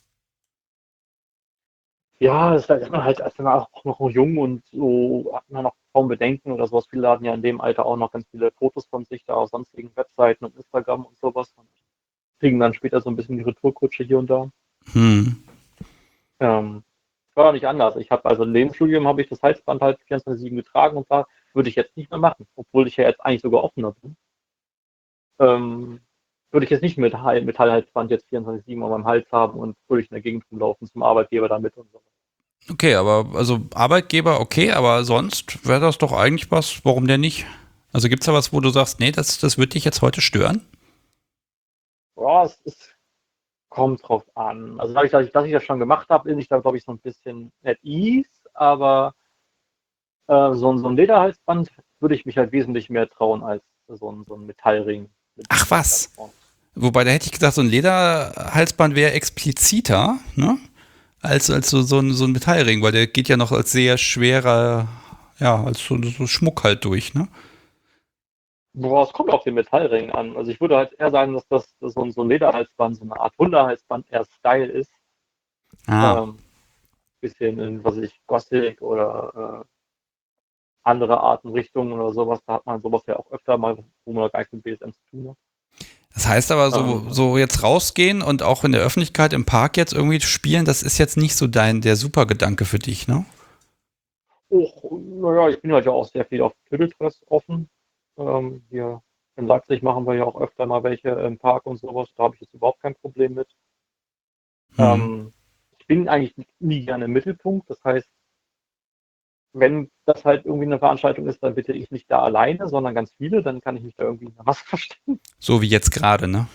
Ja, das ist man halt als dann auch noch jung und so hat man noch kaum Bedenken oder sowas. Viele laden ja in dem Alter auch noch ganz viele Fotos von sich da auf sonstigen Webseiten und Instagram und sowas und kriegen dann später so ein bisschen die Retourkutsche hier und da. Hm. Ähm, war auch nicht anders. Ich habe also in dem Studium habe ich das Halsband halt vierundzwanzig sieben getragen und da würde ich jetzt nicht mehr machen, obwohl ich ja jetzt eigentlich sogar offener bin. Ähm, würde ich jetzt nicht mit Metallhalsband jetzt vierundzwanzig sieben an meinem Hals haben und würde ich in der Gegend rumlaufen zum Arbeitgeber damit und so. Okay, aber also Arbeitgeber, okay, aber sonst wäre das doch eigentlich was, warum denn nicht? Also gibt es da was, wo du sagst, nee, das, das wird dich jetzt heute stören? Ja, es ist, kommt drauf an. Also dadurch, dass ich, dass ich das schon gemacht habe, bin ich da, glaube ich, so ein bisschen at ease, aber äh, so, so ein Lederhalsband würde ich mich halt wesentlich mehr trauen als so ein, so ein Metallring. Ach was? Wobei, da hätte ich gesagt, so ein Lederhalsband wäre expliziter, ne? als, als so, so, ein, so ein Metallring, weil der geht ja noch als sehr schwerer, ja, als so, so Schmuck halt durch, ne? Boah, es kommt auf den Metallring an. Also ich würde halt eher sagen, dass das so ein, so ein Lederhalsband, so eine Art Hundehalsband eher Style ist. Ah. Ähm, bisschen in, was weiß ich, Gothic oder äh, andere Arten, Richtungen oder sowas. Da hat man sowas ja auch öfter mal, wo man gar nichts mit B S M zu tun hat. Das heißt aber, so, Ähm, so jetzt rausgehen und auch in der Öffentlichkeit im Park jetzt irgendwie spielen, das ist jetzt nicht so dein, der Supergedanke für dich, ne? Oh, naja, ich bin halt ja auch sehr viel auf Tüdeltress offen. Ähm, hier in Leipzig machen wir ja auch öfter mal welche im Park und sowas. Da habe ich jetzt überhaupt kein Problem mit. Hm. Ähm, ich bin eigentlich nie gerne im Mittelpunkt. Das heißt, wenn das halt irgendwie eine Veranstaltung ist, dann bitte ich nicht da alleine, sondern ganz viele. Dann kann ich mich da irgendwie in der Maske verstecken. So wie jetzt gerade, ne?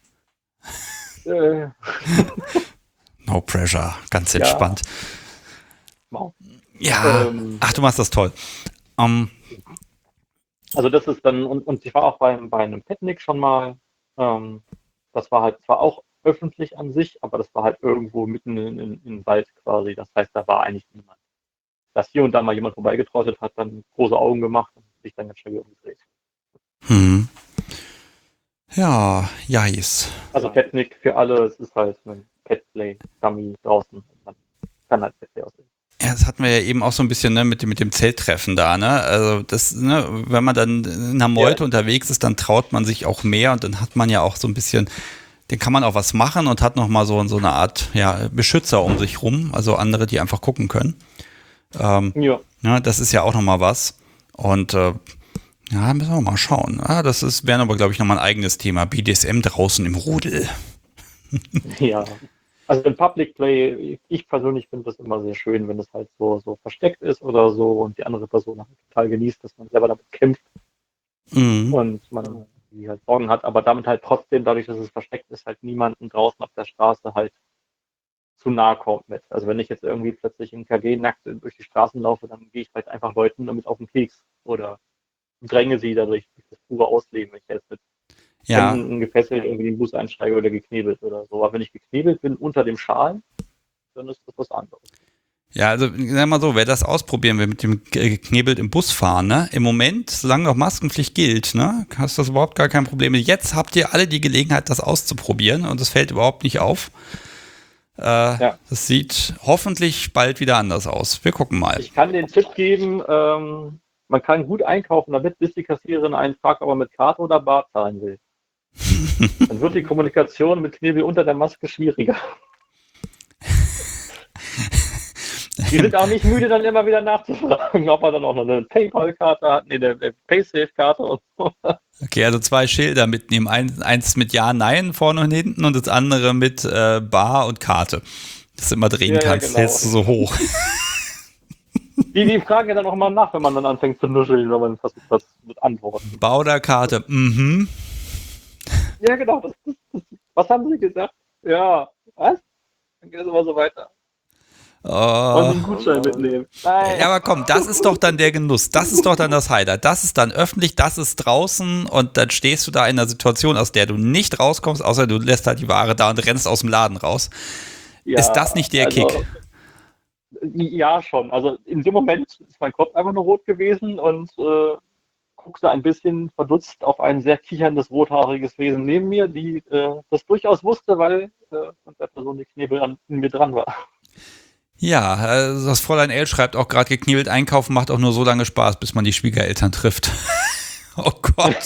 Äh, No pressure, ganz Ja. entspannt. wow. Ja, Ähm, ach, du machst das toll. Ähm, Also das ist dann, und, und ich war auch bei, bei einem Picknick schon mal. Ähm, das war halt zwar auch öffentlich an sich, aber das war halt irgendwo mitten in, in, in Wald quasi. Das heißt, da war eigentlich niemand. Dass hier und da mal jemand vorbeigetrottet hat, dann große Augen gemacht und sich dann ganz schnell wieder umgedreht. hm. Ja, Jais. Also Picknick für alle, es ist halt ein Petplay, Dummy draußen. Man kann halt Petplay aussehen. Ja, das hatten wir ja eben auch so ein bisschen, ne, mit dem, mit dem Zelttreffen da, ne? Also das, ne, wenn man dann in einer Meute Ja. unterwegs ist, dann traut man sich auch mehr und dann hat man ja auch so ein bisschen, dann kann man auch was machen und hat nochmal so, so eine Art, ja, Beschützer um sich rum, also andere, die einfach gucken können. Ähm, Ja. ja, das ist ja auch nochmal was. Und äh, ja, müssen wir mal schauen. Ah, das ist, wäre aber, glaube ich, nochmal ein eigenes Thema. B D S M draußen im Rudel. Ja. Also im Public Play, ich persönlich finde das immer sehr schön, wenn es halt so, so versteckt ist oder so und die andere Person halt total genießt, dass man selber damit kämpft Mhm. und man die halt Sorgen hat, aber damit halt trotzdem, dadurch, dass es versteckt ist, halt niemanden draußen auf der Straße halt zu nahe kommt mit. Also wenn ich jetzt irgendwie plötzlich in K G nackt durch die Straßen laufe, dann gehe ich halt einfach Leuten damit auf den Keks oder dränge sie dadurch durch das pure Ausleben. Ich jetzt mit Ja, Händen gefesselt irgendwie in den Bus einsteige oder geknebelt oder so. Aber wenn ich geknebelt bin unter dem Schal, dann ist das was anderes. ja, also sag mal so, wer das ausprobieren will mit dem geknebelt im Bus fahren, ne? Im Moment, solange noch Maskenpflicht gilt, ne, hast du das überhaupt gar kein Problem. Jetzt habt ihr alle die Gelegenheit, das auszuprobieren und es fällt überhaupt nicht auf. Äh, Ja. Das sieht hoffentlich bald wieder anders aus. Wir gucken mal. Ich kann den Tipp geben, ähm, man kann gut einkaufen damit, bis die Kassiererin einen fragt, ob er mit Karte oder Bar zahlen will. Dann wird die Kommunikation mit Knebel unter der Maske schwieriger. Die sind auch nicht müde, dann immer wieder nachzufragen, ob er dann auch noch eine PayPal-Karte hat, nee, eine Paysafe-Karte und so. Okay, also zwei Schilder mitnehmen. Eins, eins mit Ja, Nein vorne und hinten und das andere mit äh, Bar und Karte. Dass du immer drehen Ja, ja, kannst, genau. hältst du so hoch. Die, die fragen ja dann auch mal nach, wenn man dann anfängt zu nuscheln, wenn man versucht, das mit Antworten. Bar oder Karte? Mhm. Ja, genau. Das, das, das, was haben Sie gesagt? Ja, was? Dann geht es immer so weiter. Wollen Sie Oh. einen Gutschein mitnehmen? Nein. Ja, aber komm, das ist doch dann der Genuss. Das ist doch dann das Highlight. Das ist dann öffentlich, das ist draußen und dann stehst du da in einer Situation, aus der du nicht rauskommst, außer du lässt halt die Ware da und rennst aus dem Laden raus. Ja, Ist das nicht der also, Kick? Ja, schon. Also in dem Moment ist mein Kopf einfach nur rot gewesen und äh, guckte ein bisschen verdutzt auf ein sehr kicherndes, rothaariges Wesen neben mir, die äh, das durchaus wusste, weil äh, und der Person die Knebel an in mir dran war. Ja, also das Fräulein L schreibt auch gerade, geknebelt einkaufen macht auch nur so lange Spaß, bis man die Schwiegereltern trifft. Oh Gott.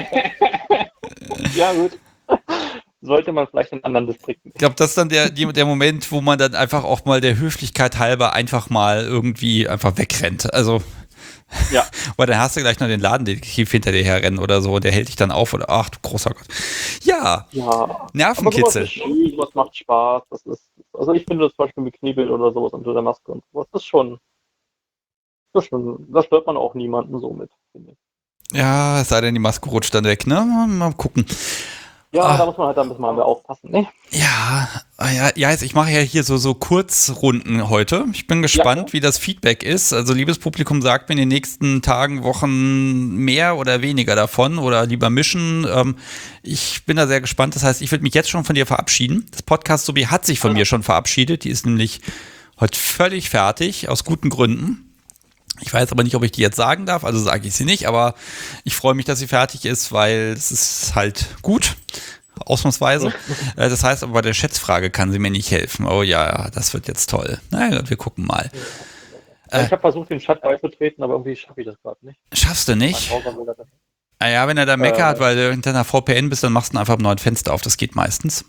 Ja, gut. Sollte man vielleicht in anderen Distrikten. Ich glaube, das ist dann der, die, der Moment, wo man dann einfach auch mal der Höflichkeit halber einfach mal irgendwie einfach wegrennt. Also, Ja. weil dann hast du gleich noch den Ladendetektiv hinter dir herrennen oder so und der hält dich dann auf oder ach du großer Gott. Ja, Ja. Nervenkitzel. Aber sowas ist schön, sowas macht Spaß. Das ist, also ich finde das zum Beispiel mit Knebel oder sowas unter der Maske und sowas, das ist schon, das ist schon, da stört man auch niemanden so mit, finde ich. Ja, es sei denn, die Maske rutscht dann weg, ne? Mal gucken. Ja, Ah. da muss man halt ein bisschen mal aufpassen, ne? Ja, ah ja, ja, jetzt, ich mache ja hier so, so Kurzrunden heute. Ich bin gespannt, Ja. wie das Feedback ist. Also, liebes Publikum, sagt mir in den nächsten Tagen, Wochen mehr oder weniger davon oder lieber mischen. Ähm, ich bin da sehr gespannt. Das heißt, ich würde mich jetzt schon von dir verabschieden. Das Podcast Sobi hat sich von Ah. mir schon verabschiedet. Die ist nämlich heute völlig fertig, aus guten Gründen. Ich weiß aber nicht, ob ich die jetzt sagen darf, also sage ich sie nicht, aber ich freue mich, dass sie fertig ist, weil es ist halt gut, ausnahmsweise. Äh, Das heißt aber, bei der Schätzfrage kann sie mir nicht helfen. Oh ja, das wird jetzt toll. Na ja, wir gucken mal. Äh. Ich habe versucht, den Chat beizutreten, aber irgendwie schaffe ich das gerade nicht. Schaffst du Mein nicht? Browser will das- Ah ja, wenn er da meckert, Äh. weil du hinter einer V P N bist, dann machst du einfach ein neues Fenster auf. Das geht meistens.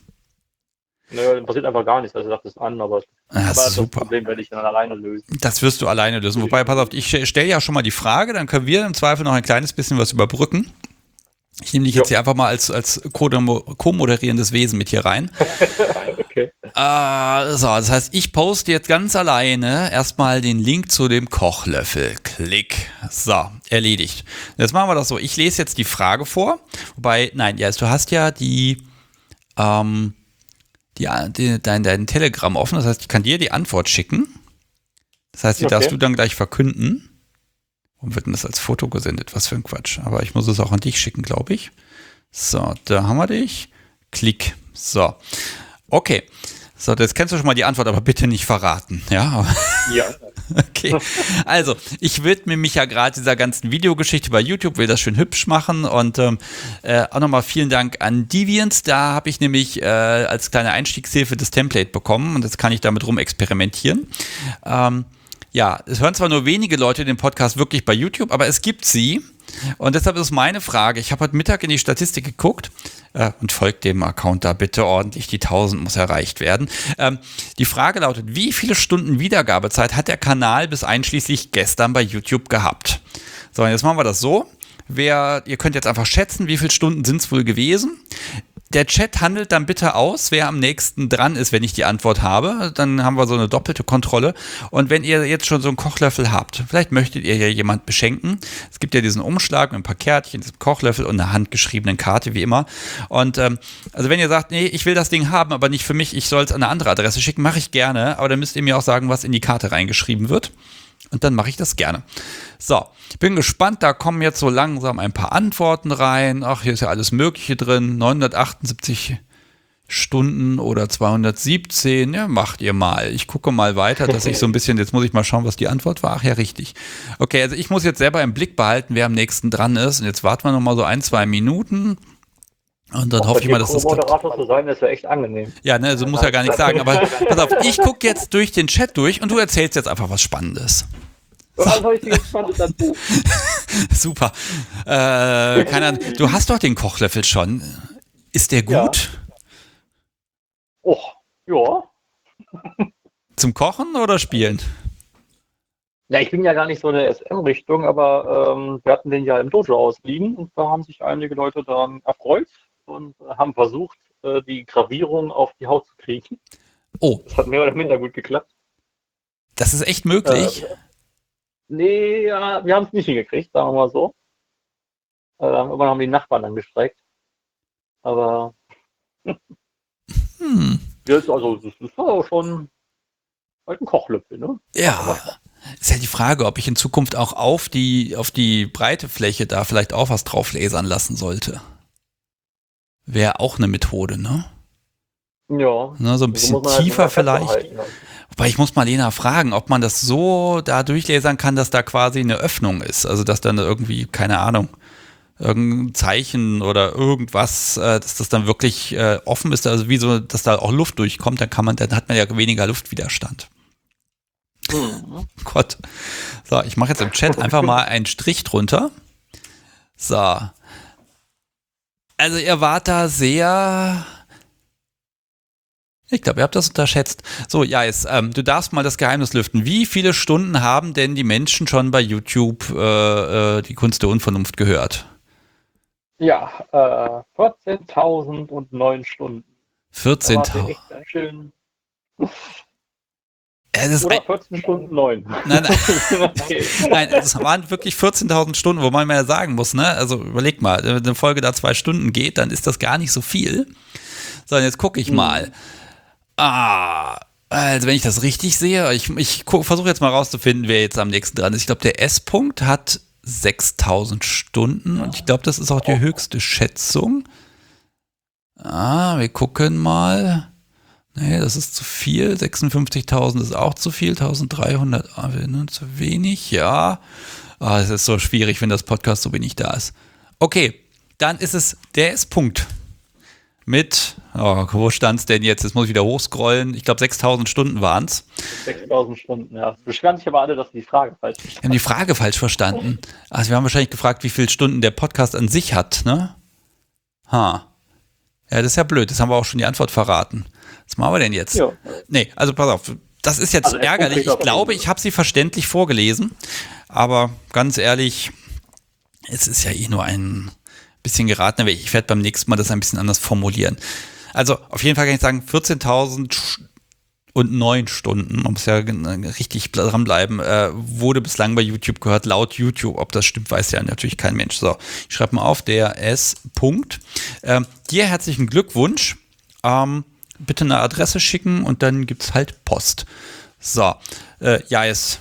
Nö, dann passiert einfach gar nichts, also sagt es an, aber, Ah, aber das super. Problem werde ich dann alleine lösen. Das wirst du alleine lösen. Wobei, pass auf, ich stelle ja schon mal die Frage, dann können wir im Zweifel noch ein kleines bisschen was überbrücken. Ich nehme dich jetzt Jo. hier einfach mal als, als co-moderierendes Wesen mit hier rein. Okay. Äh, so, das heißt, ich poste jetzt ganz alleine erstmal den Link zu dem Kochlöffel. Klick. So, erledigt. Jetzt machen wir das so. Ich lese jetzt die Frage vor. Wobei, nein, ja, du hast ja die, ähm, die, die dein, dein Telegram offen. Das heißt, ich kann dir die Antwort schicken. Das heißt, die Okay. darfst du dann gleich verkünden. Warum wird denn das als Foto gesendet? Was für ein Quatsch. Aber ich muss es auch an dich schicken, glaube ich. So, da haben wir dich. Klick. So. Okay. So, jetzt kennst du schon mal die Antwort, aber bitte nicht verraten. Ja. Ja. Okay. Also, ich widme mich ja gerade dieser ganzen Videogeschichte bei YouTube, will das schön hübsch machen und ähm, äh, auch nochmal vielen Dank an Deviants. Da habe ich nämlich äh, als kleine Einstiegshilfe das Template bekommen und jetzt kann ich damit rum experimentieren. Ähm, Ja, es hören zwar nur wenige Leute den Podcast wirklich bei YouTube, aber es gibt sie. Und deshalb ist meine Frage, ich habe heute Mittag in die Statistik geguckt äh, und folgt dem Account da bitte ordentlich, die tausend muss erreicht werden. Ähm, die Frage lautet, wie viele Stunden Wiedergabezeit hat der Kanal bis einschließlich gestern bei YouTube gehabt? So, und jetzt machen wir das so. Wer, ihr könnt jetzt einfach schätzen, wie viele Stunden sind es wohl gewesen. Der Chat handelt dann bitte aus, wer am nächsten dran ist, wenn ich die Antwort habe. Dann haben wir so eine doppelte Kontrolle. Und wenn ihr jetzt schon so einen Kochlöffel habt, vielleicht möchtet ihr ja jemand beschenken. Es gibt ja diesen Umschlag mit ein paar Kärtchen, diesem Kochlöffel und einer handgeschriebenen Karte, wie immer. Und ähm, also wenn ihr sagt, nee, ich will das Ding haben, aber nicht für mich, ich soll es an eine andere Adresse schicken, mache ich gerne. Aber dann müsst ihr mir auch sagen, was in die Karte reingeschrieben wird. Und dann mache ich das gerne. So, ich bin gespannt, da kommen jetzt so langsam ein paar Antworten rein. Ach, hier ist ja alles Mögliche drin. neunhundertachtundsiebzig Stunden oder zweihundertsiebzehn. Ja, macht ihr mal. Ich gucke mal weiter, dass ich so ein bisschen, jetzt muss ich mal schauen, was die Antwort war. Ach ja, richtig. Okay, also ich muss jetzt selber im Blick behalten, wer am nächsten dran ist. Und jetzt warten wir noch mal so ein, zwei Minuten. Und dann hoffe ich mal, dass das klappt. Co-Moderator zu sein, ist ja echt angenehm. Ja, ne, so muss ja gar nichts sagen. Aber pass auf, ich gucke jetzt durch den Chat durch und du erzählst jetzt einfach was Spannendes. Also ich bin gespannt, ist das Buch. Super. Äh, keine Ahnung. Du hast doch den Kochlöffel schon. Ist der gut? Oh, ja. Zum Kochen oder Spielen? Ja, ich bin ja gar nicht so in der S M-Richtung, aber ähm, wir hatten den ja im Dojo ausliegen und da haben sich einige Leute daran erfreut und äh, haben versucht, äh, die Gravierung auf die Haut zu kriegen. Oh, Das hat mehr oder minder gut geklappt. das ist echt möglich. Äh, nee, ja, wir haben es nicht hingekriegt, sagen wir mal so. Äh, irgendwann haben die Nachbarn dann gestreikt. Aber Hm. jetzt, also, das ist auch schon halt ein Kochlöffel, ne? Ja. Ist ja die Frage, ob ich in Zukunft auch auf die, auf die breite Fläche da vielleicht auch was drauf lasern lassen sollte. Wäre auch eine Methode, ne? Ja. Ne, so ein Also bisschen muss man halt tiefer immer vielleicht. festhalten. Wobei ich muss mal Lena fragen, ob man das so da durchlasern kann, dass da quasi eine Öffnung ist. Also dass dann irgendwie, keine Ahnung, irgendein Zeichen oder irgendwas, äh, dass das dann wirklich äh, offen ist, also wie so, dass da auch Luft durchkommt, dann kann man, dann hat man ja weniger Luftwiderstand. Mhm. Gott. So, ich mache jetzt im Chat einfach mal einen Strich drunter. So. Also ihr wart da sehr. Ich glaube, ihr habt das unterschätzt. So, ja, jetzt, ähm, du darfst mal das Geheimnis lüften. Wie viele Stunden haben denn die Menschen schon bei YouTube äh, äh, die Kunst der Unvernunft gehört? Ja, äh, vierzehntausendneun Stunden. Da war vierzehntausend. echt ganz schön. Ja, das Oder ein, vierzehn Stunden neun. nein, nein, nein, es waren wirklich vierzehntausend Stunden, wo man mal ja sagen muss, ne? Also überleg mal, wenn eine Folge da zwei Stunden geht, dann ist das gar nicht so viel. So, und jetzt gucke ich mal. Ah, also wenn ich das richtig sehe, ich, ich versuche jetzt mal rauszufinden, wer jetzt am nächsten dran ist. Ich glaube, der S-Punkt hat sechstausend Stunden und ich glaube, das ist auch die höchste Schätzung. Ah, wir gucken mal. Nee, das ist zu viel. sechsundfünfzigtausend ist auch zu viel. dreizehnhundert ah, zu wenig, ja. Ah, es ist so schwierig, wenn das Podcast so wenig da ist. Okay, dann ist es der S-Punkt. Mit, oh, wo stand es denn jetzt? Jetzt muss ich wieder hochscrollen. Ich glaube, sechstausend Stunden waren es. sechstausend Stunden, ja. Beschweren sich aber alle, dass die Frage falsch ist. Wir haben die Frage falsch verstanden. Also wir haben wahrscheinlich gefragt, wie viele Stunden der Podcast an sich hat, ne? Ha. Ja, das ist ja blöd. Das haben wir auch schon die Antwort verraten. Was machen wir denn jetzt? Ja. Nee, also pass auf. Das ist jetzt Also der ärgerlich. Punkt Ich glaube, ich habe sie verständlich vorgelesen. Aber ganz ehrlich, es ist ja eh nur ein bisschen geraten. Aber ich werde beim nächsten Mal das ein bisschen anders formulieren. Also auf jeden Fall kann ich sagen, vierzehntausend und neun Stunden, man muss ja richtig dranbleiben, äh, wurde bislang bei YouTube gehört, laut YouTube. Ob das stimmt, weiß ja natürlich kein Mensch. So, ich schreibe mal auf, der S. Punkt. Ähm, dir herzlichen Glückwunsch. Ähm, bitte eine Adresse schicken und dann gibt es halt Post. So, äh, ja, jetzt.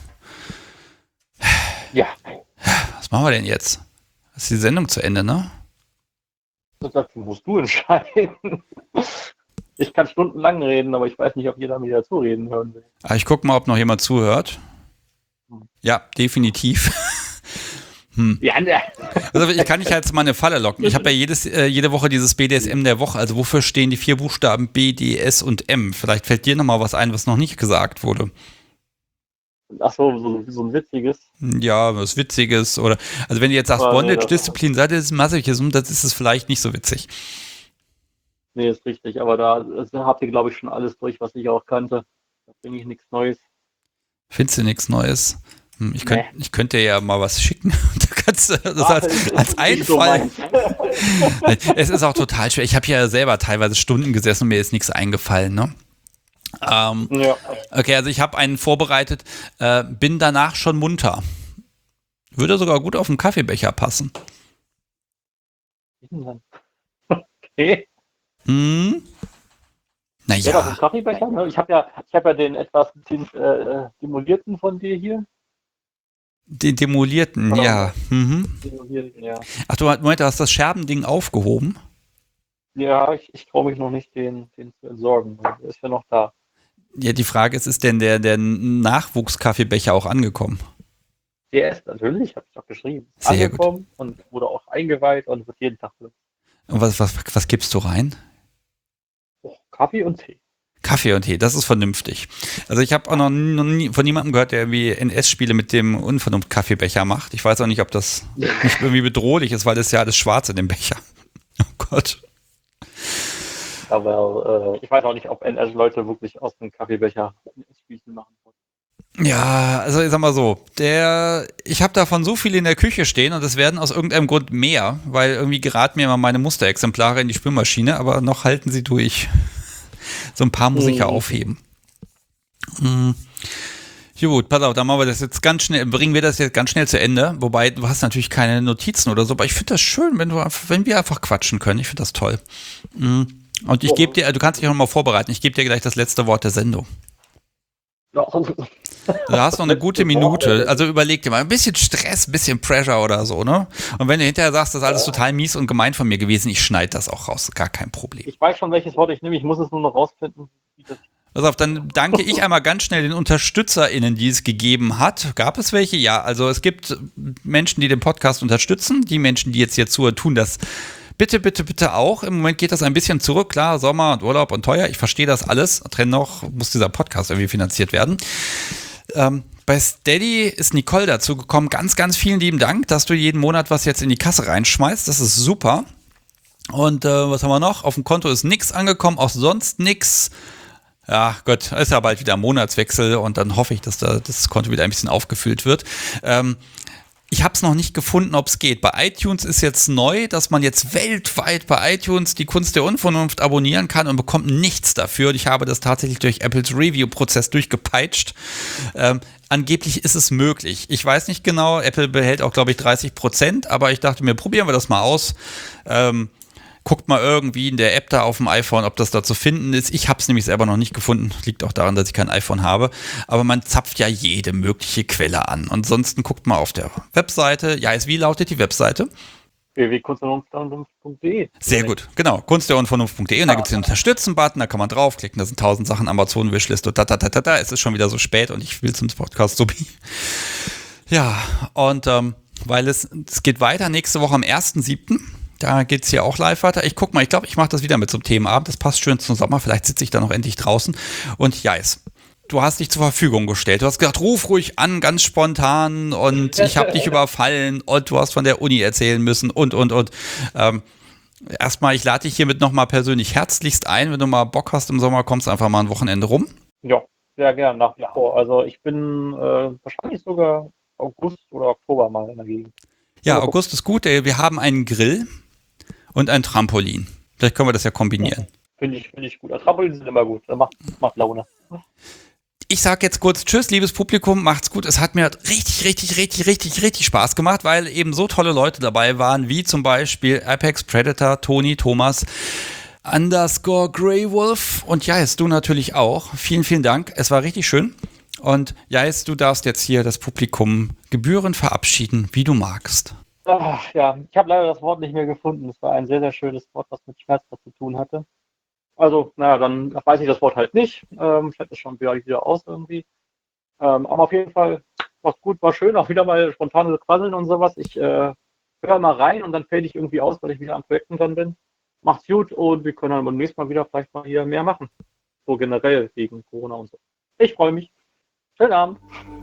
Ja. Was machen wir denn jetzt? Ist die Sendung zu Ende, ne? Das musst du entscheiden. Ich kann stundenlang reden, aber ich weiß nicht, ob jeder mir dazu reden hören will. Ah, ich gucke mal, ob noch jemand zuhört. Ja, definitiv. hm. Ja, ne. Also ich kann dich jetzt mal eine Falle locken. Ich habe ja jedes, äh, jede Woche dieses B D S M der Woche. Also wofür stehen die vier Buchstaben B, D, S und M? Vielleicht fällt dir nochmal was ein, was noch nicht gesagt wurde. Ach so, so, so ein witziges. Ja, was Witziges. Oder also wenn du jetzt sagst, Aber Bondage, nee, Disziplin, Sadismus, Masochismus, das ist es vielleicht nicht so witzig. Nee, ist richtig, aber da, da habt ihr, glaube ich, schon alles durch, was ich auch kannte. Da bringe ich nichts Neues. Findest du nichts Neues? Hm, ich, könnt, Nee. ich könnte dir ja mal was schicken. Da kannst du das Ach, als, das als ist nicht so Einfall. meins. Es ist auch total schwer. Ich habe ja selber teilweise Stunden gesessen und mir ist nichts eingefallen, ne? Ähm, Ja. okay, also ich habe einen vorbereitet, äh, bin danach schon munter. Würde sogar gut auf den Kaffeebecher passen. Okay. Hm? Ja, das ist Naja, ein Kaffeebecher. Ne? Ich habe ja, ich hab ja den etwas äh, demolierten von dir hier. den demolierten, Genau. ja. Mhm. Demolierten, ja. Ach, du meinst, du hast das Scherbending aufgehoben? Ja, ich, ich traue mich noch nicht, den, den zu entsorgen. Der ist ja noch da. Ja, die Frage ist, ist denn der, der Nachwuchskaffeebecher auch angekommen? Der ist natürlich, habe ich doch geschrieben. Sehr angekommen und wurde auch eingeweiht und wird jeden Tag benutzt. Und was, was, was gibst du rein? Oh, Kaffee und Tee. Kaffee und Tee, das ist vernünftig. Also ich habe auch noch nie, noch nie von niemandem gehört, der irgendwie N S-Spiele mit dem Unvernunft-Kaffeebecher macht. Ich weiß auch nicht, ob das nicht irgendwie bedrohlich ist, weil das ist ja alles schwarz in dem Becher. Oh Gott. Aber äh, ich weiß auch nicht, ob N S-Leute wirklich aus dem Kaffeebecher Spielchen machen wollen. Ja, also ich sag mal so, der, ich habe davon so viele in der Küche stehen und es werden aus irgendeinem Grund mehr, weil irgendwie geraten mir immer meine Musterexemplare in die Spülmaschine, aber noch halten sie durch. So ein paar muss ich ja aufheben. Mhm. Gut, pass auf, dann machen wir das jetzt ganz schnell, bringen wir das jetzt ganz schnell zu Ende. Wobei, du hast natürlich keine Notizen oder so, aber ich finde das schön, wenn du, wenn wir einfach quatschen können. Ich finde das toll. Mhm. Und ich gebe dir, du kannst dich auch noch mal vorbereiten, ich gebe dir gleich das letzte Wort der Sendung. Ja. Du hast noch eine gute Minute, also überleg dir mal, ein bisschen Stress, ein bisschen Pressure oder so, ne? Und wenn du hinterher sagst, das ist alles total mies und gemein von mir gewesen, ich schneide das auch raus, gar kein Problem. Ich weiß schon, welches Wort ich nehme, ich muss es nur noch rausfinden, wie das. Pass auf, dann danke ich einmal ganz schnell den UnterstützerInnen, die es gegeben hat. Gab es welche? Ja, also es gibt Menschen, die den Podcast unterstützen. Die Menschen, die jetzt hier zuhören, tun das bitte, bitte, bitte auch. Im Moment geht das ein bisschen zurück. Klar, Sommer und Urlaub und teuer. Ich verstehe das alles. Dennoch muss dieser Podcast irgendwie finanziert werden. Ähm, bei Steady ist Nicole dazu gekommen. Ganz, ganz vielen lieben Dank, dass du jeden Monat was jetzt in die Kasse reinschmeißt. Das ist super. Und äh, was haben wir noch? Auf dem Konto ist nichts angekommen, auch sonst nichts. Ja, Gott, ist ja bald wieder ein Monatswechsel und dann hoffe ich, dass da das Konto wieder ein bisschen aufgefüllt wird. Ähm, Ich habe es noch nicht gefunden, ob es geht. Bei iTunes ist jetzt neu, dass man jetzt weltweit bei iTunes die Kunst der Unvernunft abonnieren kann und bekommt nichts dafür. Und ich habe das tatsächlich durch Apples Review-Prozess durchgepeitscht. Ähm, angeblich ist es möglich. Ich weiß nicht genau, Apple behält auch, glaube ich, dreißig Prozent, aber ich dachte mir, probieren wir das mal aus. Ähm, Guckt mal irgendwie in der App da auf dem iPhone, ob das da zu finden ist. Ich habe es nämlich selber noch nicht gefunden. Liegt auch daran, dass ich kein iPhone habe. Aber man zapft ja jede mögliche Quelle an. Ansonsten guckt mal auf der Webseite. Ja, wie lautet die Webseite? w w w punkt kunst der unvernunft punkt d e. Sehr gut, genau. kunst der unvernunft punkt d e und da gibt es den Unterstützen-Button, da kann man draufklicken, da sind tausend Sachen, Amazon-Wishlist und da, da, da, da, da. Es ist schon wieder so spät und ich will zum Podcast so. Ja, und ähm, weil es, es geht weiter nächste Woche am ersten siebten Da geht es hier auch live weiter. Ich guck mal, ich glaube, ich mache das wieder mit so einem Themenabend. Das passt schön zum Sommer. Vielleicht sitze ich da noch endlich draußen. Und Jais, du hast dich zur Verfügung gestellt. Du hast gesagt, ruf ruhig an, ganz spontan. Und ich habe dich überfallen. Und du hast von der Uni erzählen müssen. Und, und, und. Ähm, erstmal, ich lade dich hiermit nochmal persönlich herzlichst ein. Wenn du mal Bock hast im Sommer, kommst einfach mal ein Wochenende rum. Ja, sehr gern nach wie vor. Also ich bin äh, wahrscheinlich sogar August oder Oktober mal in der Gegend. Ja, August ist gut. Wir haben einen Grill und ein Trampolin. Vielleicht können wir das ja kombinieren. Ja, finde ich, finde ich gut. Also Trampolin sind immer gut. Das macht, macht Laune. Ich sage jetzt kurz Tschüss, liebes Publikum, macht's gut. Es hat mir richtig, richtig, richtig, richtig, richtig Spaß gemacht, weil eben so tolle Leute dabei waren, wie zum Beispiel Apex Predator, Toni, Thomas, Underscore Grey Wolf und Jais, du natürlich auch. Vielen, vielen Dank. Es war richtig schön. Und Jais, du darfst jetzt hier das Publikum gebührend verabschieden, wie du magst. Ach, ja, ich habe leider das Wort nicht mehr gefunden. Es war ein sehr, sehr schönes Wort, was mit Schmerz zu tun hatte. Also, naja, dann weiß ich das Wort halt nicht. Ähm, fällt es schon wieder, wieder aus irgendwie. Ähm, aber auf jeden Fall war es gut, war schön. Auch wieder mal spontane Quasseln und sowas. Ich äh, höre mal rein und dann fällt ich irgendwie aus, weil ich wieder am Projekten dran bin. Macht's gut und wir können dann beim nächsten Mal wieder vielleicht mal hier mehr machen. So generell wegen Corona und so. Ich freue mich. Schönen Abend.